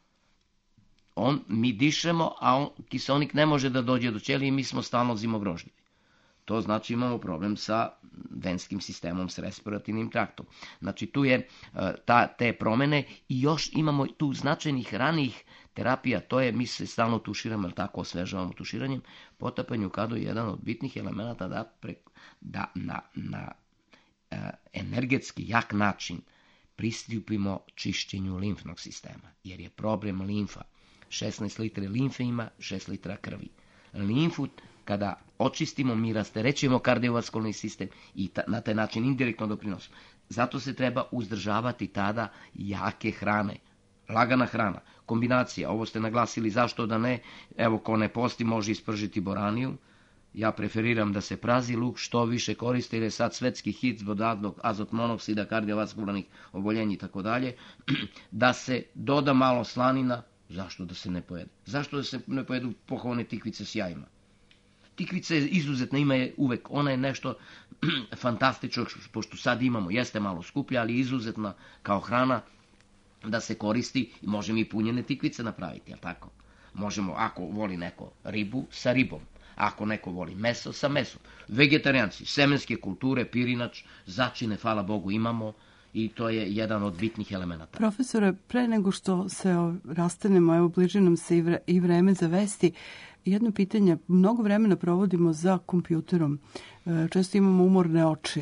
Mi dišemo, a kiseonik ne može da dođe do ćelije i mi smo stalno zimogrožljivi. To znači imamo problem sa venskim sistemom, s respirativnim traktom. Znači tu je te promene i još imamo tu značajnih ranijih terapija, to je, mi se stalno tuširamo, ali tako osvežavamo tuširanjem, potapanje u kadu je jedan od bitnih elemenata da na energetski jak način pristupimo čišćenju limfnog sistema, jer je problem limfa. 16 litara limfe ima 6 litara krvi. Limfu kada očistimo, mi rasterećujemo kardiovaskularni sistem i na taj način indirektno doprinosimo. Zato se treba uzdržavati tada jake hrane. Lagana hrana, kombinacija, ovo ste naglasili, zašto da ne, evo ko ne posti može ispržiti boraniju, ja preferiram da se prazi luk što više koriste, jer je sad svetski hit zbog azot monoksida, kardiovaskularnih oboljenja i tako dalje, da se doda malo slanina, zašto da se ne pojede? Zašto da se ne pojedu pohovane tikvice s jajima? Tikvica je izuzetna, ima je uvek, ona je nešto fantastično, pošto sad imamo, jeste malo skuplja, ali izuzetna kao hrana da se koristi i možemo i punjene tikvice napraviti, jel tako? Možemo, ako voli neko ribu, sa ribom, ako neko voli meso, sa mesom. Vegetarijanci, semenske kulture, pirinač, začine, hvala Bogu, imamo i to je jedan od bitnih elemenata. Profesore, pre nego što se rastanemo, evo bliži nam se i vreme za vesti, jedno pitanje, mnogo vremena provodimo za kompjuterom, često imamo umorne oči,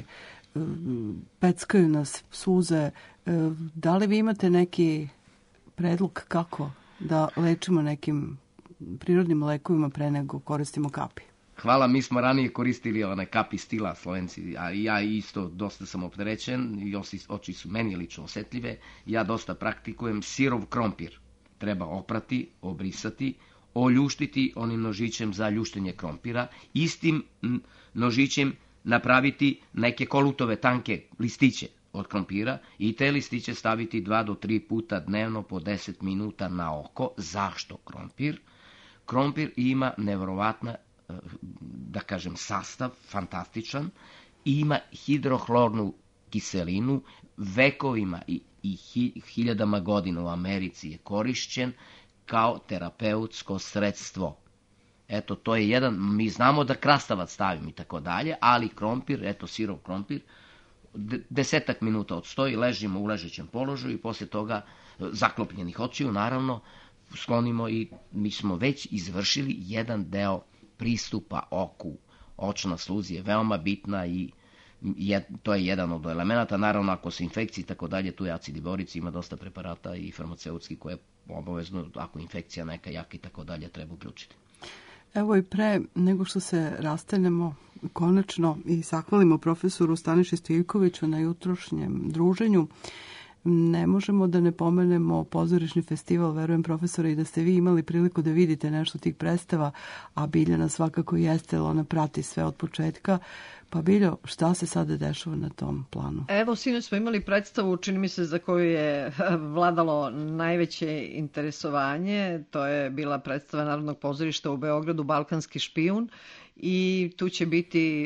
peckaju nas suze, da li vi imate neki predlog kako da lečimo nekim prirodnim lekovima pre nego koristimo kapi? Hvala, mi smo ranije koristili one kapi stila Slovenci, a ja isto dosta sam opterećen i oči su meni lično osetljive. Ja dosta praktikujem sirov krompir. Treba oprati, obrisati, oljuštiti onim nožićem za ljuštenje krompira, istim nožićem napraviti neke kolutove tanke listiće od krompira i te listiće staviti 2 do 3 puta dnevno po 10 minuta na oko. Zašto krompir? Krompir ima nevjerovatna, da kažem, sastav, fantastičan, ima hidrohlornu kiselinu, vekovima i hiljadama godina u Americi je korišćen kao terapeutsko sredstvo. Eto, to je jedan, mi znamo da krastavac stavimo i tako dalje, ali krompir, eto, sirov krompir, 10 minuta odstoji, ležimo u ležećem položaju i poslije toga zaklopljenih očiju, naravno, sklonimo i mi smo već izvršili jedan deo pristupa oku. Očna sluz je veoma bitna i to je jedan od elemenata. Naravno, ako se infekcije i tako dalje, tu je acid boric, ima dosta preparata i farmaceutski koje obavezno, ako infekcija neka jaka i tako dalje, treba uključiti. Evo i pre nego što se rastanemo konačno i zahvalimo profesoru Staniši Stojiljkoviću na jutrošnjem druženju, ne možemo da ne pomenemo pozorišni festival. Verujem, profesore, i da ste vi imali priliku da vidite nešto tih predstava, a Biljana svakako jeste, ona prati sve od početka. Pa Biljo, šta se sada dešava na tom planu? Evo, sinoć smo imali predstavu, čini mi se, za koju je vladalo najveće interesovanje. To je bila predstava Narodnog pozorišta u Beogradu, Balkanski špijun. I tu će biti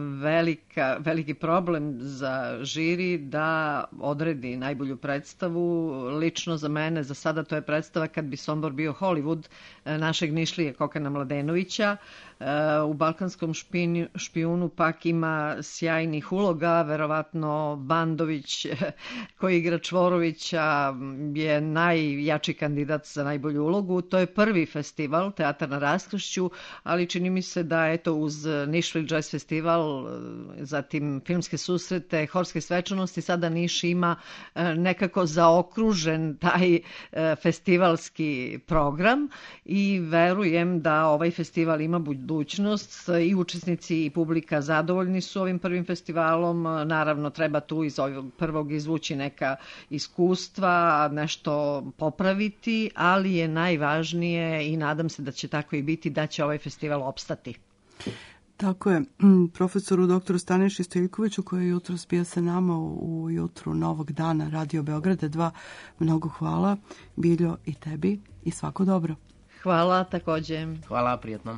veliki problem za žiri da odredi najbolju predstavu. Lično za mene, za sada to je predstava Kad bi Sombor bio Hollywood našeg Nišlije Kokana Mladenovića. U Balkanskom špijunu pak ima sjajnih uloga, verovatno Bandović koji igra Čvorovića je najjači kandidat za najbolju ulogu. To je prvi festival, Teatar na raskršću, ali čini mi se da eto uz Nišvil Jazz Festival, zatim filmske susrete, horske svečanosti, sada Niš ima nekako zaokružen taj festivalski program i verujem da ovaj festival ima budućnost i učesnici i publika zadovoljni su ovim prvim festivalom. Naravno, treba tu iz ovog prvog izvući neka iskustva, nešto popraviti, ali je najvažnije i nadam se da će tako i biti, da će ovaj festival opstati. Tako je, profesoru doktoru Staniši Stojiljkoviću koji je jutros bio sa nama u jutru Novog dana Radio Beograda 2. Mnogo hvala, Biljo, i tebi i svako dobro. Hvala takođe. Hvala, prijatno.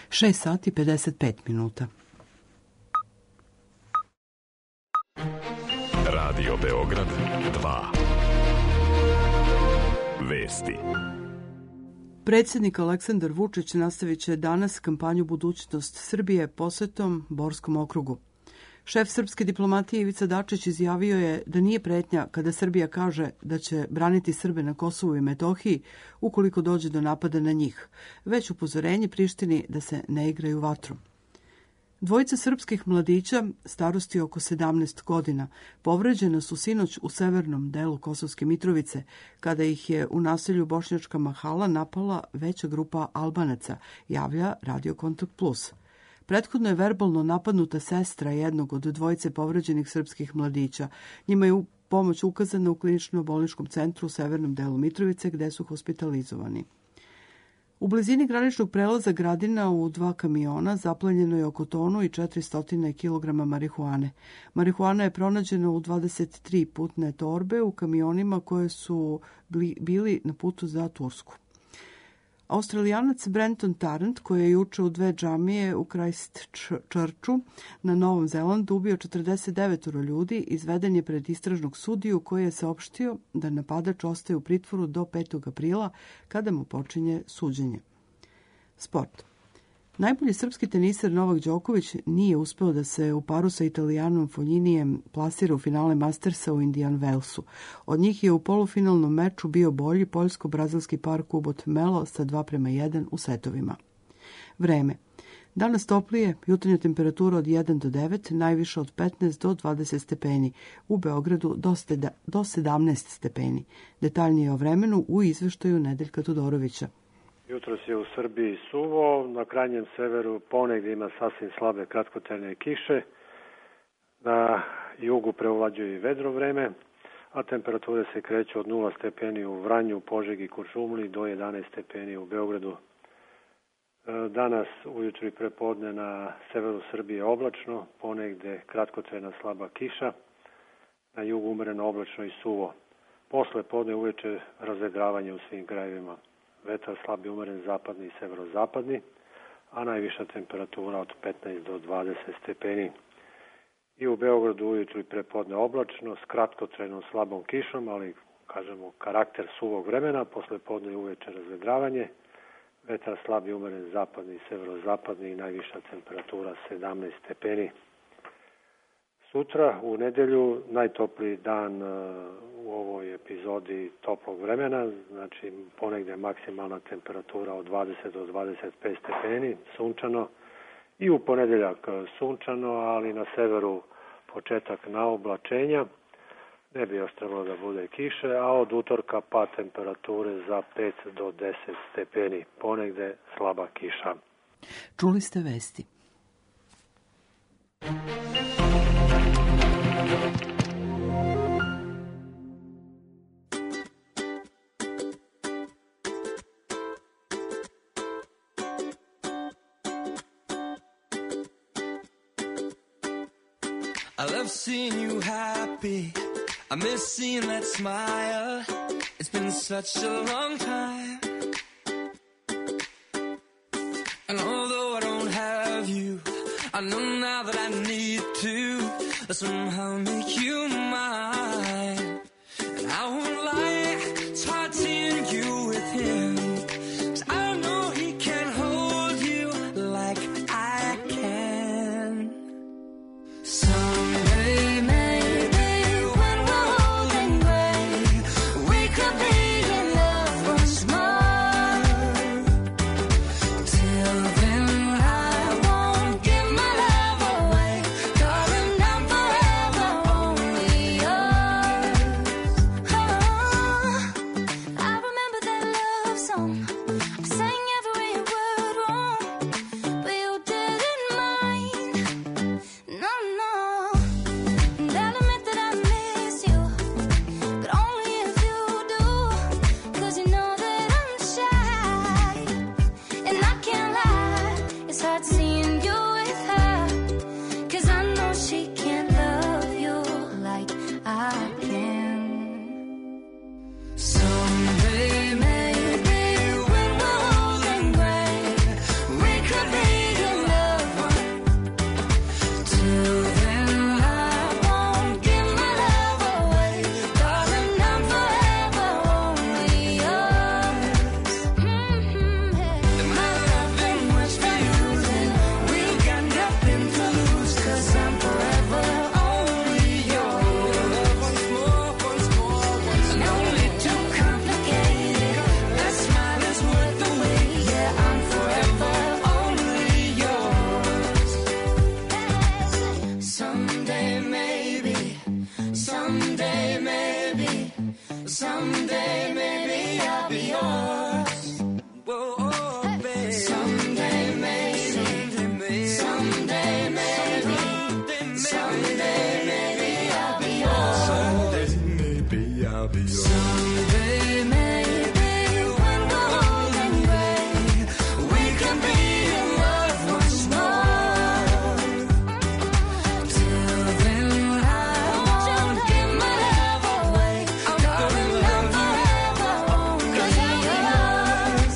6 sati 55 minuta. Radio Beograd 2. Vesti. Predsjednik Aleksandar Vučić nastavit će danas kampanju Budućnost Srbije posetom Borskom okrugu. Šef srpske diplomatije Ivica Dačić izjavio je da nije pretnja kada Srbija kaže da će braniti Srbe na Kosovu i Metohiji ukoliko dođe do napada na njih, već upozorenje Prištini da se ne igraju vatrom. Dvojica srpskih mladića, starosti oko 17 godina, povređena su sinoć u severnom delu Kosovske Mitrovice, kada ih je u naselju Bošnjačka Mahala napala veća grupa Albanaca, javlja Radio Kontakt Plus. Prethodno je verbalno napadnuta sestra jednog od dvojice povređenih srpskih mladića. Njima je pomoć ukazana u klinično-bolničkom centru u severnom delu Mitrovice, gde su hospitalizovani. U blizini graničnog prelaza Gradina u 2 kamiona zaplenjeno je oko tonu i 400 kg marihuane. Marihuana je pronađena u 23 putne torbe u kamionima koje su bili na putu za Tursku. Australijanac Brenton Tarrant, koji je juče u 2 džamije u Christchurchu na Novom Zelandu ubio 49 ljudi, izveden je pred istražnog sudiju koji je saopštio da napadač ostaje u pritvoru do 5. aprila kada mu počinje suđenje. Sport. Najbolji srpski teniser Novak Đoković nije uspeo da se u paru sa Italijanom Fogninijem plasira u finale Mastersa u Indian Wellsu. Od njih je u polufinalnom meču bio bolji poljsko-brazilski par Kubot Melo sa 2:1 u setovima. Vreme. Danas toplije, jutarnja temperatura od 1 do 9, najviša od 15 do 20 stepeni. U Beogradu do 17 stepeni. Detaljnije o vremenu u izveštaju Nedeljka Todorovića. Jutros je u Srbiji suvo, na krajnjem severu ponegdje ima sasvim slabe kratkotrajne kiše, na jugu preovlađuje i vedro vreme, a temperature se kreću od 0 stepeni u Vranju, Požegi, Kuršumliji do 11 stepeni u Beogradu. Danas ujutru i prepodne na severu Srbije oblačno, ponegdje kratkotrajna slaba kiša, na jugu umereno oblačno i suvo. Posle podne uveče razvedravanje u svim krajevima. Vetar slabi umeren zapadni i severozapadni, a najviša temperatura od 15 do 20 stepeni. I u Beogradu ujutru i prepodne oblačno, s kratkotrajnom slabom kišom, ali kažemo karakter suvog vremena, posle podne i uveče razvedravanje, vetar slabi umeren zapadni i severozapadni i najviša temperatura 17 stepeni. Sutra, u nedelju, najtopliji dan u ovoj epizodi toplog vremena, znači ponegdje maksimalna temperatura od 20 do 25 stepeni, sunčano. I u ponedeljak sunčano, ali na severu početak naoblačenja, ne bi još trebalo da bude kiše, a od utorka pa temperature za 5 do 10 stepeni, ponegdje slaba kiša. Čuli ste vesti. I love seeing you happy. I miss seeing that smile. It's been such a long time. And although I don't have you, I know now that I need to somehow make you mine. And I won't lie, it's hard seeing you with him. 'Cause I know he can't hold you like I can. Someday, maybe, when we're old and gray, we could be in love once more. Till then, I won't give my love away, darling, I'm forever only yours. Oh. yours. Someday, maybe, when we're old and gray, we can be in love once more. Till then, I won't give my love away. Darling, I'm forever only yours.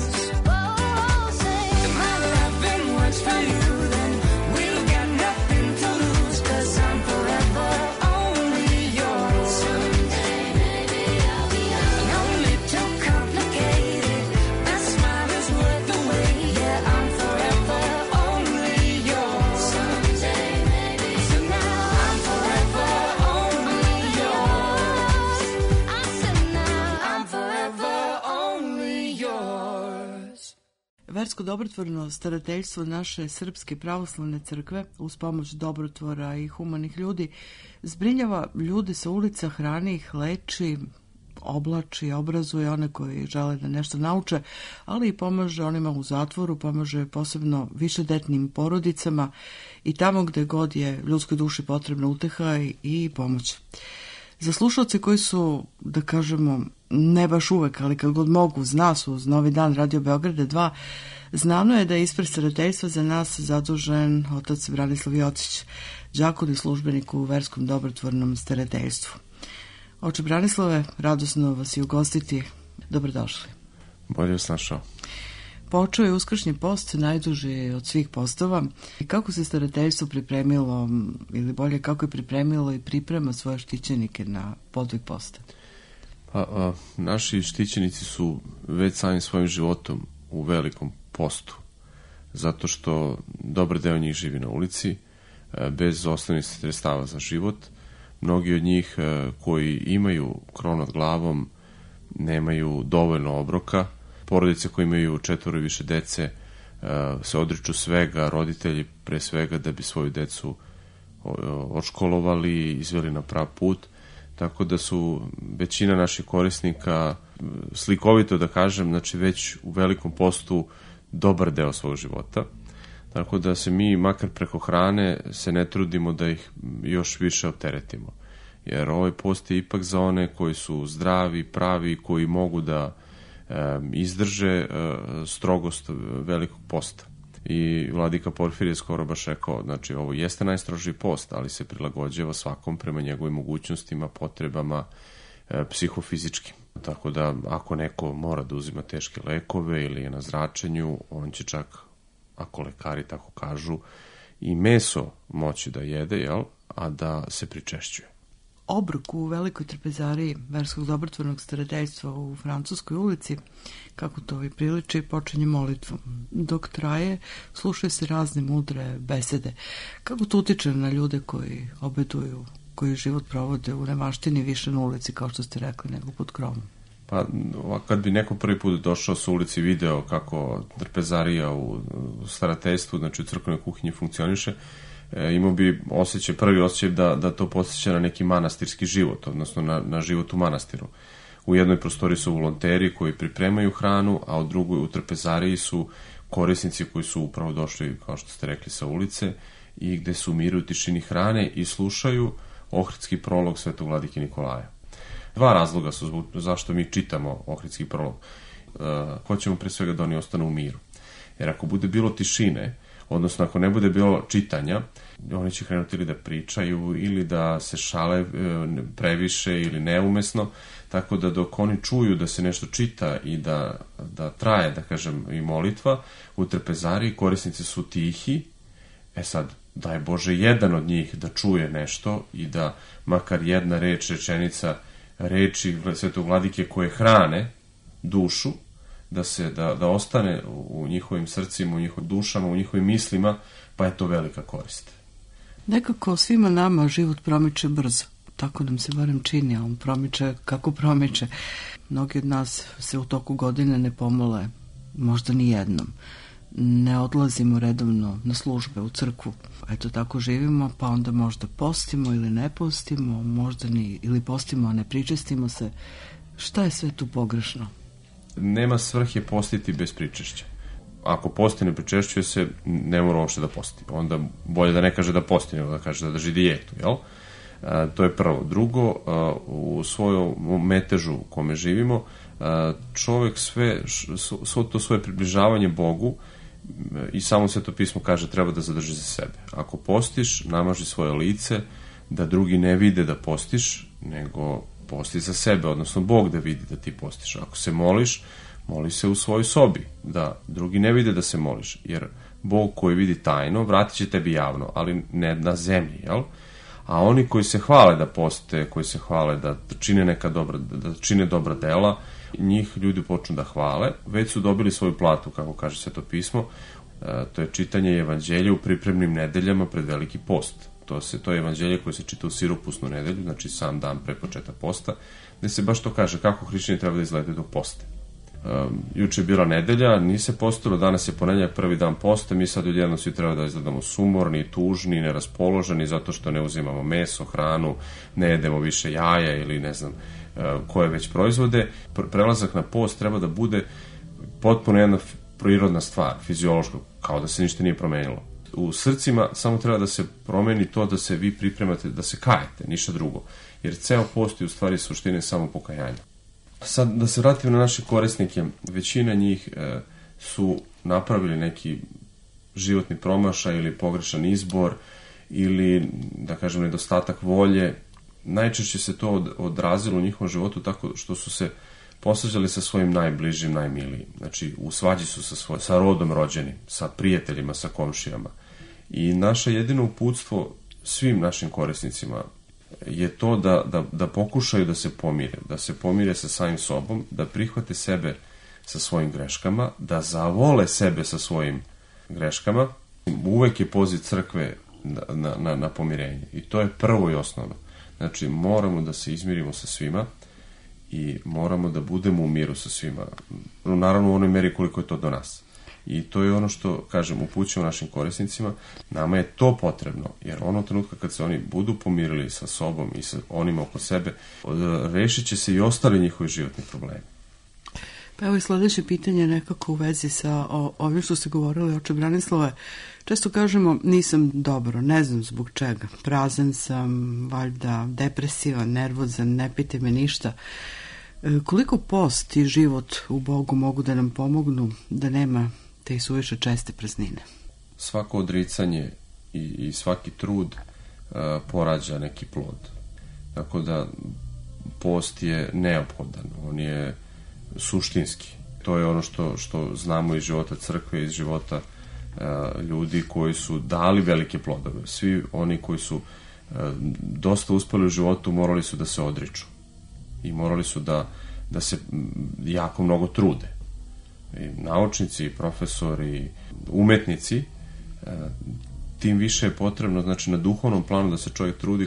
If my loving works for you, then we've got nothing to lose, 'cause I'm forever only yours. Someday, maybe I'll be yours. No need to complicate it. That smile is worth the wait. Yeah, I'm forever only yours. Someday, maybe. So now I'm forever only yours. I said now I'm forever only yours. Versko dobrotvorno starateljstvo naše Srpske pravoslavne crkve uz pomoć dobrotvora i humanih ljudi zbrinjava ljude sa ulica, hrani ih, leči, oblači, obrazuje one koji žele da nešto nauče, ali i pomaže onima u zatvoru, pomaže posebno višedetnim porodicama i tamo gde god je ljudskoj duši potrebna uteha i pomoć. Za slušalce koji su, da kažemo, ne baš uvek, ali kad god mogu, uz nas, uz Novi dan Radio Beograda 2, znano je da je ispred starateljstva za nas zadužen otac Branislav Jocić, đakon i službenik u Verskom dobrotvornom starateljstvu. Oče Branislave, radosno vas i ugostiti. Dobrodošli. Bolje vas našao. Počeo je uskršnji post, najduži od svih postova. I kako se starateljstvo pripremilo, ili bolje kako je pripremilo i priprema svoje štićenike na podvig posta? Naši štićenici su već samim svojim životom u velikom postu, zato što dobar deo njih živi na ulici, bez osnovnih sredstava za život. Mnogi od njih koji imaju krov nad glavom nemaju dovoljno obroka. Porodice koje imaju 4 i više dece se odriču svega, roditelji pre svega, da bi svoju decu odškolovali i izveli na prav put. Tako da su većina naših korisnika, slikovito da kažem, znači već u velikom postu dobar deo svog života. Tako da se mi, makar preko hrane, se ne trudimo da ih još više opteretimo. Jer ovaj post je ipak za one koji su zdravi, pravi, koji mogu da izdrže strogost velikog posta. I vladika Porfirije je skoro baš rekao, znači ovo jeste najstrožiji post, ali se prilagođava svakom prema njegovim mogućnostima, potrebama psihofizičkim. Tako da ako neko mora da uzima teške lekove ili je na zračenju, on će čak, ako lekari tako kažu, i meso moći da jede, jel? A da se pričešćuje. Obrok u velikoj trpezariji Verskog dobrotvornog starateljstva u Francuskoj ulici, kako to i priliči, počinje molitvom. Dok traje, slušaju se razne mudre besede. Kako to utiče na ljude koji obeduju, koji život provode u nemaštini više na ulici, kao što ste rekli, nego pod krovom? Pa, kad bi neko prvi put došao sa ulici i video kako trpezarija u starateljstvu, znači u crkvenoj kuhinji funkcioniše, imao bi prvi osjećaj da to podsjeća na neki manastirski život, odnosno na život u manastiru. U jednoj prostoriji su volonteri koji pripremaju hranu, a u drugoj u trpezariji su korisnici koji su upravo došli, kao što ste rekli, sa ulice i gde se umiruju u tišini hrane i slušaju Ohridski prolog Svetog vladike Nikolaja. 2 razloga su zašto mi čitamo Ohridski prolog. Hoćemo pre svega da oni ostanu u miru. Jer ako bude bilo tišine, odnosno ako ne bude bilo čitanja, oni će krenuti ili da pričaju ili da se šale previše ili neumesno, tako da dok oni čuju da se nešto čita i da traje, da kažem, i molitva, u trpezariji korisnici su tihi. Sad, daj Bože, jedan od njih da čuje nešto i da makar jedna reč, rečenica, reči Svetog vladike koje hrane dušu, da ostane u njihovim srcima, u njihovim dušama, u njihovim mislima, pa je to velika korist. Nekako svima nama život promiče brzo. Tako nam se barem čini, a on promiče kako promiče. Mnogi od nas se u toku godine ne pomole, možda ni jednom. Ne odlazimo redovno na službe u crkvu. Eto, tako živimo, pa onda možda postimo ili ne postimo, možda ili postimo, a ne pričestimo se. Šta je sve tu pogrešno? Nema svrhe postiti bez pričešća. Ako posti ne pričešćuje se, ne mora uopšte da posti. Onda bolje da ne kaže da posti, nego da kaže da drži dijetu, jel? To je prvo. Drugo, u svojom metežu u kome živimo, čovek svo to svoje približavanje Bogu, i samo Sveto pismo kaže, treba da zadrži za sebe. Ako postiš, namaži svoje lice, da drugi ne vide da postiš, nego posti za sebe, odnosno Bog da vidi da ti postiš. Ako se moliš, moli se u svojoj sobi, da drugi ne vide da se moliš, jer Bog koji vidi tajno, vratit će tebi javno, ali ne na zemlji, jel? A oni koji se hvale da poste, koji se hvale da čine neka dobra, da čine dobra dela, njih ljudi počnu da hvale, već su dobili svoju platu, kako kaže Sveto pismo. To je čitanje evanđelja u pripremnim nedeljama pred veliki post. To je evanđelje koje se čita u siropusnu nedelju, znači sam dan pre početka posta, gde se baš to kaže kako hrišćani treba da izgledaju dok poste. Juče je bila nedelja, nije se postilo, danas je ponedeljak, prvi dan posta, mi sad odjedno svi treba da izgledamo sumorni, tužni, neraspoloženi, zato što ne uzimamo meso, hranu, ne jedemo više jaja ili ne znam koje već proizvode. Prelazak na post treba da bude potpuno jedna prirodna stvar, fiziološka, kao da se ništa nije promenilo. U srcima samo treba da se promeni to da se vi pripremate, da se kajete, ništa drugo. Jer ceo post je u stvari suštine samo pokajanja. Sad da se vratim na naše korisnike, većina njih su napravili neki životni promašaj ili pogrešan izbor ili, da kažem, nedostatak volje. Najčešće se to odrazilo u njihovom životu tako što su se posvađali sa svojim najbližim, najmilijim. Znači, u svađi su sa rodom rođenim, sa prijateljima, sa komšijama. I naše jedino uputstvo svim našim korisnicima je to da pokušaju da se pomire sa samim sobom, da prihvate sebe sa svojim greškama, da zavole sebe sa svojim greškama. Uvek je poziv crkve na pomirenje. I to je prvo i osnovno. Znači, moramo da se izmirimo sa svima i moramo da budemo u miru sa svima. Naravno, u onoj meri koliko je to do nas. I to je ono što, kažem, upućujemo našim korisnicima. Nama je to potrebno, jer ono trenutka kad se oni budu pomirili sa sobom i sa onima oko sebe, rešit će se i ostali njihovi životni problemi. Pa evo i sledeće pitanje nekako u vezi sa ovim što ste govorili, oče Branislave. Često kažemo nisam dobro, ne znam zbog čega. Prazan sam, valjda depresivan, nervozan, ne pite me ništa. Koliko post i život u Bogu mogu da nam pomognu da nema te suviše česte praznine? Svako odricanje i svaki trud porađa neki plod. Tako da post je neophodan, on je suštinski. To je ono što znamo iz života crkve, iz života ljudi koji su dali velike plodove. Svi oni koji su dosta uspeli u životu morali su da se odriču i morali su da se jako mnogo trude. I naučnici, profesori, umetnici, tim više je potrebno, znači, na duhovnom planu da se čovjek trudi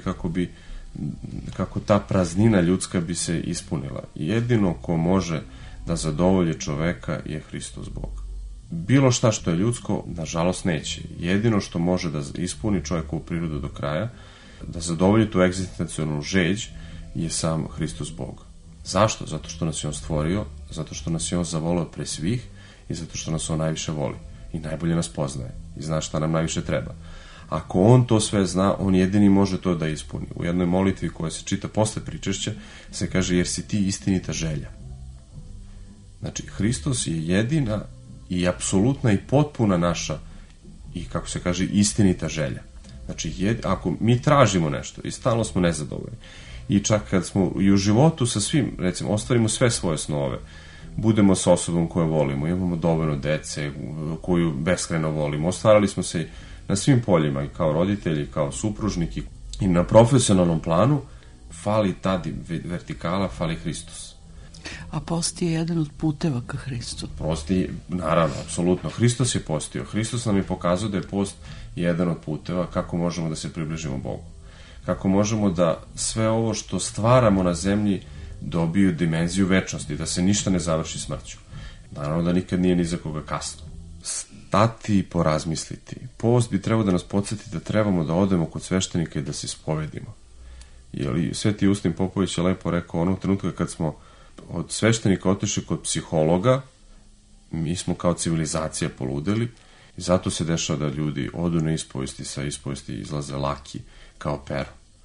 kako ta praznina ljudska bi se ispunila. Jedino ko može da zadovolji čoveka je Hristos Bog. Bilo šta što je ljudsko, nažalost, neće. Jedino što može da ispuni čovjekovu prirodu do kraja, da zadovolji tu egzistencijalnu žeđ, je sam Hristos Bog. Zašto? Zato što nas je on stvorio, zato što nas je on zavoleo pre svih i zato što nas on najviše voli i najbolje nas poznaje i zna šta nam najviše treba. Ako on to sve zna, on jedini može to da ispuni. U jednoj molitvi koja se čita posle pričešća se kaže, jer si ti istinita želja. Znači, Hristos je jedina i apsolutna i potpuna naša i, kako se kaže, istinita želja. Znači, ako mi tražimo nešto i stalno smo nezadovoljni i čak kad smo i u životu sa svim, recimo, ostvarimo sve svoje snove, budemo sa osobom koju volimo, imamo dovoljno dece koju beskrajno volimo, ostvarali smo se na svim poljima i kao roditelji, kao supružniki i na profesionalnom planu, fali ta vertikala, fali Hristos. A post je jedan od puteva ka Hristu. Post je, naravno, apsolutno. Hristos je postio. Hristos nam je pokazao da je post jedan od puteva kako možemo da se približimo Bogu. Kako možemo da sve ovo što stvaramo na zemlji dobiju dimenziju večnosti, da se ništa ne završi smrću. Naravno da nikad nije ni za koga kasno. Stati i porazmisliti. Post bi trebao da nas podsjeti da trebamo da odemo kod sveštenika i da se ispovedimo. Jer Sveti Justin Popović je lepo rekao, onog trenutka kad smo od sveštenika otišli kod psihologa, mi smo kao civilizacija poludeli i zato se dešava da ljudi odu na ispovesti, sa ispovesti izlaze laki kao pero.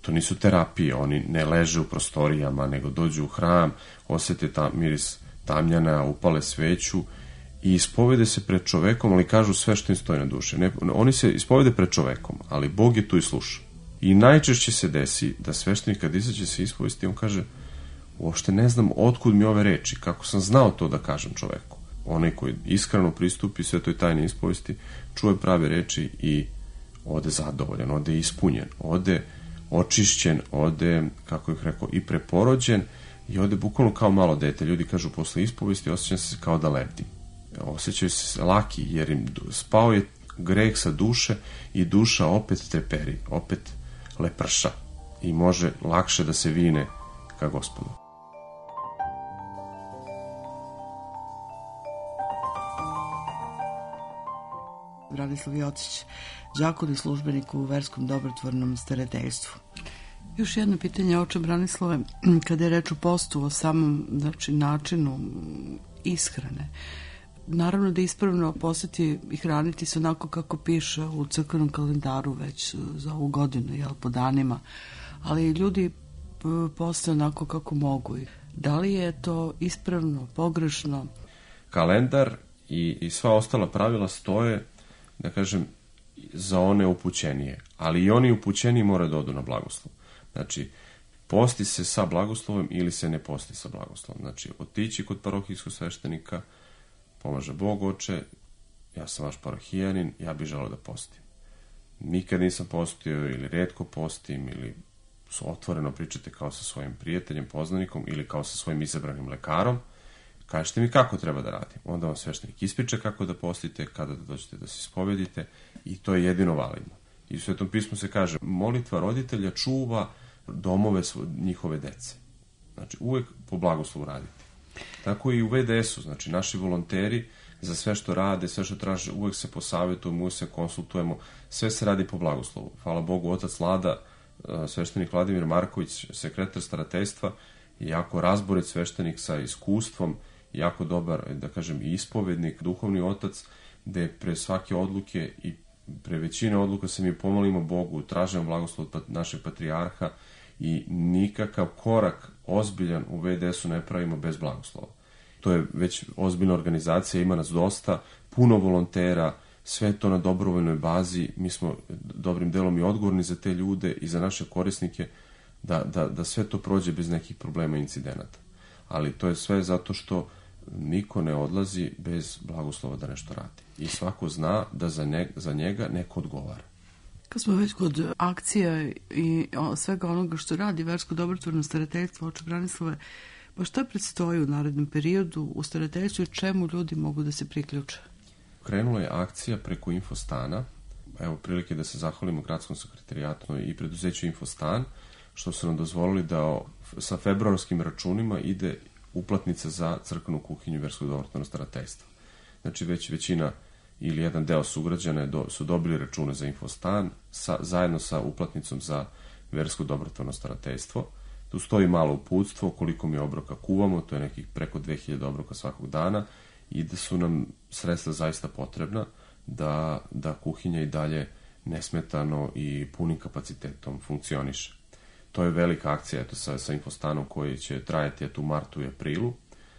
To nisu terapije, oni ne leže u prostorijama, nego dođu u hram, osete miris tamjana, upale sveću i ispovede se pred čovekom, ali kažu sve što im stoji na duši. Oni se ispovede pred čovekom, ali Bog je tu i sluša. I najčešće se desi da sveštenik kad izađe se ispovesti, on kaže, uopšte ne znam otkud mi ove reči, kako sam znao to da kažem čoveku. Onaj koji iskreno pristupi sve toj tajne ispovesti, čuje prave reči i ode zadovoljan, ode ispunjen, ode očišćen, ode, kako ih rekao, i preporođen i ode bukvalno kao malo dete. Ljudi kažu posle ispovesti osjećam se kao da letim. Osjećaju se laki jer im spao je greh sa duše i duša opet treperi, opet leprša i može lakše da se vine ka Gospodu. Branislav Jocić, đakon i službenik u verskom dobrotvornom starateljstvu. Još jedno pitanje, oče Branislave, kada je reč o postu, o samom načinu ishrane. Naravno da je ispravno postiti i hraniti se onako kako piše u crkvenom kalendaru već za ovu godinu, po danima, ali ljudi poste onako kako mogu. Da li je to ispravno, pogrešno? Kalendar i sva ostala pravila stoje, da kažem, za one upućenije, ali i oni upućeniji moraju da odu na blagoslov. Znači, posti se sa blagoslovom ili se ne posti sa blagoslovom. Znači, otići kod parohijskog sveštenika, pomaže Bog, oče, ja sam vaš parohijanin, ja bih želeo da postim. Nikad nisam postio ili retko postim ili otvoreno pričate kao sa svojim prijateljem, poznanikom ili kao sa svojim izabranim lekarom. Kažete mi kako treba da radim. Onda vam sveštenik ispriča kako da postite, kada da dođete da se ispovedite i to je jedino validno. I u Svetom pismu se kaže, molitva roditelja čuva domove njihove dece. Znači, uvek po blagoslovu radite. Tako i u VDS-u, znači, naši volonteri za sve što rade, sve što traže, uvek se posavetujemo, uvek se konsultujemo, sve se radi po blagoslovu. Hvala Bogu, otac Lada, sveštenik Vladimir Marković, sekretar starateljstva, je jako razborit sveštenik sa iskustvom, jako dobar, da kažem, i ispovednik, duhovni otac, gde pre svake odluke i pre većine odluka se mi pomolimo Bogu, tražimo blagoslov od našeg patrijarha i nikakav korak ozbiljan u VDS-u ne pravimo bez blagoslova. To je već ozbiljna organizacija, ima nas dosta, puno volontera, sve to na dobrovoljnoj bazi, mi smo dobrim delom i odgovorni za te ljude i za naše korisnike da sve to prođe bez nekih problema i incidenata. Ali to je sve zato što niko ne odlazi bez blagoslova da nešto radi. I svako zna da za njega neko odgovara. Kad smo već kod akcija i svega onoga što radi versko dobrotvorno starateljstvo, oče Branislave, pa šta predstoji u narednom periodu u starateljstvu i čemu ljudi mogu da se priključe? Krenula je akcija preko Infostana. Evo prilike da se zahvalimo gradskom sekretarijatu i preduzeću Infostan, što su nam dozvolili da sa februarskim računima ide uplatnica za crkvenu kuhinju verskog dobrotvornog starateljstva. Znači već većina ili jedan deo sugrađana su dobili račune za Infostan zajedno sa uplatnicom za versko dobrotvorno starateljstvo. Tu stoji malo uputstvo koliko mi obroka kuvamo, to je nekih preko 2000 obroka svakog dana i da su nam sredstva zaista potrebna da kuhinja i dalje nesmetano i punim kapacitetom funkcioniše. To je velika akcija sa Infostanom koji će trajati u martu i aprilu.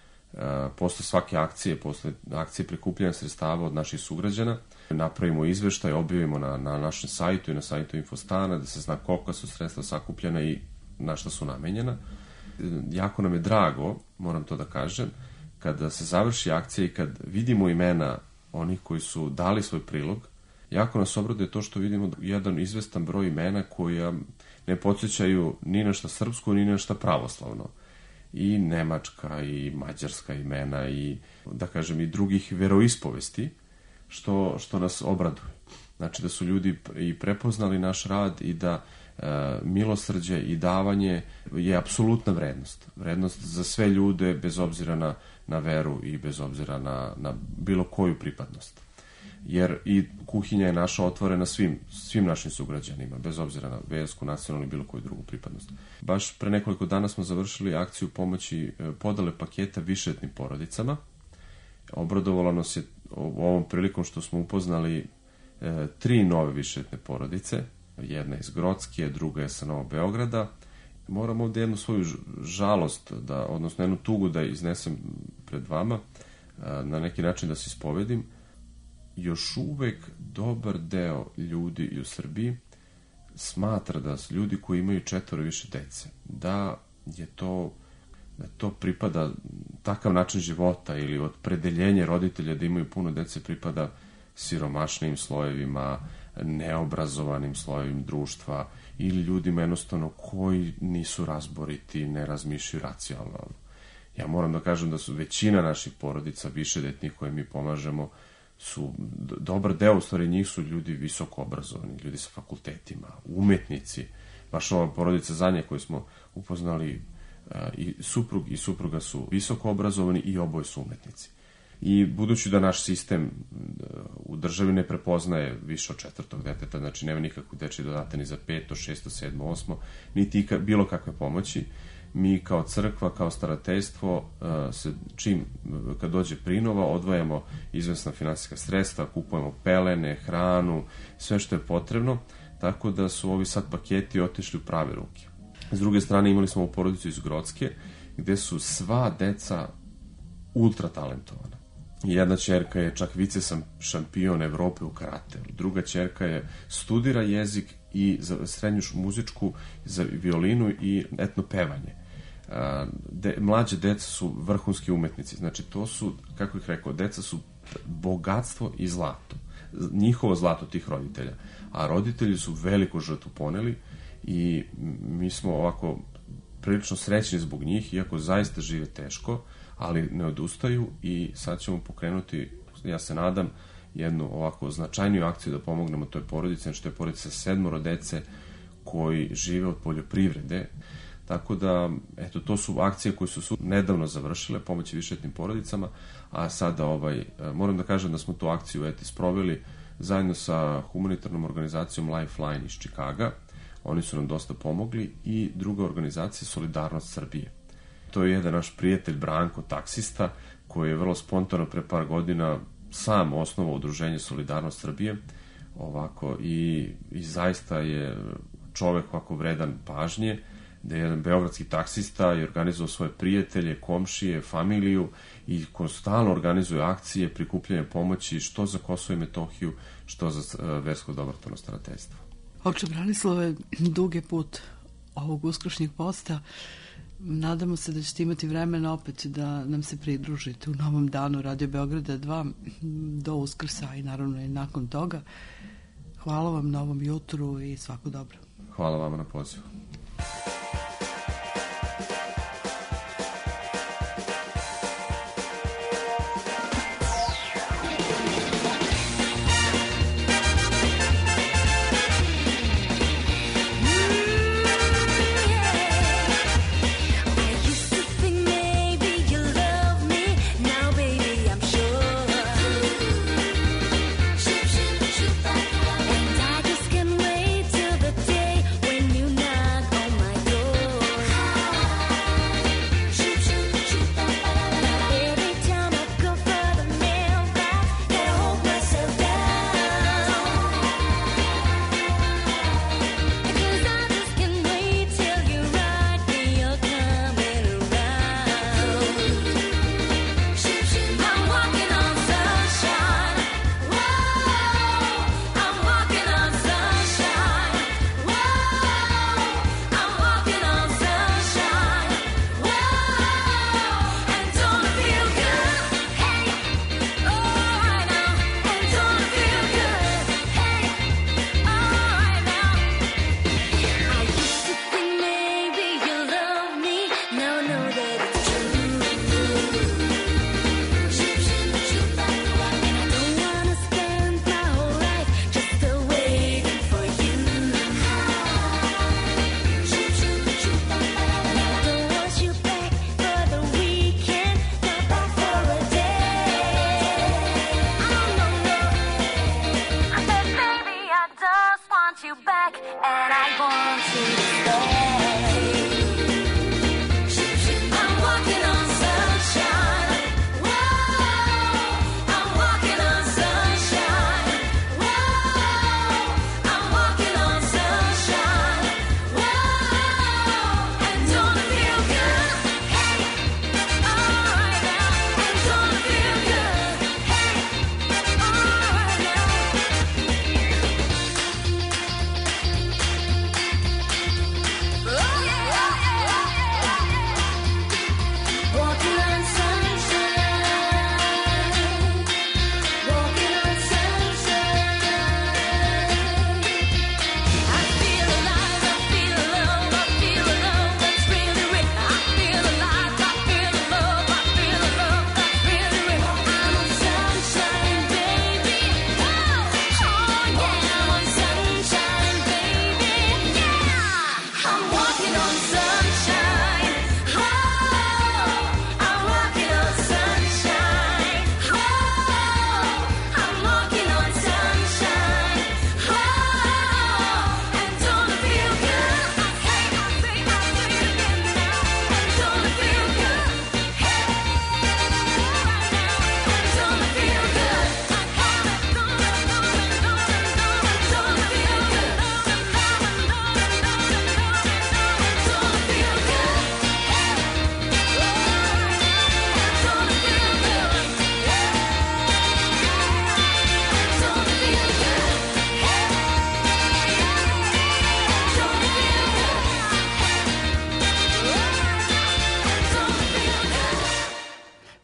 Posle svake akcije, posle akcije prikupljanja sredstava od naših sugrađana, napravimo izveštaj, objavimo na našem sajtu i na sajtu Infostana da se zna koliko su sredstva sakupljena i na šta su namenjena. Jako nam je drago, moram to da kažem, kada se završi akcija i kad vidimo imena onih koji su dali svoj prilog, jako nas obraduje to što vidimo jedan izvestan broj imena koja ne podsjećaju ni na šta srpsko, ni na šta pravoslavno. I nemačka, i mađarska imena, i da kažem i drugih veroispovesti, što nas obraduje. Znači da su ljudi i prepoznali naš rad i da milosrđe i davanje je apsolutna vrednost. Vrednost za sve ljude bez obzira na veru i bez obzira na bilo koju pripadnost. Jer i kuhinja je naša otvorena svim našim sugrađanima, bez obzira na versku, nacionalnu i bilo koju drugu pripadnost. Baš pre nekoliko dana smo završili akciju pomoći podale paketa višeletnim porodicama. Obradovalo nas je ovom prilikom što smo upoznali 3 nove višeletne porodice Jedna iz Grocke, druga je sa Novog Beograda. Moram ovde jednu svoju žalost, odnosno jednu tugu da iznesem pred vama, na neki način da se ispovedim. Još uvek dobar deo ljudi i u Srbiji smatra da su ljudi koji imaju 4 više dece, da to pripada, takav način života ili opredeljenje roditelja da imaju puno dece pripada siromašnijim slojevima, neobrazovanim slojevima društva ili ljudima jednostavno koji nisu razboriti, ne razmišljaju racionalno. Ja moram da kažem da su većina naših porodica, višedetnih koje mi pomažemo, su dobar deo, u stvari njih su ljudi visoko obrazovani, ljudi sa fakultetima, umetnici. Baš ova porodica Zanje koju smo upoznali, i suprug i supruga su visoko obrazovani i oboje su umetnici. I budući da naš sistem u državi ne prepoznaje više od 4. deteta, znači nema nikakvog dečji dodata ni za 5., 6., 7., 8., niti bilo kakve pomoći, mi kao crkva, kao starateljstvo, kad dođe prinova, odvajamo izvesna finansijska sredstva, kupujemo pelene, hranu, sve što je potrebno, tako da su ovi sad paketi otišli u prave ruke. S druge strane, imali smo u porodicu iz Grocke, gde su sva deca ultra talentovana. Jedna ćerka je čak vice šampion Evrope u karate, druga ćerka je studira jezik i za srednju muzičku, za violinu i etno pevanje. Mlađe deca su vrhunski umetnici, znači to su, kako ih rekao, deca su bogatstvo i zlato, njihovo zlato tih roditelja, a roditelji su veliku žrtvu poneli i mi smo ovako prilično srećni zbog njih, iako zaista žive teško, ali ne odustaju i sad ćemo pokrenuti, ja se nadam, jednu ovako značajniju akciju da pomognemo toj porodici, znači to je porodica 7 dece koji žive od poljoprivrede. Tako da, eto, to su akcije koje su nedavno završile, pomoći višetnim porodicama, a sada moram da kažem da smo tu akciju sproveli zajedno sa humanitarnom organizacijom Lifeline iz Čikaga. Oni su nam dosta pomogli i druga organizacija Solidarnost Srbije. To je jedan naš prijatelj Branko, taksista, koji je vrlo spontano pre par godina sam osnovao udruženje Solidarnost Srbije, ovako, i zaista je čovek ovako vredan pažnje, da je jedan beogradski taksista i organizovao svoje prijatelje, komšije, familiju i stalno organizuje akcije, prikupljanje pomoći, što za Kosovo i Metohiju, što za versko dobrotvorno starateljstvo. Oče Branislave, dug je put ovog uskršnjeg posta. Nadamo se da ćete imati vremena opet da nam se pridružite u novom danu Radio Beograda 2 do Uskrsa i naravno i nakon toga. Hvala vam na ovom jutru i svako dobro. Hvala vama na pozivu. And I just can't wait till the day when you know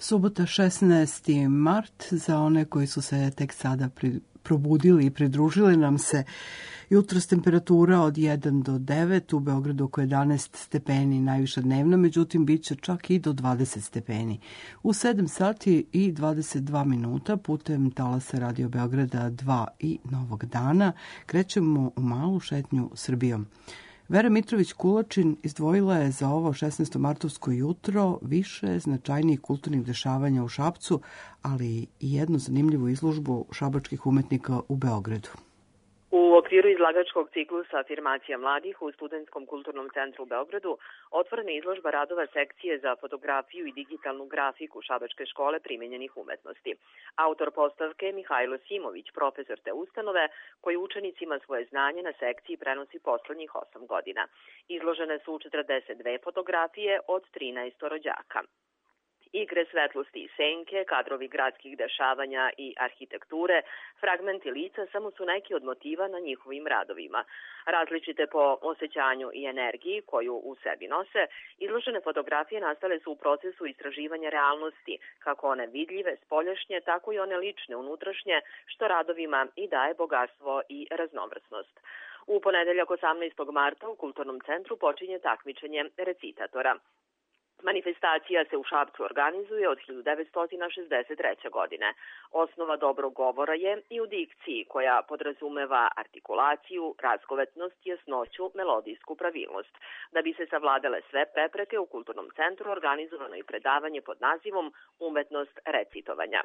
Subota 16. mart, za one koji su se tek sada probudili i pridružili nam se. Jutros temperatura od 1 do 9, u Beogradu oko 11 stepeni najviša dnevna, međutim bit će čak i do 20 stepeni. U 7 sati i 22 minuta putem talasa Radio Beograda 2 i Novog dana krećemo u malu šetnju Srbijom. Vera Mitrović-Kulačin izdvojila je za ovo 16. martovsko jutro više značajnijih kulturnih dešavanja u Šapcu, ali i jednu zanimljivu izložbu šabačkih umetnika u Beogradu. U okviru izlagačkog ciklusa Afirmacija mladih u Studentskom kulturnom centru u Beogradu otvorena je izložba radova sekcije za fotografiju i digitalnu grafiku Šabačke škole primenjenih umetnosti. Autor postavke je Mihajlo Simović, profesor te ustanove, koji učenicima svoje znanje na sekciji prenosi poslednjih 8 godina. Izložene su 42 fotografije od 13 rođaka. Igre svetlosti i senke, kadrovi gradskih dešavanja i arhitekture, fragmenti lica samo su neki od motiva na njihovim radovima. Različite po osjećanju i energiji koju u sebi nose, izložene fotografije nastale su u procesu istraživanja realnosti, kako one vidljive, spoljašnje, tako i one lične, unutrašnje, što radovima i daje bogatstvo i raznovrsnost. U ponedeljak 18. marta u Kulturnom centru počinje takmičenje recitatora. Manifestacija se u Šapcu organizuje od 1963. godine. Osnova dobrog govora je i u dikciji, koja podrazumeva artikulaciju, razgovetnost, jasnoću, melodijsku pravilnost. Da bi se savladale sve prepreke, u Kulturnom centru organizovano i predavanje pod nazivom Umetnost recitovanja.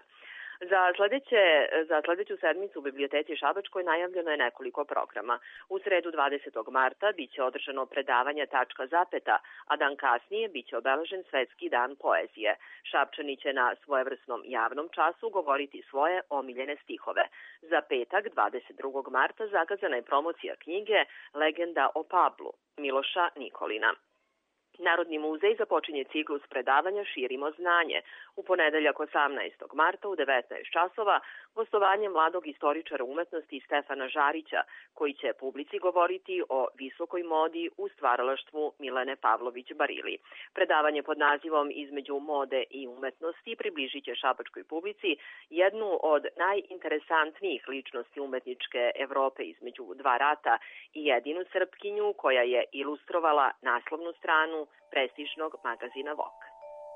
Za sledeću sedmicu u Biblioteci Šabačkoj najavljeno je nekoliko programa. U sredu 20. marta biće održano predavanje Tačka zapeta, a dan kasnije biće obeležen Svetski dan poezije. Šapčani će na svojevrsnom javnom času govoriti svoje omiljene stihove. Za petak 22. marta zakazana je promocija knjige Legenda o Pablu Miloša Nikolina. Narodni muzej započinje ciklus predavanja Širimo znanje. U ponedeljak 18. marta u 19 časova gostovanje mladog istoričara umetnosti Stefana Žarića, koji će publici govoriti o visokoj modi u stvaralaštvu Milene Pavlović-Barili. Predavanje pod nazivom Između mode i umetnosti približit će šabačkoj publici jednu od najinteresantnijih ličnosti umetničke Evrope između dva rata i jedinu Srpkinju koja je ilustrovala naslovnu stranu prestižnog magazina Vogue.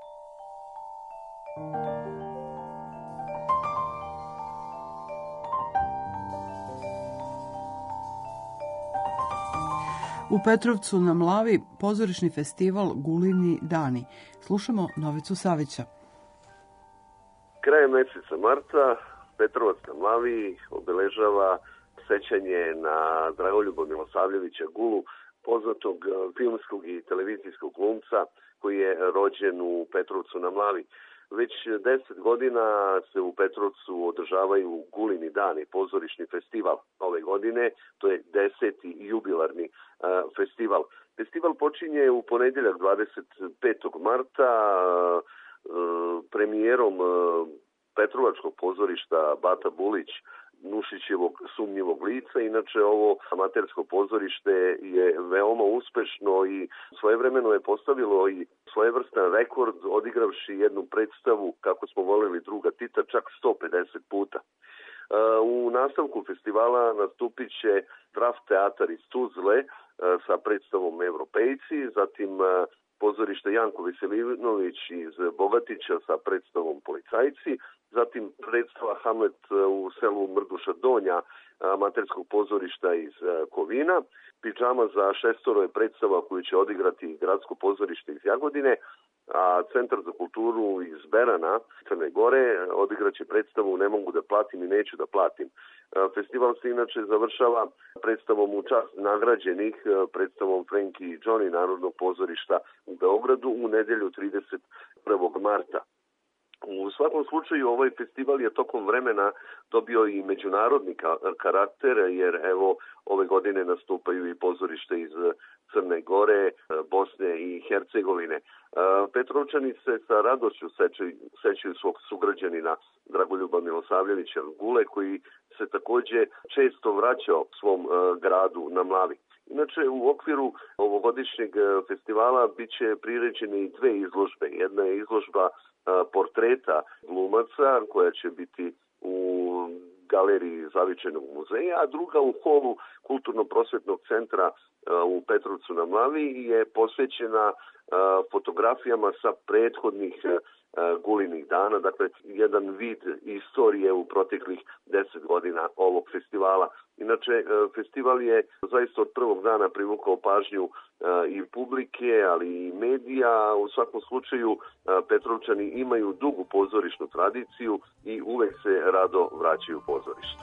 U Petrovcu na Mlavi pozorišni festival Gulini dani. Slušamo Novicu Savića. Krajem meseca marta Petrovac na Mlavi obeležava sećanje na Dragoljuba Milosavljevića Gulu, poznatog filmskog i televizijskog glumca koji je rođen u Petrovcu na Mlavi. Već 10 godina se u Petrovcu održavaju Gulini dani, pozorišni festival. Ove godine to je 10. jubilarni festival. Festival počinje u ponedeljak 25. marta premijerom Petrovačkog pozorišta Bata Bulić, Nušićevog sumnjivog lica. Inače, ovo amatersko pozorište je veoma uspešno i svojevremeno je postavilo i svojevrstan rekord, odigravši jednu predstavu, kako smo voleli druga Tita, čak 150 puta. U nastavku festivala nastupit će Draft teatar iz Tuzle sa predstavom Evropejci, zatim pozorište Janko Veselinović iz Bogatića sa predstavom Policajci, zatim predstava Hamlet u selu Mrduša Donja amaterskog pozorišta iz Kovina. Pidžama za 6 je predstava koju će odigrati Gradsko pozorište iz Jagodine, a Centar za kulturu iz Berana, Crne Gore, odigraće predstavu Ne mogu da platim i neću da platim. Festival se inače završava predstavom u čast nagrađenih, predstavom Frenki i Johnny Narodnog pozorišta u Beogradu u nedelju 31. marta. U svakom slučaju ovaj festival je tokom vremena dobio i međunarodni karakter, jer evo ove godine nastupaju i pozorište iz Crne Gore, Bosne i Hercegovine. Petrovčani se sa radošću sećaju svog sugrađanina Dragoljuba Milosavljevića Gule, koji se takođe često vraćao svom gradu na Mlavi. Inače, u okviru ovogodišnjeg festivala biće priređene i 2 izložbe. Jedna je izložba portreta glumaca koja će biti u galeriji Zavičajnog muzeja, a druga u holu Kulturno-prosvetnog centra u Petrovcu na Mlavi je posvećena fotografijama sa prethodnih Gulinih dana, dakle jedan vid istorije u proteklih 10 godina ovog festivala. Inače, festival je zaista od prvog dana privukao pažnju i publike, ali i medija. U svakom slučaju, Petrovčani imaju dugu pozorišnu tradiciju i uvek se rado vraćaju pozorištu.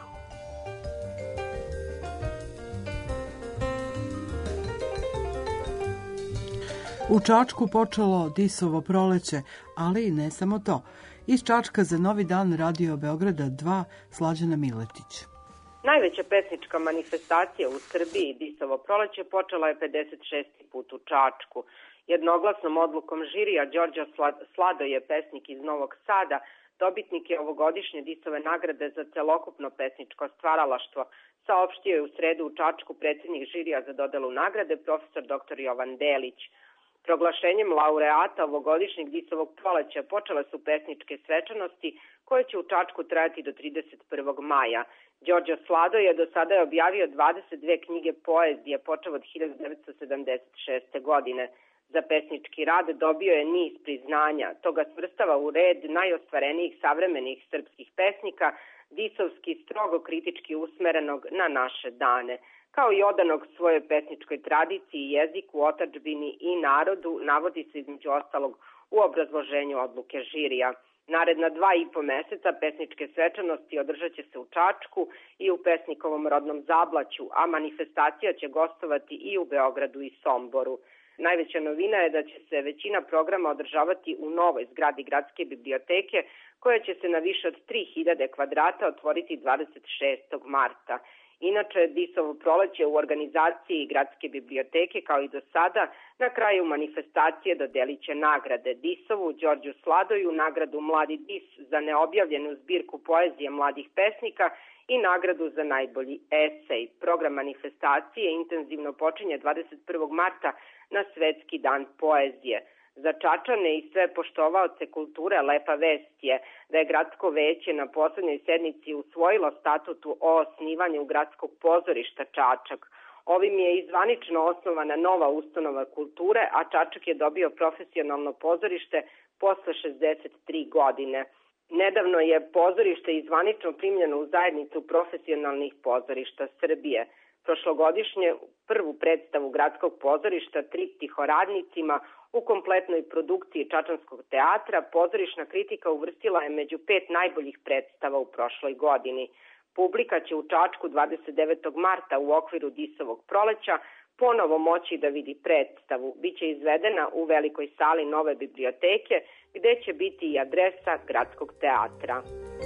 U Čačku počelo Disovo proleće, ali i ne samo to. Iz Čačka za Novi dan Radio Beograda 2 Slađana Miletić. Najveća pesnička manifestacija u Srbiji, Disovo proleće, počela je 56. put u Čačku. Jednoglasnom odlukom žirija Đorđe Sladoje, pesnik iz Novog Sada, dobitnik je ovogodišnje Disove nagrade za celokupno pesničko stvaralaštvo, saopštio je u sredu u Čačku predsjednik žirija za dodelu nagrade, profesor dr. Jovan Delić. Proglašenjem laureata ovogodišnjeg Disovog proleća počele su pesničke svečanosti koje će u Čačku trajati do 31. maja. Đorđe Slado je do sada objavio 22 knjige poezije počev od 1976. godine. Za pesnički rad dobio je niz priznanja. To ga svrstava u red najostvarenijih savremenih srpskih pesnika, disovski strogo kritički usmerenog na naše dane. Kao i odanog svojoj pesničkoj tradiciji, jeziku, otadžbini i narodu, navodi se između ostalog u obrazloženju odluke žirija. Naredna 2,5 meseca pesničke svečanosti održat će se u Čačku i u pesnikovom rodnom Zablaću, a manifestacija će gostovati i u Beogradu i Somboru. Najveća novina je da će se većina programa održavati u novoj zgradi Gradske biblioteke, koja će se na više od 3000 kvadrata otvoriti 26. marta. Inače, Disovo proleće u organizaciji Gradske biblioteke, kao i do sada, na kraju manifestacije dodelit će nagrade Disovu, Đorđu Sladoju, nagradu Mladi Dis za neobjavljenu zbirku poezije mladih pesnika i nagradu za najbolji esej. Program manifestacije intenzivno počinje 21. marta na Svetski dan poezije. Za Čačane i sve poštovaoce kulture lepa vest je da je Gradsko veće na poslednjoj sednici usvojilo statutu o osnivanju Gradskog pozorišta Čačak. Ovim je i zvanično osnovana nova ustanova kulture, a Čačak je dobio profesionalno pozorište posle 63 godine. Nedavno je pozorište i zvanično primljeno u zajednicu profesionalnih pozorišta Srbije. Prošlogodišnje prvu predstavu Gradskog pozorišta Triptih o radnicima u kompletnoj produkciji Čačanskog teatra pozorišna kritika uvrstila je među 5 najboljih predstava u prošloj godini. Publika će u Čačku 29. marta u okviru Disovog proleća ponovo moći da vidi predstavu. Biće izvedena u velikoj sali nove biblioteke, gde će biti i adresa Gradskog teatra.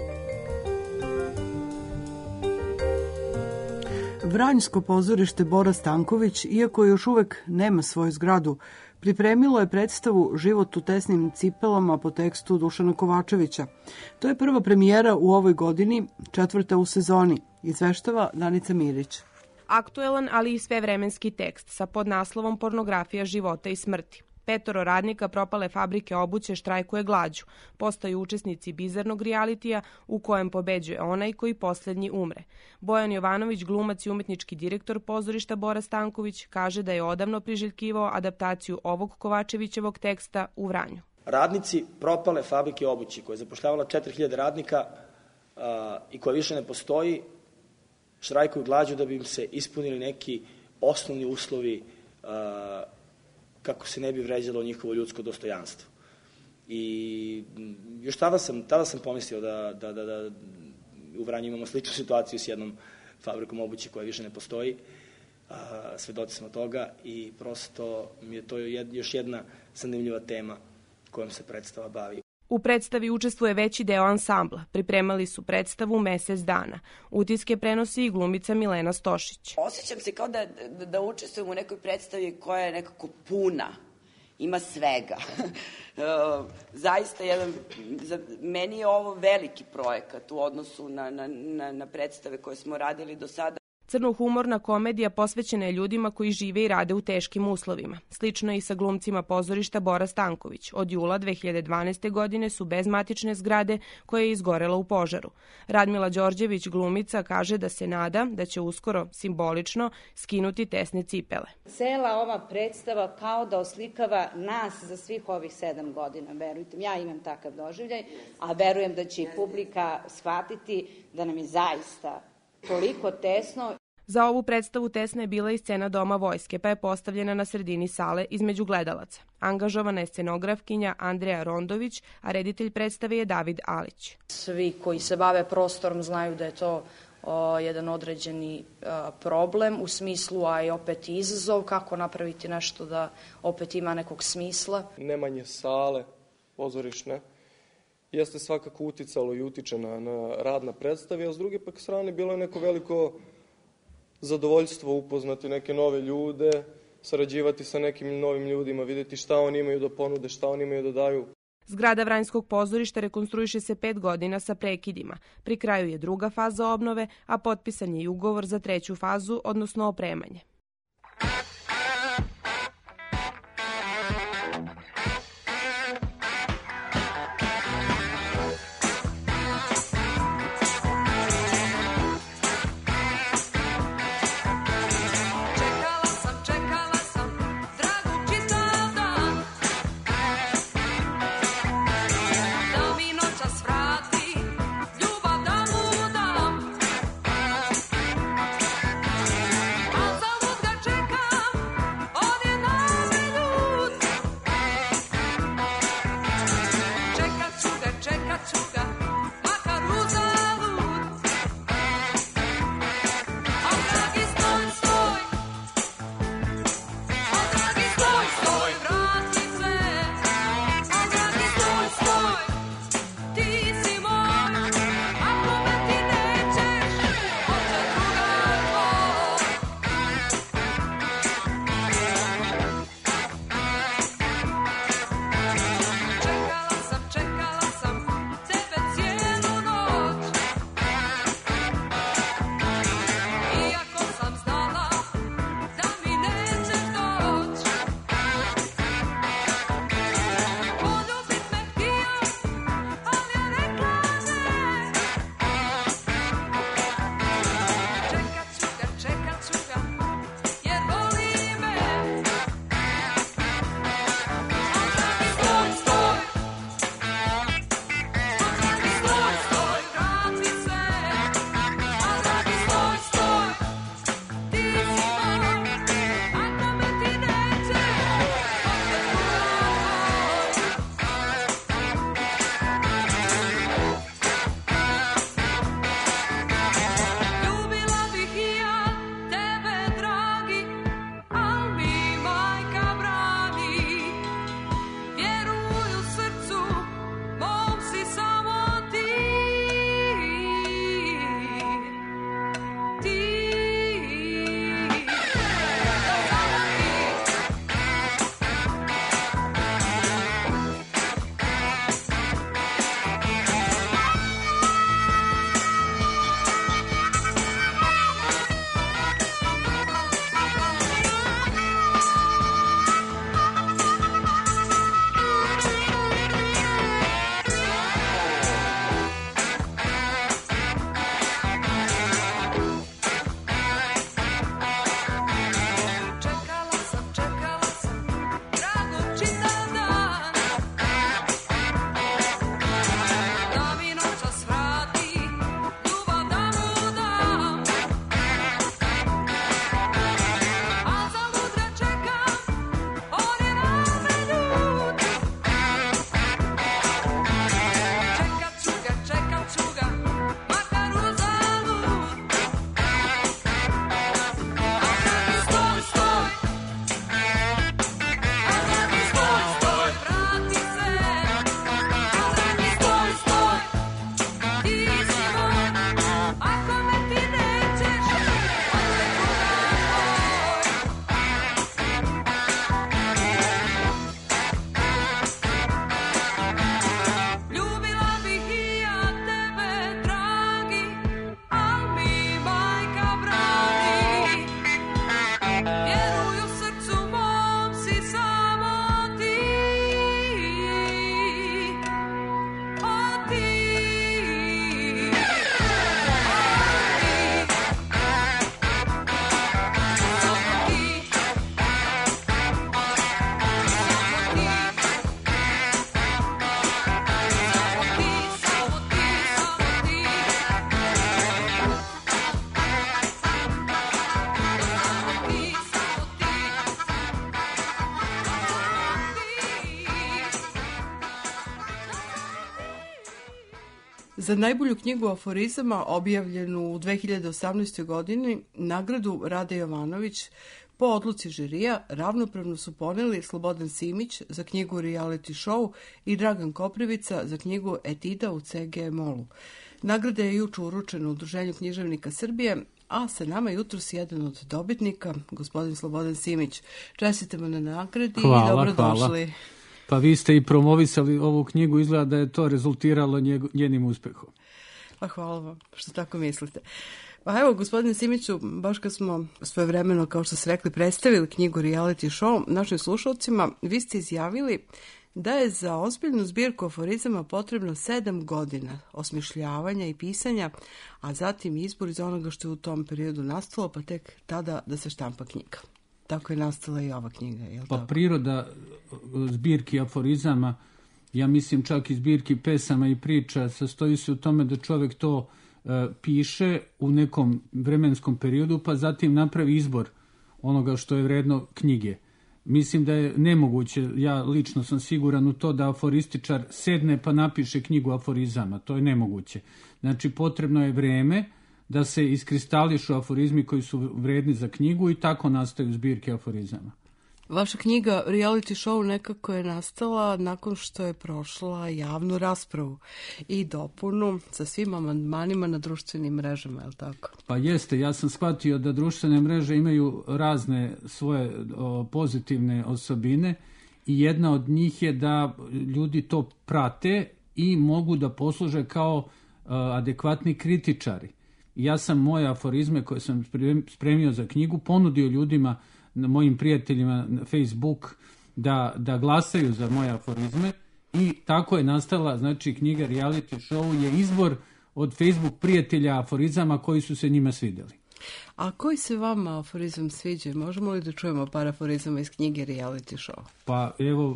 Vranjsko pozorište Bora Stanković, iako još uvek nema svoju zgradu, pripremilo je predstavu Život u tesnim cipelama po tekstu Dušana Kovačevića. To je prva premijera u ovoj godini, 4. u sezoni, izveštava Danica Mirić. Aktuelan, ali i svevremenski tekst sa podnaslovom Pornografija života i smrti. 5 radnika propale fabrike obuće štrajkuje glađu. Postaju učesnici bizarnog realitija u kojem pobeđuje onaj koji poslednji umre. Bojan Jovanović, glumac i umetnički direktor pozorišta Bora Stanković, kaže da je odavno priželjkivao adaptaciju ovog Kovačevićevog teksta u Vranju. Radnici propale fabrike obuće koja je zapošljavala 4000 radnika i koja više ne postoji, štrajkuju glađu da bi im se ispunili neki osnovni uslovi kako se ne bi vređalo njihovo ljudsko dostojanstvo. I još tada sam pomislio da u Vranju imamo sličnu situaciju s jednom fabrikom obuće koja više ne postoji. Svedoci smo toga i prosto mi je to još jedna zanimljiva tema kojom se predstava bavi. U predstavi učestvuje veći deo ansambla. Pripremali su predstavu mesec dana. Utiske prenosi i glumica Milena Stošić. Osjećam se kao da učestvujem u nekoj predstavi koja je nekako puna. Ima svega. Zaista meni je ovo veliki projekat u odnosu na predstave koje smo radili do sada. Crnohumorna komedija posvećena je ljudima koji žive i rade u teškim uslovima. Slično je i sa glumcima pozorišta Bora Stanković. Od jula 2012. godine su bez matične zgrade koja je izgorela u požaru. Radmila Đorđević, glumica, kaže da se nada da će uskoro, simbolično, skinuti tesne cipele. Cela ova predstava kao da oslikava nas za svih ovih 7 godina, verujte mi. Ja imam takav doživljaj, a verujem da će i publika shvatiti da nam je zaista toliko tesno. Za ovu predstavu tesna je bila i scena Doma vojske, pa je postavljena na sredini sale između gledalaca. Angažovana je scenografkinja Andreja Rondović, a reditelj predstave je David Alić. Svi koji se bave prostorom znaju da je to jedan određeni problem u smislu, a i opet izazov kako napraviti nešto da opet ima nekog smisla. Nemanje sale pozorišne jeste svakako uticalo i utiče na rad na predstavi, a s druge pak strane bilo je neko veliko zadovoljstvo upoznati neke nove ljude, sarađivati sa nekim novim ljudima, vidjeti šta oni imaju da ponude, šta oni imaju da daju. Zgrada Vranjskog pozorišta rekonstruiše se 5 godina sa prekidima. Pri kraju je druga faza obnove, a potpisan je i ugovor za 3. fazu, odnosno opremanje. Ljubav da mu dam, Za najbolju knjigu aforizama objavljenu u 2018. godini nagradu Rade Jovanović po odluci žirija ravnopravno su poneli Slobodan Simić za knjigu Reality Show i Dragan Koprivica za knjigu Etida u CG Molu. Nagrada je juče uručena u Udruženju književnika Srbije, a sa nama jutros jedan od dobitnika, gospodin Slobodan Simić. Čestitamo na nagradi i dobrodošli. Hvala. Pa vi ste i promovisali ovu knjigu, izgleda da je to rezultiralo njenim uspehom. Pa hvala vam što tako mislite. Pa evo, gospodine Simiću, baš kad smo svojevremeno, kao što ste rekli, predstavili knjigu Reality Show našim slušalcima, vi ste izjavili da je za ozbiljnu zbirku aforizama potrebno 7 godina osmišljavanja i pisanja, a zatim izbor iz onoga što je u tom periodu nastalo, pa tek tada da se štampa knjiga. Tako je nastala i ova knjiga, je li Pa tako? priroda zbirki aforizama, ja mislim čak i zbirki pesama i priča, sastoji se u tome da čovjek to piše u nekom vremenskom periodu, pa zatim napravi izbor onoga što je vredno knjige. Mislim da je nemoguće, ja lično sam siguran u to, da aforističar sedne pa napiše knjigu aforizama. To je nemoguće. Znači, potrebno je vreme da se iskristališu aforizmi koji su vredni za knjigu i tako nastaju zbirke aforizama. Vaša knjiga Reality Show nekako je nastala nakon što je prošla javnu raspravu i dopunu sa svim amandmanima na društvenim mrežama, je li tako? Pa jeste, ja sam shvatio da društvene mreže imaju razne svoje pozitivne osobine i jedna od njih je da ljudi to prate i mogu da posluže kao adekvatni kritičari. Ja sam moje aforizme koje sam spremio za knjigu ponudio ljudima, mojim prijateljima na Facebook, da glasaju za moje aforizme i tako je nastala, znači, knjiga Reality Show je izbor od Facebook prijatelja aforizama koji su se njima svidjeli. A koji se vama aforizam sviđa? Možemo li da čujemo par aforizama iz knjige Reality Show? Pa evo,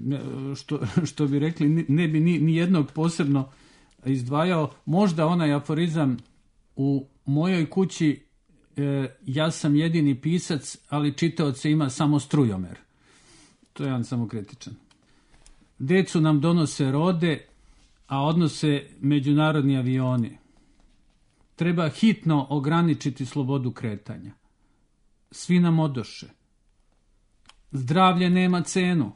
što bi rekli, ne bi ni jednog posebno izdvajao. Možda onaj aforizam u mojoj kući ja sam jedini pisac, ali čitaoca ima samo strujomer. To je jedan samo kritičan. Decu nam donose rode, a odnose međunarodni avioni. Treba hitno ograničiti slobodu kretanja. Svi nam odoše. Zdravlje nema cenu.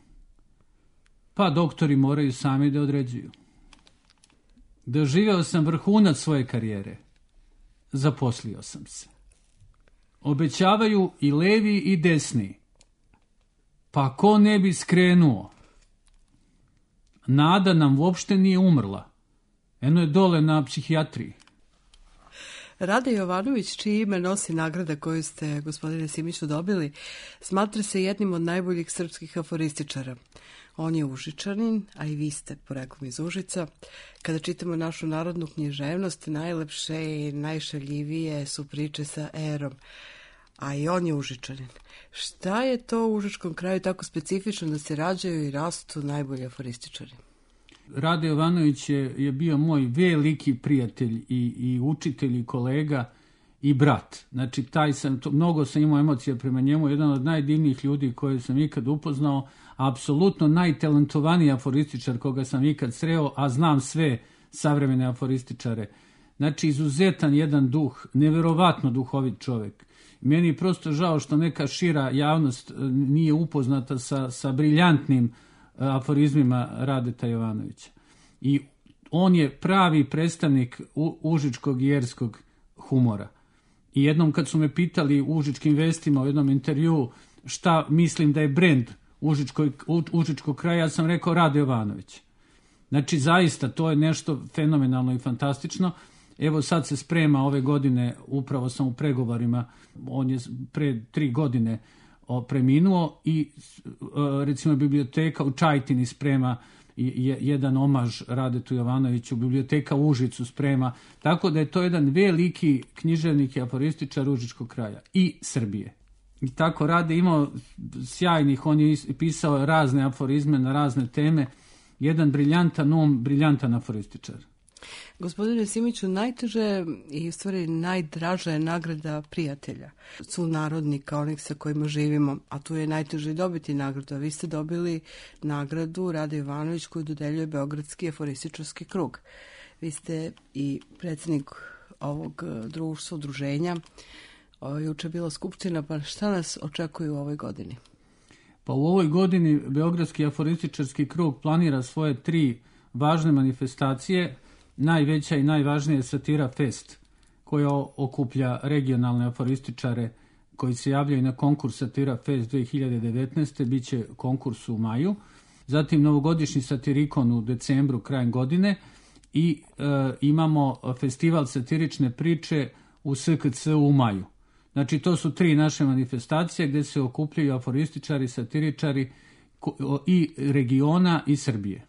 Pa doktori moraju sami da određuju. Doživeo sam vrhunac svoje karijere. Zaposlio sam se. Obećavaju i levi i desni. Pa ko ne bi skrenuo? Nada nam uopšte nije umrla. Eno je dole na psihijatriji. Rade Jovanović, čiji ime nosi nagrada koju ste, gospodine Simiću, dobili, smatra se jednim od najboljih srpskih aforističara. On je Užičanin, a i vi ste poreklom iz Užica. Kada čitamo našu narodnu književnost, najlepše i najšaljivije su priče sa erom. A i on je Užičanin. Šta je to u Užičkom kraju tako specifično da se rađaju i rastu najbolji aforističari? Rade Jovanović je bio moj veliki prijatelj i učitelj i kolega i brat. Znači, mnogo sam imao emocija prema njemu, jedan od najdivnijih ljudi koje sam ikad upoznao, apsolutno najtalentovaniji aforističar koga sam ikad sreo, a znam sve savremene aforističare. Znači, izuzetan jedan duh, neverovatno duhovit čovjek. Meni je prosto žao što neka šira javnost nije upoznata sa briljantnim aforizmima Radeta Jovanovića. I on je pravi predstavnik užičkog i jerskog humora. I jednom kad su me pitali u Užičkim vestima u jednom intervjuu šta mislim da je brend Užičkog kraja, ja sam rekao Rade Jovanović. Znači, zaista, to je nešto fenomenalno i fantastično. Evo, sad se sprema ove godine, upravo sam u pregovorima, on je pre 3 godine preminuo i recimo biblioteka u Čajtini sprema jedan omaž Radetu Jovanoviću, biblioteka u Užicu sprema, tako da je to jedan veliki književnik i aforističar Užičkog kraja i Srbije. I tako Rade imao sjajnih, on je pisao razne aforizme na razne teme, jedan briljantan aforističar. Gospodine Simiću, najteže i u stvari najdraža je nagrada prijatelja, sunarodnika, onih sa kojima živimo, a tu je najteže dobiti nagradu. A vi ste dobili nagradu Rade Jovanović koju dodeljuje Beogradski aforističarski krug. Vi ste i predsjednik ovog društva, udruženja. Juče je bila skupština, pa šta nas očekuje u ovoj godini? Pa u ovoj godini Beogradski aforističarski krug planira svoje 3 važne manifestacije. Najveća i najvažnija je Satira Fest, koja okuplja regionalne aforističare koji se javljaju na konkurs Satira Fest 2019. Biće konkurs u maju. Zatim novogodišnji satirikon u decembru, krajem godine. I imamo festival satirične priče u SKC u maju. Znači, to su 3 naše manifestacije gdje se okupljaju aforističari, satiričari i regiona i Srbije.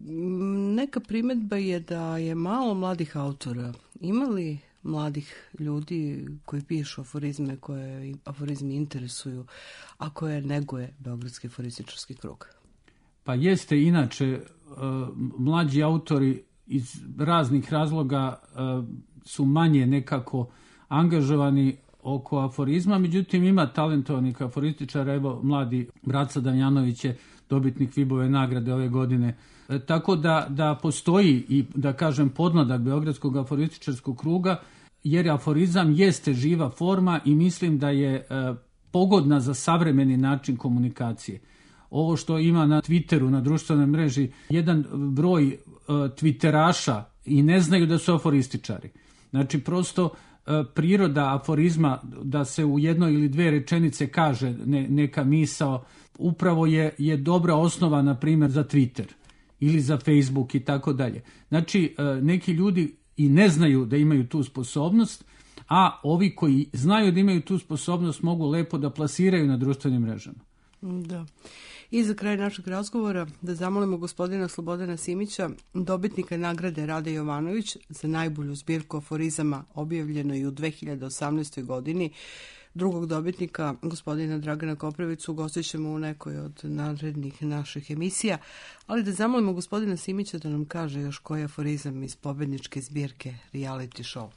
Neka primjedba je da je malo mladih autora. Ima li mladih ljudi koji pišu aforizme, koje aforizmi interesuju, a koje neguje Beogradski aforističarski krug? Pa jeste, inače, mlađi autori iz raznih razloga su manje nekako angažovani oko aforizma, međutim ima talentovanih aforističara, evo mladi Braca Damjanović je dobitnik Vibove nagrade ove godine. Tako da postoji i da kažem podmladak Beogradskog aforističarskog kruga, jer aforizam jeste živa forma i mislim da je pogodna za savremeni način komunikacije. Ovo što ima na Twitteru, na društvenoj mreži, jedan broj twitteraša i ne znaju da su aforističari. Znači, prosto priroda aforizma da se u 1 ili 2 rečenice kaže neka misao, upravo je dobra osnova, na primjer, za Twitter ili za Facebook i tako dalje. Znači, neki ljudi i ne znaju da imaju tu sposobnost, a ovi koji znaju da imaju tu sposobnost mogu lepo da plasiraju na društvenim mrežama. Da. I za kraj našeg razgovora da zamolimo gospodina Slobodana Simića, dobitnika nagrade Rade Jovanović za najbolju zbirku aforizama objavljenoj u 2018. godini. Drugog dobitnika, gospodina Dragana Koprivicu, ugostit ćemo u nekoj od narednih naših emisija, ali da zamolimo gospodina Simića da nam kaže još koji aforizam iz pobedničke zbirke reality show.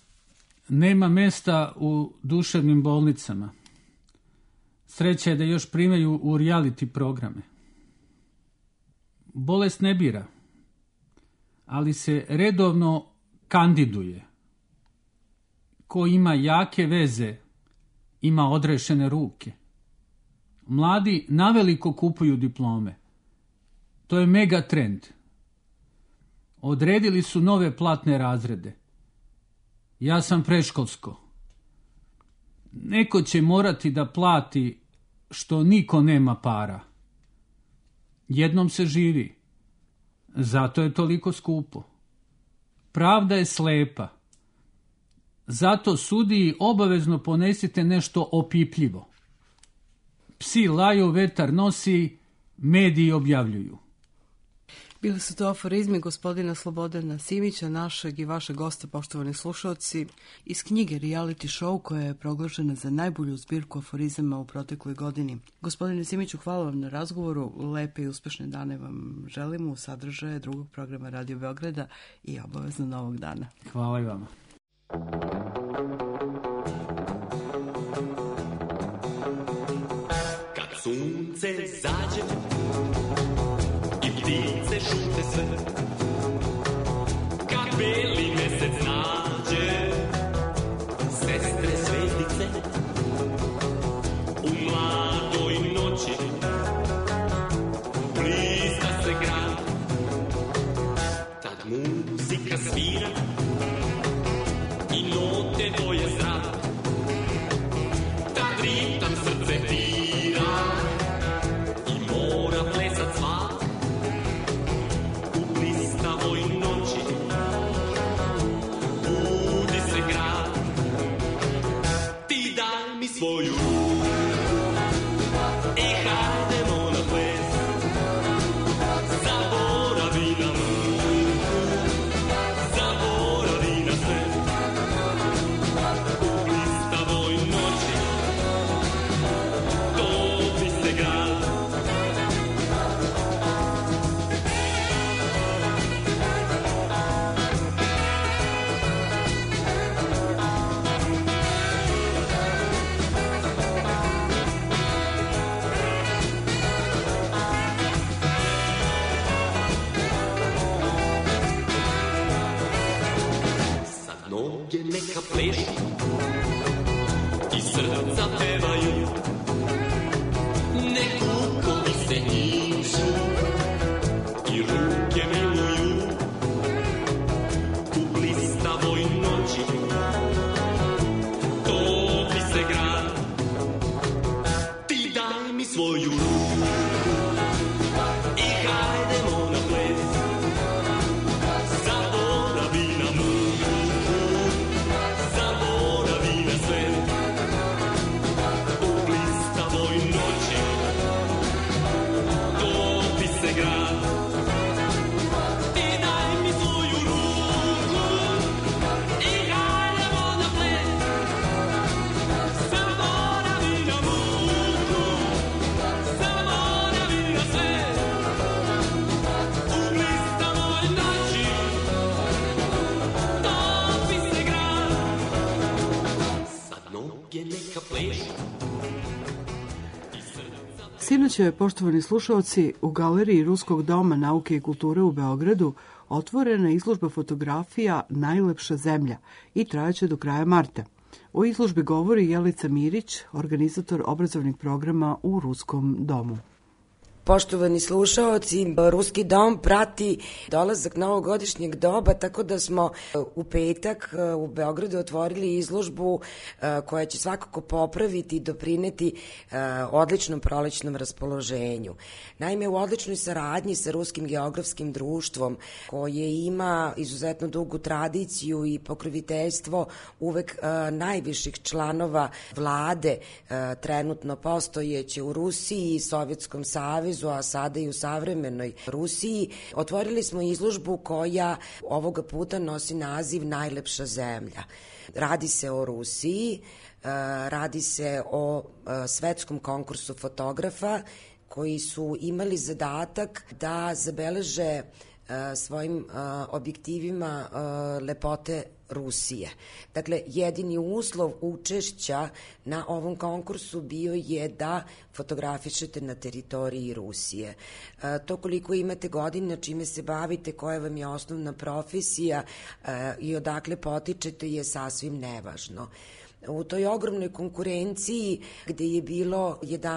Nema mesta u duševnim bolnicama. Sreća je da još primaju u reality programe. Bolest ne bira, ali se redovno kandiduje. Ko ima jake veze, ima odrešene ruke. Mladi naveliko kupuju diplome. To je mega trend. Odredili su nove platne razrede. Ja sam preškolsko. Neko će morati da plati što niko nema para. Jednom se živi. Zato je toliko skupo. Pravda je slepa. Zato sudiji obavezno ponesite nešto opipljivo. Psi laju, vetar nosi, mediji objavljuju. Bili su to aforizmi gospodina Slobodana Simića, našeg i vašeg gosta, poštovani slušalci, iz knjige Reality Show koja je proglašena za najbolju zbirku aforizama u protekloj godini. Gospodine Simiću, hvala vam na razgovoru, lepe i uspešne dane vam želimo u sadržaje drugog programa Radio Beograda i obavezno novog dana. Hvala i vama. Kad sunce zađe i ptice šute sve, kad beli mesec nađe sestre zvezdice u mladoj noći, blizna se grad, tad muzika svira i note boje zrak, tad ritam srce dira i mora plesat svak u blistavoj noći, plešu i srca pevaju, nek lukovi se njižu i ruke miluju u blistavoj noći. Topi se grad, ti daj mi svoju ruku i hajdemo na ples. Zaboravi na muku, zaboravi na sve. U blistavoj noći topi se grad, ti daj mi svoju ruku i hajdemo na ples. Zaboravi na muku, zaboravi na sve. U blistavoj noći topi se grad, sad noge neka plešu. Sinoć je, poštovani slušaoci, u Galeriji Ruskog doma nauke i kulture u Beogradu otvorena izložba fotografija Najlepša zemlja i trajaće do kraja marta. O izložbi govori Jelica Mirić, organizator obrazovnih programa u Ruskom domu. Poštovani slušaoci, Ruski dom prati dolazak novogodišnjeg doba, tako da smo u petak u Beogradu otvorili izložbu koja će svakako popraviti i doprineti odličnom prolećnom raspoloženju. Naime, u odličnoj saradnji sa Ruskim geografskim društvom, koje ima izuzetno dugu tradiciju i pokroviteljstvo uvek najviših članova vlade trenutno postojeće u Rusiji i Sovjetskom savezu, a sada i u savremenoj Rusiji, otvorili smo izložbu koja ovoga puta nosi naziv Najlepša zemlja. Radi se o Rusiji, radi se o svetskom konkursu fotografa koji su imali zadatak da zabeleže svojim objektivima lepote Rusije. Dakle, jedini uslov učešća na ovom konkursu bio je da fotografišete na teritoriji Rusije. To koliko imate godina, čime se bavite, koja vam je osnovna profesija i odakle potičete je sasvim nevažno. U toj ogromnoj konkurenciji gde je bilo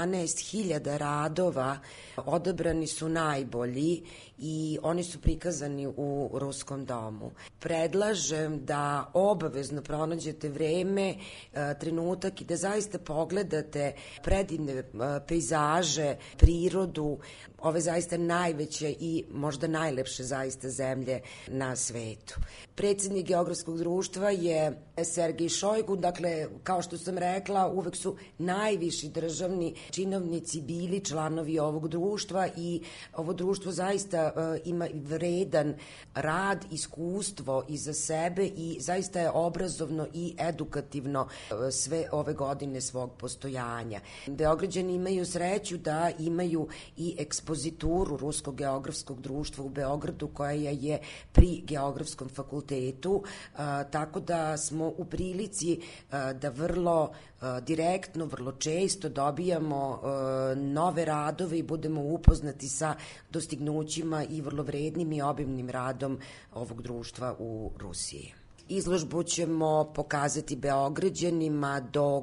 11.000 radova, odabrani su najbolji i oni su prikazani u Ruskom domu. Predlažem da obavezno pronađete vreme, trenutak i da zaista pogledate predivne pejzaže, prirodu, ove zaista najveće i možda najlepše zaista zemlje na svetu. Predsednik Geografskog društva je Sergej Šojgu, dakle, kao što sam rekla, uvek su najviši državni činovnici bili članovi ovog društva i ovo društvo zaista ima vredan rad, iskustvo iza sebe i zaista je obrazovno i edukativno sve ove godine svog postojanja. Beograđani imaju sreću da imaju i ekspozituru Ruskog geografskog društva u Beogradu koja je pri Geografskom fakultetu, tako da smo u prilici da vrlo direktno, vrlo često dobijamo nove radove i budemo upoznati sa dostignućima i vrlo vrednim i obimnim radom ovog društva u Rusiji. Izložbu ćemo pokazati Beograđanima do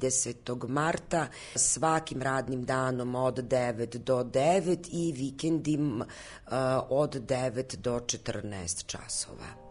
30. marta, svakim radnim danom od 9 do 9 i vikendima od 9 do 14 časova.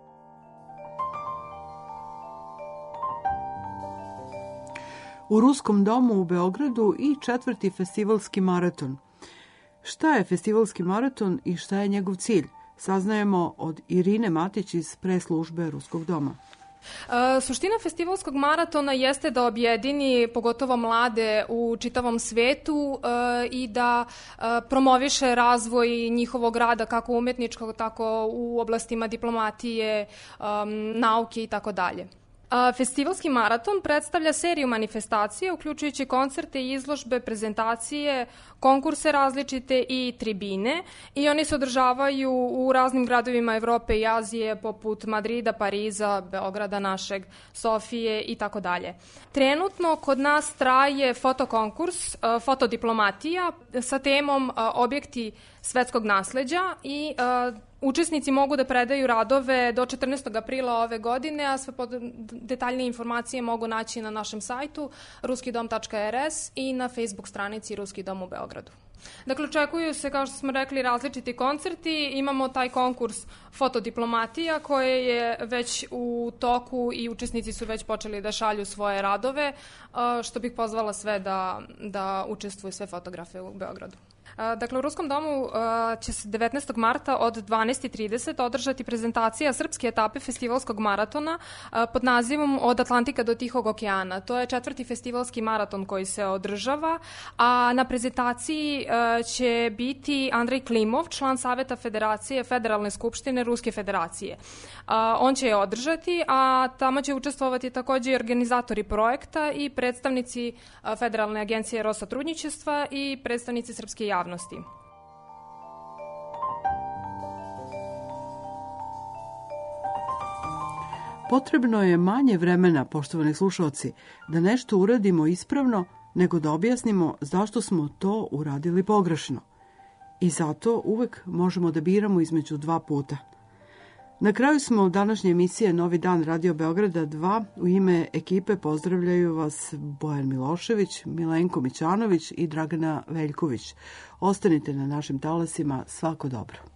U Ruskom domu u Beogradu i 4. festivalski maraton. Šta je festivalski maraton i šta je njegov cilj? Saznajemo od Irine Matić iz preslužbe Ruskog doma. Suština festivalskog maratona jeste da objedini pogotovo mlade u čitavom svetu i da promoviše razvoj njihovog rada kako umetničkog, tako u oblastima diplomatije, nauke i tako dalje. Festivalski maraton predstavlja seriju manifestacije, uključujući koncerte, izložbe, prezentacije konkurse različite i tribine i oni se održavaju u raznim gradovima Evrope i Azije poput Madrida, Pariza, Beograda našeg, Sofije i tako dalje. Trenutno kod nas traje fotokonkurs, fotodiplomatija sa temom objekti svetskog nasleđa i učesnici mogu da predaju radove do 14. aprila ove godine, a sve detaljnije informacije mogu naći na našem sajtu ruskidom.rs i na Facebook stranici Ruski dom u Beogradu. Dakle, očekuju se, kao što smo rekli, različiti koncerti. Imamo taj konkurs fotodiplomatija koje je već u toku i učesnici su već počeli da šalju svoje radove, što bih pozvala sve da učestvuju sve fotografe u Beogradu. Dakle, u Ruskom domu će se 19. marta od 12:30 održati prezentacija srpske etape festivalskog maratona pod nazivom Od Atlantika do Tihog okeana. To je 4. festivalski maraton koji se održava, a na prezentaciji će biti Andrej Klimov, član Saveta Federacije Federalne skupštine Ruske federacije. On će je održati, a tamo će učestvovati takođe i organizatori projekta i predstavnici Federalne agencije Rosatrudničestva i predstavnici srpske javnosti. Potrebno je manje vremena, poštovani slušalci, da nešto uradimo ispravno, nego da objasnimo zašto smo to uradili pogrešno. I zato uvek možemo da biramo između dva puta. Na kraju smo današnje emisije Novi dan Radio Beograda 2. U ime ekipe pozdravljaju vas Bojan Milošević, Milenko Mićanović i Dragana Veljković. Ostanite na našim talasima, svako dobro.